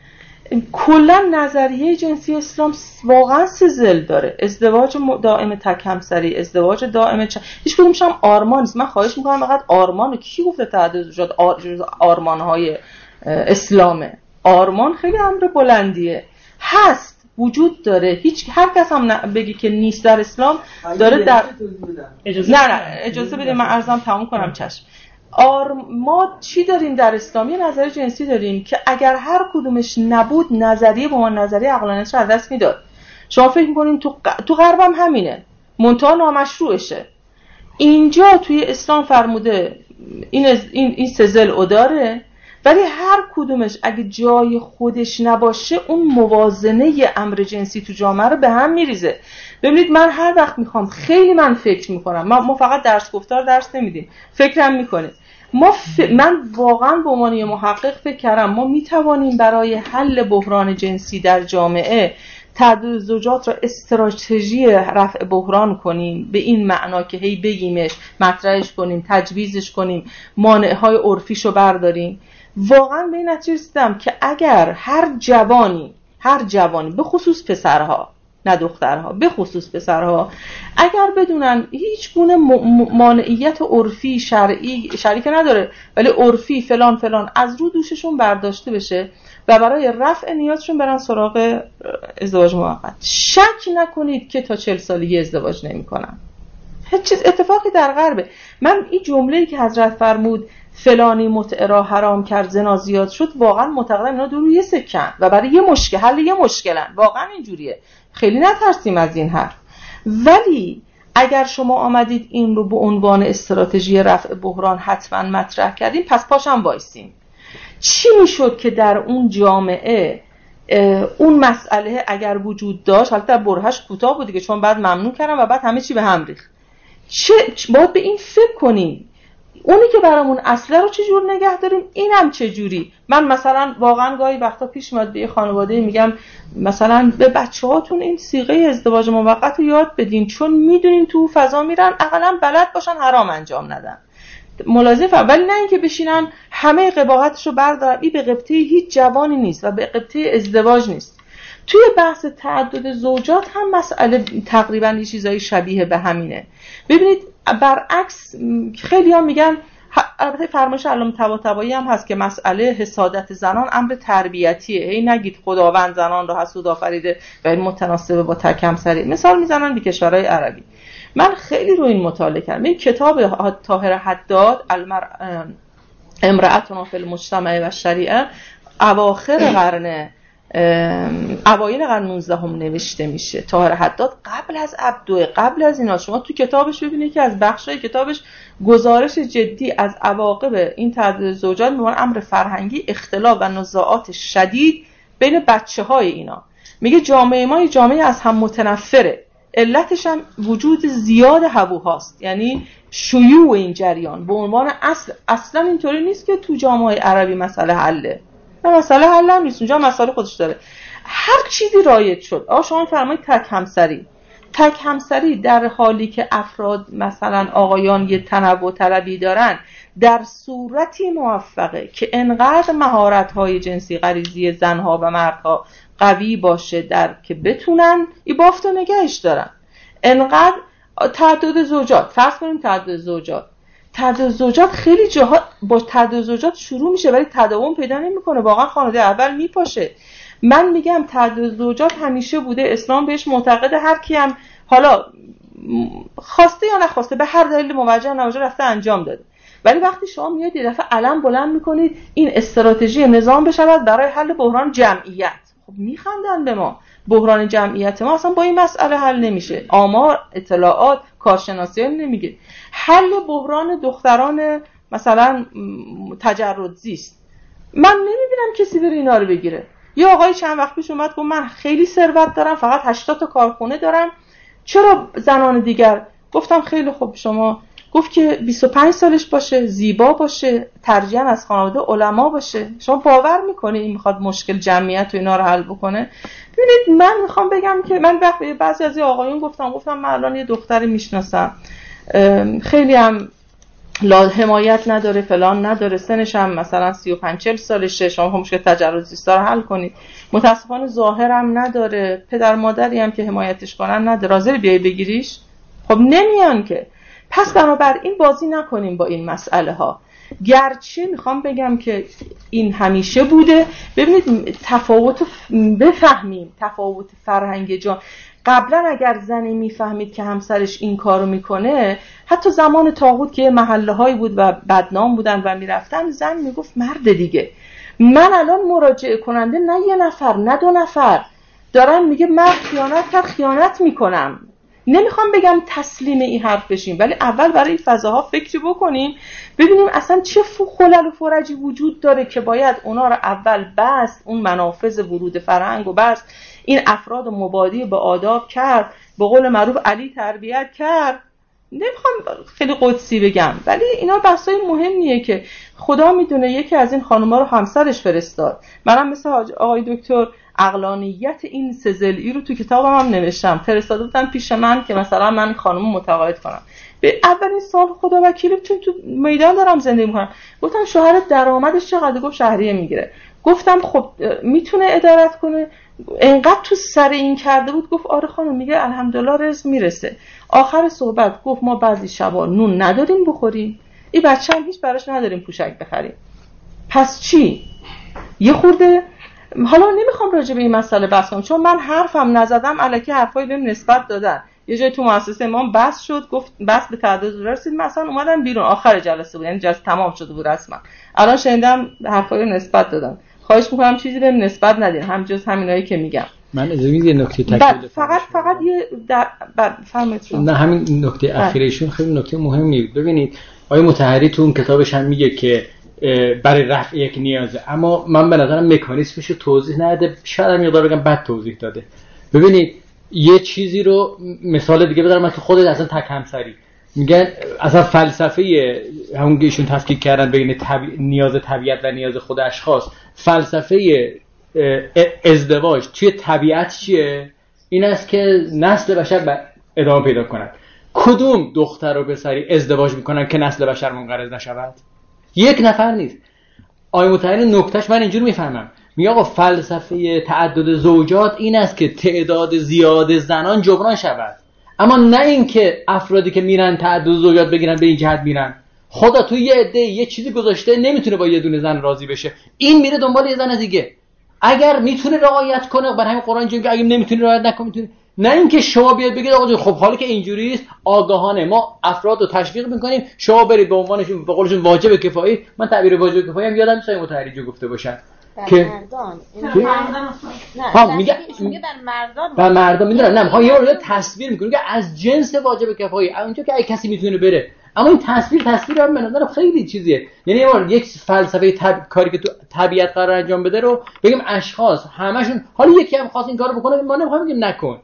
کلا نظریه جنسی اسلام واقعا سزل داره. ازدواج دائم تک همسری، ازدواج دائم چ... هیچ کدومش هم آرمان نیست. من خواهش میکنم فقط آرمانو کی گفته تعدد زوجات آر... آرمانهای اسلامه؟ آرمان خیلی امر بلندیه، هست، وجود داره. هیچ هر کس هم بگی که نیست در اسلام داره در اجازه نه نه اجازه بده من عرضم تموم کنم. چشم. آر ما چی داریم در اسلام؟ یه نظریه جنسی داریم که اگر هر کدومش نبود، نظریه با من نظریه عقلانیش رو از دست میداد. شما فکر می‌کنین تو ق... تو غرب هم همینه، منتها نامشروعشه. اینجا توی اسلام فرموده این از... این این سزل او داره، ولی هر کدومش اگه جای خودش نباشه، اون موازنه امر جنسی تو جامعه رو به هم میریزه. ببینید من هر وقت میخوام، خیلی من فکر میکنم، ما, ما فقط درس گفتار درس نمیدیم، فکرم میکنه. ما ف... من واقعا به عنوان محقق فکر کردم ما میتوانیم برای حل بحران جنسی در جامعه تعدد زوجات را استراتژی رفع بحران کنیم، به این معنا که هی بگیمش، مطرحش کنیم، تجویزش کنیم، مانعهای عرفیشو برداریم. واقعا به این نتیجه رسیدم که اگر هر جوانی هر جوانی به خصوص پسرها، نه دخترها، به خصوص پسرها، اگر بدونن هیچ گونه مانعیت عرفی شرعی شرعی که نداره، ولی عرفی فلان فلان از رو دوششون برداشته بشه و برای رفع نیازشون برن سراغ ازدواج موقت، شک نکنید که تا چهل سالگی ازدواج نمی‌کنن. هیچ چیز اتفاقی در غربه. من این جمله‌ای که حضرت فرمود فلانی متعه را حرام کرد، زنا زیاد شد، واقعا معتقدم اینا دو روی سکن و برای یه مشکل حل یه مشکلن. واقعا اینجوریه، خیلی نترسیم از این حرف. ولی اگر شما آمدید این رو به عنوان استراتژی رفع بحران حتما مطرح کردیم، پس پاشم وایسیم. چی میشد که در اون جامعه اون مسئله اگر وجود داشت، حالت در برهش کوتاه بود دیگه، چون بعد ممنوع کردم و بعد همه چی به هم ریخت. چه باید به این فکر کنیم، اونی که برامون اصله رو چجور نگه داریم، اینم چجوری. من مثلا واقعا گاهی وقتا پیش میاد به خانواده میگم مثلا به بچه‌هاتون این صیغه ازدواج موقت رو یاد بدین، چون میدونین تو فضا میرن اقلا بلد باشن حرام انجام ندن. ملاحظه فرم، ولی نه اینکه بشینن همه قباحتشو بردارن. این به قبطه هیچ جوانی نیست و به قبطه ازدواج نیست. توی بحث تعدد زوجات هم مسئله تقریبا یه چیزای شبیه به همینه. ببینید برعکس خیلی ها میگن، البته فرمایش علامه طباطبایی هم هست که مسئله حسادت زنان امر تربیتیه. هی نگید خداوند زنان را حسود آفریده و این متناسبه با تکمسری. مثال میزنن به کشورهای عربی. من خیلی رو این مطالعه کردم. این کتاب طاهر حداد امرأتنا فی المجتمع و شریعه اواخر قرن اوایل قرن نوزدهم هم نوشته میشه. طاهر حداد قبل از عبدوه، قبل از اینا. شما تو کتابش ببینید که از بخشای کتابش گزارش جدی از عواقب این تعدد زوجات به عنوان امر فرهنگی، اختلاف و نزاعات شدید بین بچه‌های اینا. میگه جامعه ما جامعه از هم متنفره، علتش هم وجود زیاد هووهاست، یعنی شیوع این جریان به عنوان اصل. اصلا اینطوری نیست که تو جامعه عربی مسئله حله، نه مسئله حل هم نیست، اونجا مسئله خودش داره. هر چیزی رایج شد. آقا شما فرمایید تک همسری. تک همسری در حالی که افراد مثلا آقایان یه تنوع طلبی دارن، در صورتی موفقه که انقدر مهارت‌های جنسی غریزی زنها و مردها قوی باشه در که بتونن این بافت و نگهش دارن. انقدر تعدد زوجات، فرض کنیم تعدد زوجات تعدد زوجات خیلی جاها با تعدد زوجات شروع میشه ولی تداوم پیدا نمیکنه، واقعا خانواده اول میپاشه. من میگم تعدد زوجات همیشه بوده، اسلام بهش معتقده، هر کی هم حالا خواسته یا نخواسته به هر دلیل موجه نواجه رفته انجام داده. ولی وقتی شما میاد یه دفعه علم بلند میکنید این استراتژی نظام بشود برای حل بحران جمعیت، خب میخندن به ما. بحران جمعیت ما اصلا با این مسئله حل نمیشه. آمار، اطلاعات، کارشناسی هم نمیگه. حل بحران دختران مثلا تجرد زیست، من نمیبینم کسی بره اینا رو بگیره. یه آقای چند وقت پیش اومد گفت من خیلی ثروت دارم، فقط هشتاد تا کارخونه دارم، چرا زنان دیگر؟ گفتم خیلی خوب، شما گفت که بیست و پنج سالش باشه، زیبا باشه، ترجیحاً از خانواده علما باشه. شما باور میکنی این میخواد مشکل جمعیت و اینا رو حل بکنه؟ ببینید من میخوام بگم که من وقتی بعضی از آقایون گفتم گفتم من الان یه دختری میشناسم خیلی هم لا حمایت نداره، فلان نداره، سنش هم مثلا سی و پنج چهل سالشه، شما هم مشکل تجرد زیستا رو حل کنید. متاسفانه ظاهرم نداره، پدر مادری هم که حمایتش کنن نداره، حاضر بیای بگیریش؟ خب نمیان که. پس بنابراین بازی نکنیم با این مسئله ها. گرچه میخوام بگم که این همیشه بوده. ببینید تفاوت بفهمیم، تفاوت فرهنگ جان. قبلا اگر زنی میفهمید که همسرش این کارو میکنه، حتی زمان طاغوت که محله هایی بود و بدنام بودن و میرفتن، زن میگفت مرد دیگه. من الان مراجعه کننده نه یه نفر نه دو نفر دارن میگه مرد خیانت کرد، خیانت میکنم. نمیخوام بگم تسلیم این حرف بشیم، ولی اول برای این فضاها فکری بکنیم، ببینیم اصلا چه خلل و فرجی وجود داره که باید اونا رو اول بست، اون منافذ ورود فرهنگ و بست، این افراد مبادی به آداب کرد، به قول معروف علی تربیت کرد. نمیخوام خیلی قدسی بگم، ولی اینا بحثای مهمیه که خدا میدونه. یکی از این خانوما رو همسرش فرستاد. منم مثل آقای دکتر عقلانیت این سزلی رو تو کتابم هم نوشتم، فرستاده بودن پیش من که مثلا من خانومو متقاعد کنم. به اولین سال خدا وکیلی، چون تو میدان دارم زندگی میکنم، گفتم شوهرت درآمدش چقدر؟ گفت شهریه میگیره. گفتم خب میتونه ادارت کنه؟ انقدر تو سر این کرده بود. گفت آره خانم، میگه الحمدلله رزق میرسه. آخر صحبت گفت ما بعضی شبا نون نداریم بخوریم، این بچه هم هیچ براش نداریم پوشک بخریم. پس چی؟ یه خورده حالا نمیخوام راجع به این مسئله بحث کنم، چون من حرفم نزدم الکی حرفایی بهم نسبت دادن. یه جای تو مؤسسه امام بحث شد، گفت بحث به تعداد رسید، مثلا اومدم بیرون، آخر جلسه بود، یعنی جلسه تمام شده بود رسما. الان شنیدم حرفایی نسبت دادن. خواهش میکنم چیزی بهم نسبت ندین، هم جز همینایی که میگم. من از این یه نکته تکمیل فقط فقط یه فرمایید. نه همین نکته اخیرشون خیلی نکته مهمیه. ببینید آقای مطهری تو اون کتابش هم میگه که برای رفع یک نیازه، اما من به نظرم مکانیزمش رو توضیح نده، شاید هم یادار بگم بد توضیح داده. ببینید یه چیزی رو مثال دیگه بذارم که خودت اصلا تک همسری میگن اصلا فلسفه همون که ایشون تفکیک کردن بین طبی... نیاز طبیعت و نیاز خود اشخاص، فلسفه ازدواج توی طبیعت چیه؟ این است که نسل بشر ادامه پیدا کند. کدوم دختر و پسری ازدواج میکنن که نسل بشر منقرض نشود؟ یک نفر نیست. آقای مطهری نکتهش من اینجوری میفهمم، میگه آقا فلسفه تعدد زوجات این است که تعداد زیاد زنان جبران شود، اما نه این که افرادی که میرن تعدد زوجات بگیرن به این جهت میرن. خدا تو یه عده یه چیزی گذاشته نمیتونه با یه دونه زن راضی بشه، این میره دنبال یه زن دیگه. اگر میتونه رعایت کنه، برای همین قرآن اینجوری که اگه نمیتونی رعایت نکنی میتونی، نه اینکه شما بیاد بگید آقا خب حالا که اینجوری است آگاهانه ما افراد رو تشویق میکنیم شما برید به عنوانشون به قولشون واجب کفایی. من تعبیر واجب کفایی هم یادم میاد مطهری جو گفته باشن که مردان ها میگه میگه بر مردان بر مردان میدونم نه میخوام یه رو تصویر میکنه که از جنس واجب کفایی اونجا که اگه کسی میتونه بره، اما این تصویر تصویر هم به نظر خیلی چیزیه. یعنی یه بار یک فلسفه طب... کاری که تو طبیعت قرار انجام بده رو بگیم اشخاص همشون حالا یکی هم خواست این کارو بکنه ما نمیخوایم بگیم نکن.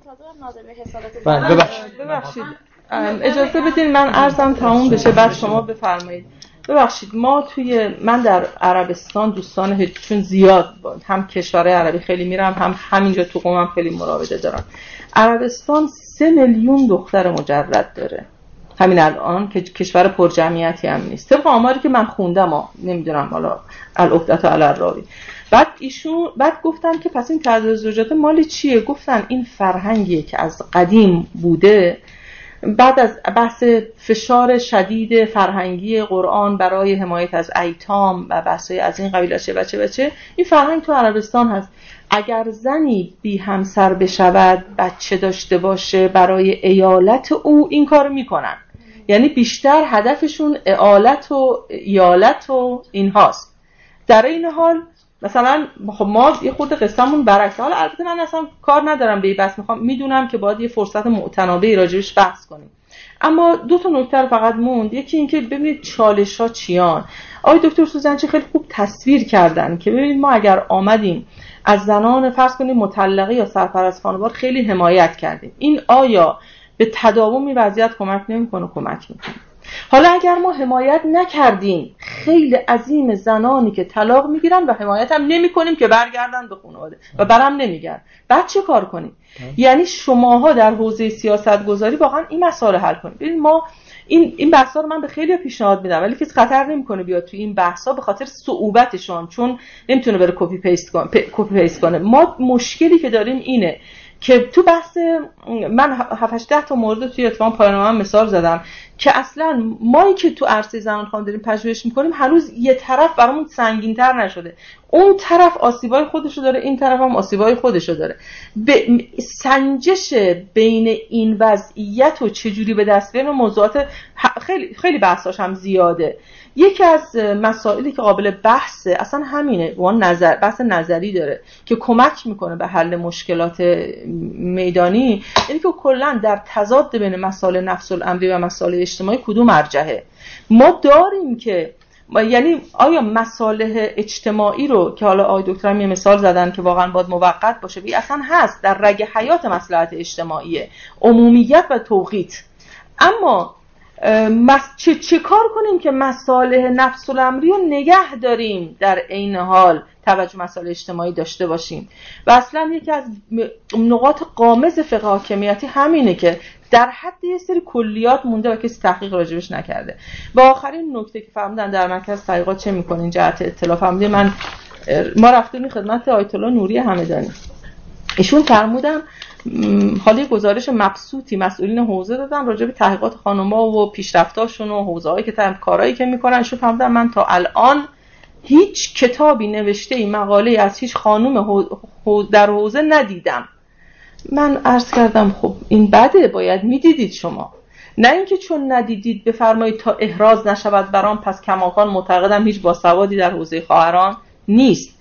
ببخشید ببخشید اجازه بدین من عرضم تموم بشه بعد شما بفرمایید. ببخشید ما توی من در عربستان دوستان چون زیاد هم کشورهای عربی خیلی میرم هم همینجا تو قومم خیلی مراوده دارم. عربستان سه میلیون دختر مجرد داره همین الان که کشور پرجمعیتی هم نیست طبق آماری که من خوندم ها. نمیدونم حالا العقدة علی الراوی. بعد ایشون بعد گفتن که پس این تعدد زوجات مال چیه؟ گفتن این فرهنگیه که از قدیم بوده، بعد از بحث فشار شدید فرهنگی قرآن برای حمایت از ایتام و بحثای از این قبیل چه بچه بچه این فرهنگ تو عربستان هست. اگر زنی بی همسر بشود بچه داشته باشه برای ایالت او این کار میکنن، یعنی بیشتر هدفشون ایالت و ایالت و این هاست. در این حال مثلا خب ما یه خورده قصه‌مون برعکس. حالا البته من اصلا کار ندارم به این بحث، میخوام میدونم که باید یه فرصت متنابعی راجعش بحث کنیم، اما دو تا نکته رو فقط موند. یکی این که ببینید چالش‌ها چیان. آقای دکتر سوزنچی خیلی خوب تصویر کردن که ببینید ما اگر آمدیم از زنان فرض کنیم مطلقه یا سرپرست خانوار خیلی حمایت کردیم، این آیا به تداوم این وضعیت کمک نمی‌کنه؟ کمک می‌کنه. حالا اگر ما حمایت نکردیم خیلی عظیم زنانی که طلاق میگیرن و حمایت هم نمی کنیم که برگردن به خانواده و برام نمیگن، بعد چه کار کنیم؟ یعنی شماها در حوزه سیاست گذاری واقعا این مسائل حل کنید. ببین ما این این بحثا رو من به خیلی پیشنهاد میدم ولی کسی خطر نمیکنه بیاد تو این بحثا به خاطر صعوبتشون، چون نمیتونه بره کپی پیست کنه کپی پیست کنه. ما مشکلی که داریم اینه که تو بحث من هفت هشت تا مورد توی اتفاق پایان‌نامه مثال زدم که اصلا ما که تو عرصه زنان خانم داریم پژوهش میکنیم هنوز یه طرف برامون سنگین‌تر نشده. اون طرف آسیبای خودشو داره، این طرف هم آسیبای خودشو داره. به سنجش بین این وضعیت و چجوری به دست بیاریم موضوعات خیلی خیلی بحثاش هم زیاده. یکی از مسائلی که قابل بحثه اصلا همینه، اون نظر بحث نظری داره که کمک میکنه به حل مشکلات میدانی، یعنی که کلا در تضاد بین مسائل نفس الامری و مسائل اجتماعی کدوم ارجحه. ما داریم که یعنی آیا مصالح اجتماعی رو که حالا آقای دکتر هم یه مثال زدن که واقعا باید موقت باشه، بی اصلا هست در رگ حیات مصلحت اجتماعیه، عمومیت و توقیت. اما مس... چه... چه کار کنیم که مصالح نفس الامری رو نگه داریم در عین حال توجه مسائل اجتماعی داشته باشیم؟ و اصلا یکی از نقاط قامز فقه حاکمیتی همینه که در حد یه سری کلیات مونده و کسی تحقیق راجبش نکرده. و آخرین نکته که فرمودن در مرکز تحقیقات چه میکنین جهت اطلاع فرموده، من ما رفتیم خدمت آیت الله نوری همدانی، ایشون فرمودن حالی گزارش مبسوطی مسئولین حوزه دادن راجع به تحقیقات خانم‌ها و پیشرفتاشون و حوزه‌هایی که تام کارهایی که میکنن. ایشون فرمودن من تا الان هیچ کتابی نوشته ای مقاله از هیچ خانم در حوزه ندیدم. من عرض کردم خب این بده، باید میدیدید شما، نه اینکه چون ندیدید بفرمایید تا احراز نشود برام پس کماکان معتقدم هیچ باسوادی در حوزه خواهران نیست.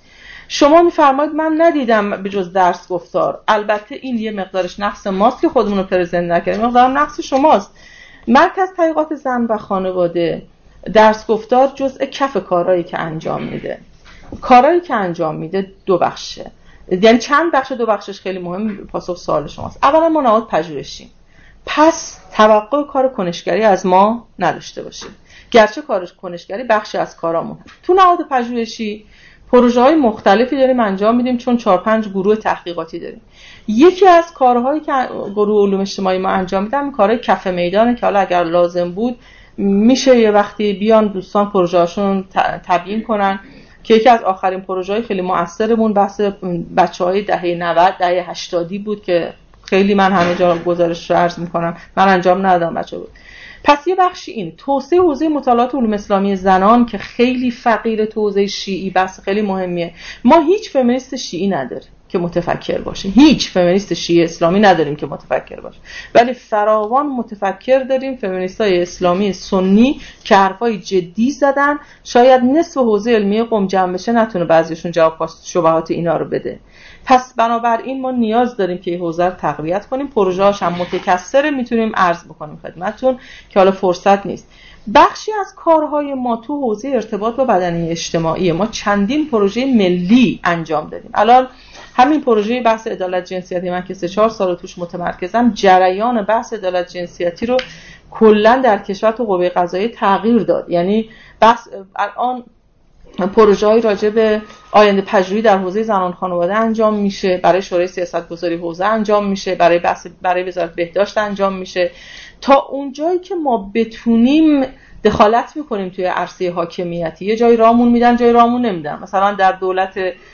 شما میفرمایید من ندیدم به جز درس گفتار. البته این یه مقدارش نقص ماست که خودمون رو پرزنت نکردیم، مقدارم نقص شماست. مرکز تحقیقات زن و خانواده درس گفتار جزء کف کارهایی که انجام میده. کارهایی که انجام میده دو بخشه، یعنی چند بخش، دو بخشش خیلی مهم. پاسخ سوال شماست. اولا ما نهاد پژوهشیم، پس توقع کار کنشگری از ما نداشته باشید، گرچه کار کنشگری بخشی از کارامون. تو نهاد پژوهشی پروژه های مختلفی داریم انجام میدیم، چون چهار پنج گروه تحقیقاتی داریم. یکی از کارهایی که گروه علوم اجتماعی ما انجام میدن کارهای کف میدانه که حالا اگر لازم بود میشه یه وقتی بیان دوستان پروژه‌هاشون تبیین کنن، که یکی از آخرین پروژه‌های خیلی مؤثرمون بحث بچه‌های دهه نود دهه هشتادی بود که خیلی من همه جا گزارش رو عرض میکنم، من انجام ندادم بچه بود. پس یه بخشی این توسعه حوزه مطالعات علوم اسلامی زنان که خیلی فقیر تو حوزه شیعی، بحث خیلی مهمیه. ما هیچ فمینیست شیعی نداریم که متفکر باشه، هیچ فمینیست شیعی اسلامی نداریم که متفکر باشه، ولی فراوان متفکر داریم، فمینیستای اسلامی سنی که حرفای جدی زدن. شاید نصف حوزه علمی قم جمع بشه نتونه بعضیشون جواب شبهات اینا رو بده. پس بنابراین ما نیاز داریم که این حوزه رو تقویت کنیم. پروژه‌هاش هم متکثر، میتونیم عرض بکنیم خدمتتون که حالا فرصت نیست. بخشی از کارهای ما تو حوزه ارتباط با بدنه اجتماعی ما چندین پروژه ملی انجام دادیم. الان همین پروژه بحث عدالت جنسیتی من که سه چهار سال توش متمرکزم، جریان بحث عدالت جنسیتی رو کلا در کشور تو قوه قضاییه تغییر داد. یعنی بحث الان پروژه‌ای راجع به آینده پژوهی در حوزه زنان خانواده انجام میشه، برای شورای سیاستگذاری حوزه انجام میشه، برای بحث برای وزارت بهداشت انجام میشه. تا اونجایی که ما بتونیم دخالت میکنیم توی عرصه حاکمیتی. یه جایی رامون میدن، جایی رامون نمیدن. مثلا در دولت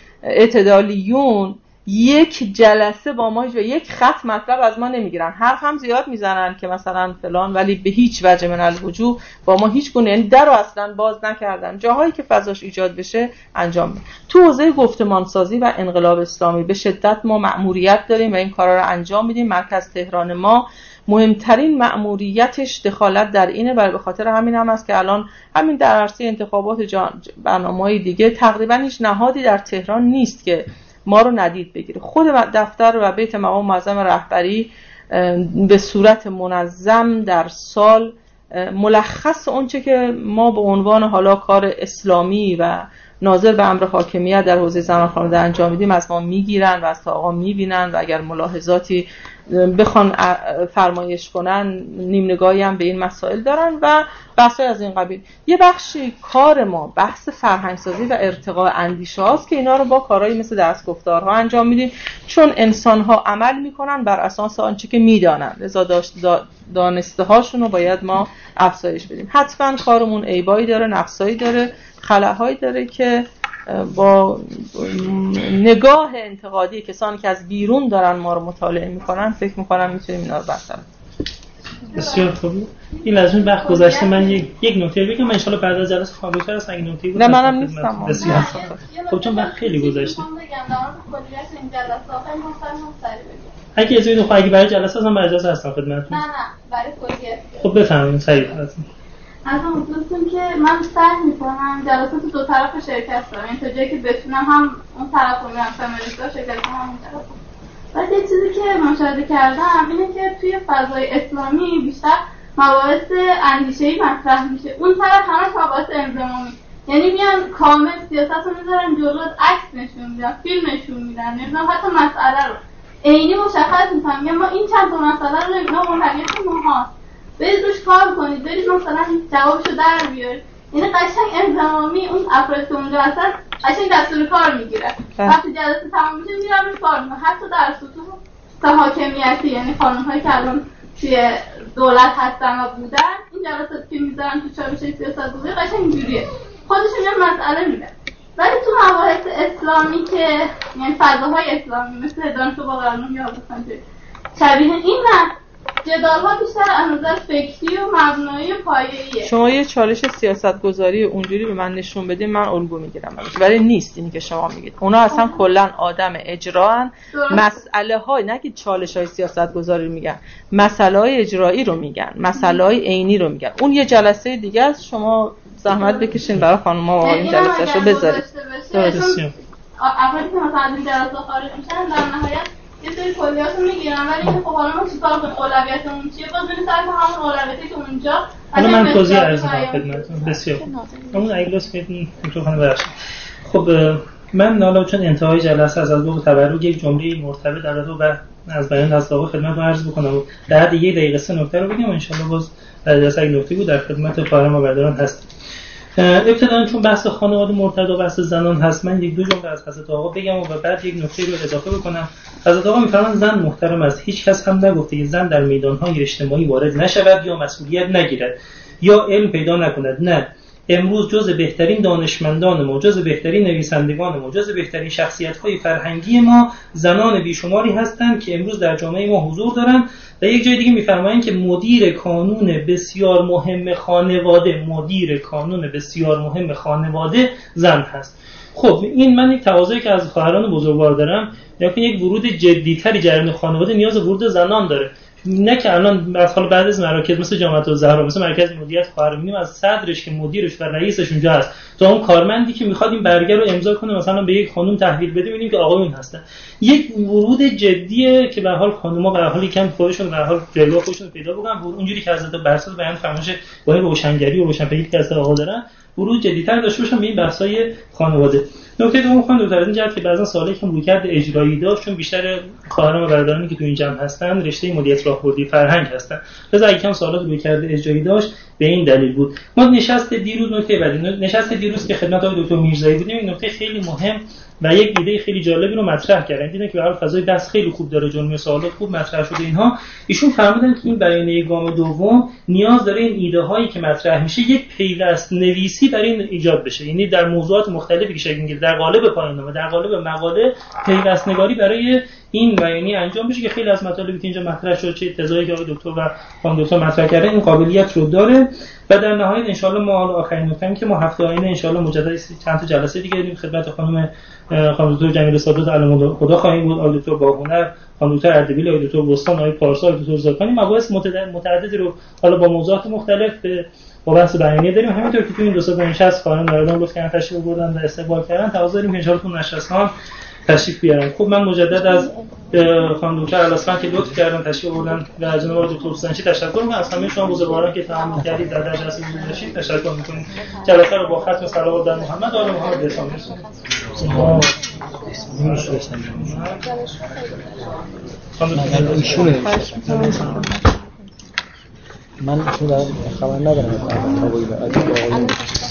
اعتدالیون یک جلسه با ما یک خط مطلب از ما نمیگیرن، حرف هم زیاد میزنن که مثلا فلان، ولی به هیچ وجه من الوجوه با ما هیچ گونه، یعنی در رو اصلا باز نکردن. جاهایی که فضاش ایجاد بشه انجام میدن. تو حوزه گفتمان سازی و انقلاب اسلامی به شدت ما مأموریت داریم و این کارا رو انجام میدیم. مرکز تهران ما مهمترین مأموریتش دخالت در اینه، برای به خاطر همین هم است که الان همین در عرصه انتخابات برنامه‌های دیگه تقریبا هیچ نهادی در تهران نیست که ما رو ندید بگیره. خود دفتر و بیت مقام معظم رهبری به صورت منظم در سال ملخص اونچه که ما به عنوان حالا کار اسلامی و ناظر به امر حاکمیت در حوزه زنان خانواده انجام میدیم از ما میگیرن و از تا آقا میبینن و اگر ملاحظاتی بخوان فرمایش کنن نیم نگاهی هم به این مسائل دارن و بحثای از این قبیل. یه بخشی کار ما بحث فرهنگسازی و ارتقاء اندیشه هاست که اینا رو با کارهایی مثل درس گفتارها انجام میدیم، چون انسان ها عمل میکنن بر اساس آنچه که میدانن، لذا دانسته هاشون رو باید ما افزایش بدیم. حتما کارمون عیبایی داره، نقصایی داره، خلاهایی داره که با نگاه انتقادی کسانی که از بیرون دارن ما رو مطالعه میکنن فکر میکنم میتونیم اینا رو برطرف. بسیار خوب. این از اون وقت گذشته من یک یک نکته بگم، من ان شاء الله بعد از جلسه خواهم هست اگه نکته بود. نه منم نیستم. بسیار خب چون وقت خیلی گذشته. اگه از این اگه برای جلسه ازم اجازه هست خدمتتون. نه نه برای کلیت. خب بفرمایید سریع لازم. از اون دوستون که من سعی میکنم جلسات دو طرف شرکت کنم، یعنی تا جایی که بتونم هم اون طرف رو میرم فمینیستا شرکت کنم هم اون طرف. بعد یه چیزی که مشاهده کردم اینه که توی فضای اسلامی بیشتر مباحث اندیشه‌ای مطرح میشه، اون طرف همش مباحث انضمامی، یعنی میان کامل سیاست رو میذارن جلو، عکس نشون میدن، فیلم نشون میدن، نمیدونم حتی مسئله رو عینی مشخص میکنن، میگن ما این چند تا مسئله رو اینا منحنیت ماها برید روش کار کنید، برید مثلا جوابشو در بیارید. یعنی قشنگ انضمامی اون افراد که اونجا هستن قشنگ دستور کار میگیره. وقتی جلسه تمام میشه میرن روش کار میکنن، حتی در سطوح حاکمیتی، یعنی خانم‌هایی که الان توی دولت هستن و بودن، این جلساتی که میذارن تو چارچوب سیاست‌گذاری قشنگ اینجوریه، خودشون یه مسئله میدن. ولی تو مباحث اسلامی که یعنی فضاهای اسلامی مثل دانش با قانون یا بخوام شبیه این نه، جدال‌ها بیشتر از نظر فکری و مبنایی و پایه‌ایه. شما یه چالش سیاست‌گذاری اونجوری به من نشون بدین من الگو میگیرم، ولی نیست اینی که شما میگید. اونا اصلا کلا آدم اجراان، مسئله های نگید چالش های سیاست‌گذاری رو میگن، مسئله های اجرایی رو میگن، مسئله های عینی رو میگن. اون یه جلسه دیگه است، شما زحمت بکشین برای خانم‌ها و آقایون جلسه‌شو بذارید. درسته. افرادی که مثلا از این جلسه خارج میشن در نهایت یه سری کلیات رو میگیرن، ولی اینکه خب حالا ما چیکار کنیم، اولویتمون چیه، باز بریم سر همون اولویتی که اونجا. حالا من توضیح عرض می‌کنم خدمتتون. بسیار اون اگه لطف کنید میکروفون ببخشید. خب من حالا چون انتهای جلسه از باب تبرک یک جمله مرتبط در رابطه با از بیان دست آقا خدمتتون عرض بکنم و در حد یک دقیقه سه نکته رو بگم و ان شاءالله باز بعد از اگه نکته بود در خدمت خواهران و برادران هستم. ابتداً چون بحث خانواده مرتد و بحث زنان هست، من یک دو جمله از حضرت آقا بگم و بعد یک نکته رو اضافه بکنم. حضرت آقا می‌فرمایند زن محترم است، هیچ کس هم نگفته که زن در میدان‌های اجتماعی وارد نشود یا مسئولیت نگیرد یا علم پیدا نکند. نه، امروز جز بهترین دانشمندان ما، جز بهترین نویسندگان ما، جز بهترین شخصیت‌های فرهنگی ما زنان بیشماری هستند که امروز در جامعه ما حضور دارند. و یک جای دیگه می‌فرمایند که مدیر کانون بسیار مهم خانواده، مدیر کانون بسیار مهم خانواده زن هست. خب این من یک تقاضایی که از خواهران بزرگوار دارم، یا که یک ورود جدی‌تری جریان خانواده نیاز به ورود زنان داره. نه که الان مثلا بعد از مراکز مثل جامعه الزهرا، مثل مرکز مدیریت خواهر می‌بینیم از صدرش که مدیرش و رئیسش اونجا هست تا اون کارمندی که می‌خواد این برگه رو امضا کنه مثلا به یک خانم تحویل بده، می‌بینیم که آقایون هستن. یک ورود جدیه که به هر حال خانم‌ها به هر حال یکم خودشون به هر حال جلوه خودشون پیدا بکنن، اونجوری که حضرت برسات بیان فرمایش با روشنگری و روشنفکری که از آقا دارن ورود جدی‌تر داشته باشن به این بحث‌های خانواده. نکته دوم خانم دکتر از این جهت که بعضن سوالی که رویکرد اجرایی داشت، چون بیشتر خواهران و برادرانی که تو این جمع هستن رشته مدیریت راهبردی فرهنگ هستن، لذا یکم سوالات رویکرد اجرایی داشت به این دلیل بود. ما نشست دیروز نکته بعدی نشست دیروز که خدمت آقای دکتر میرزایی بودیم، این نکته خیلی مهم و یک ایده خیلی جالبی رو مطرح کردن. دیدن که به هر حال فضای بحث خیلی خوب داره، جمله سوالات خوب مطرح شده اینها. ایشون فرمودن که این بیانیه گام دوم نیاز داره این ایده هایی که مطرح میشه یک پیوست نویسی برای این ایجاد بشه، یعنی در موضوعات مختلفی که شکل میگیره، در قالب پایان‌نامه، در قالب مقاله، پیوست نگاری برای این بیانیه انجام بشه که خیلی از مطالبی که اینجا مطرح شده، چه تزایی که آقای دکتر و خانم دکتر مطرح کردن، این قابلیت رو داره. و در نهایت ان شاءالله ما آخرین نکته که ما هفته آینده ان شاءالله مجدد چند تا جلسه دیگه داریم خدمت خانم خانم دکتر جمیله سادات علم خدا خواهیم بود، آقای دکتر باهنر، خانم دکتر اردبیل، آقای دکتر بستان، آقای پارسا، آقای دکتر زاکانی، مباحث متعددی رو حالا با موضوعات مختلف با بحث بیانیه داریم. همینطور که تو این دو سه نشست خواهران دارن لطف کردن تشریف بردن و استقبال کردن، تقاضا داریم که ان شاءالله تو نشست‌ها تشریف بیارن. خب من مجدد از خانم دکتر الاسفن که لطف کردن تشریف بردن و جناب آقای دکتر حسینی تشکر می‌کنم. از همه شما بزرگواران که تحمل کردید در جلسه حضور داشتید تشکر می‌کنیم. جلسه رو با ختم صلوات بر محمد و آل محمد بسم من خبر ندارم از آقای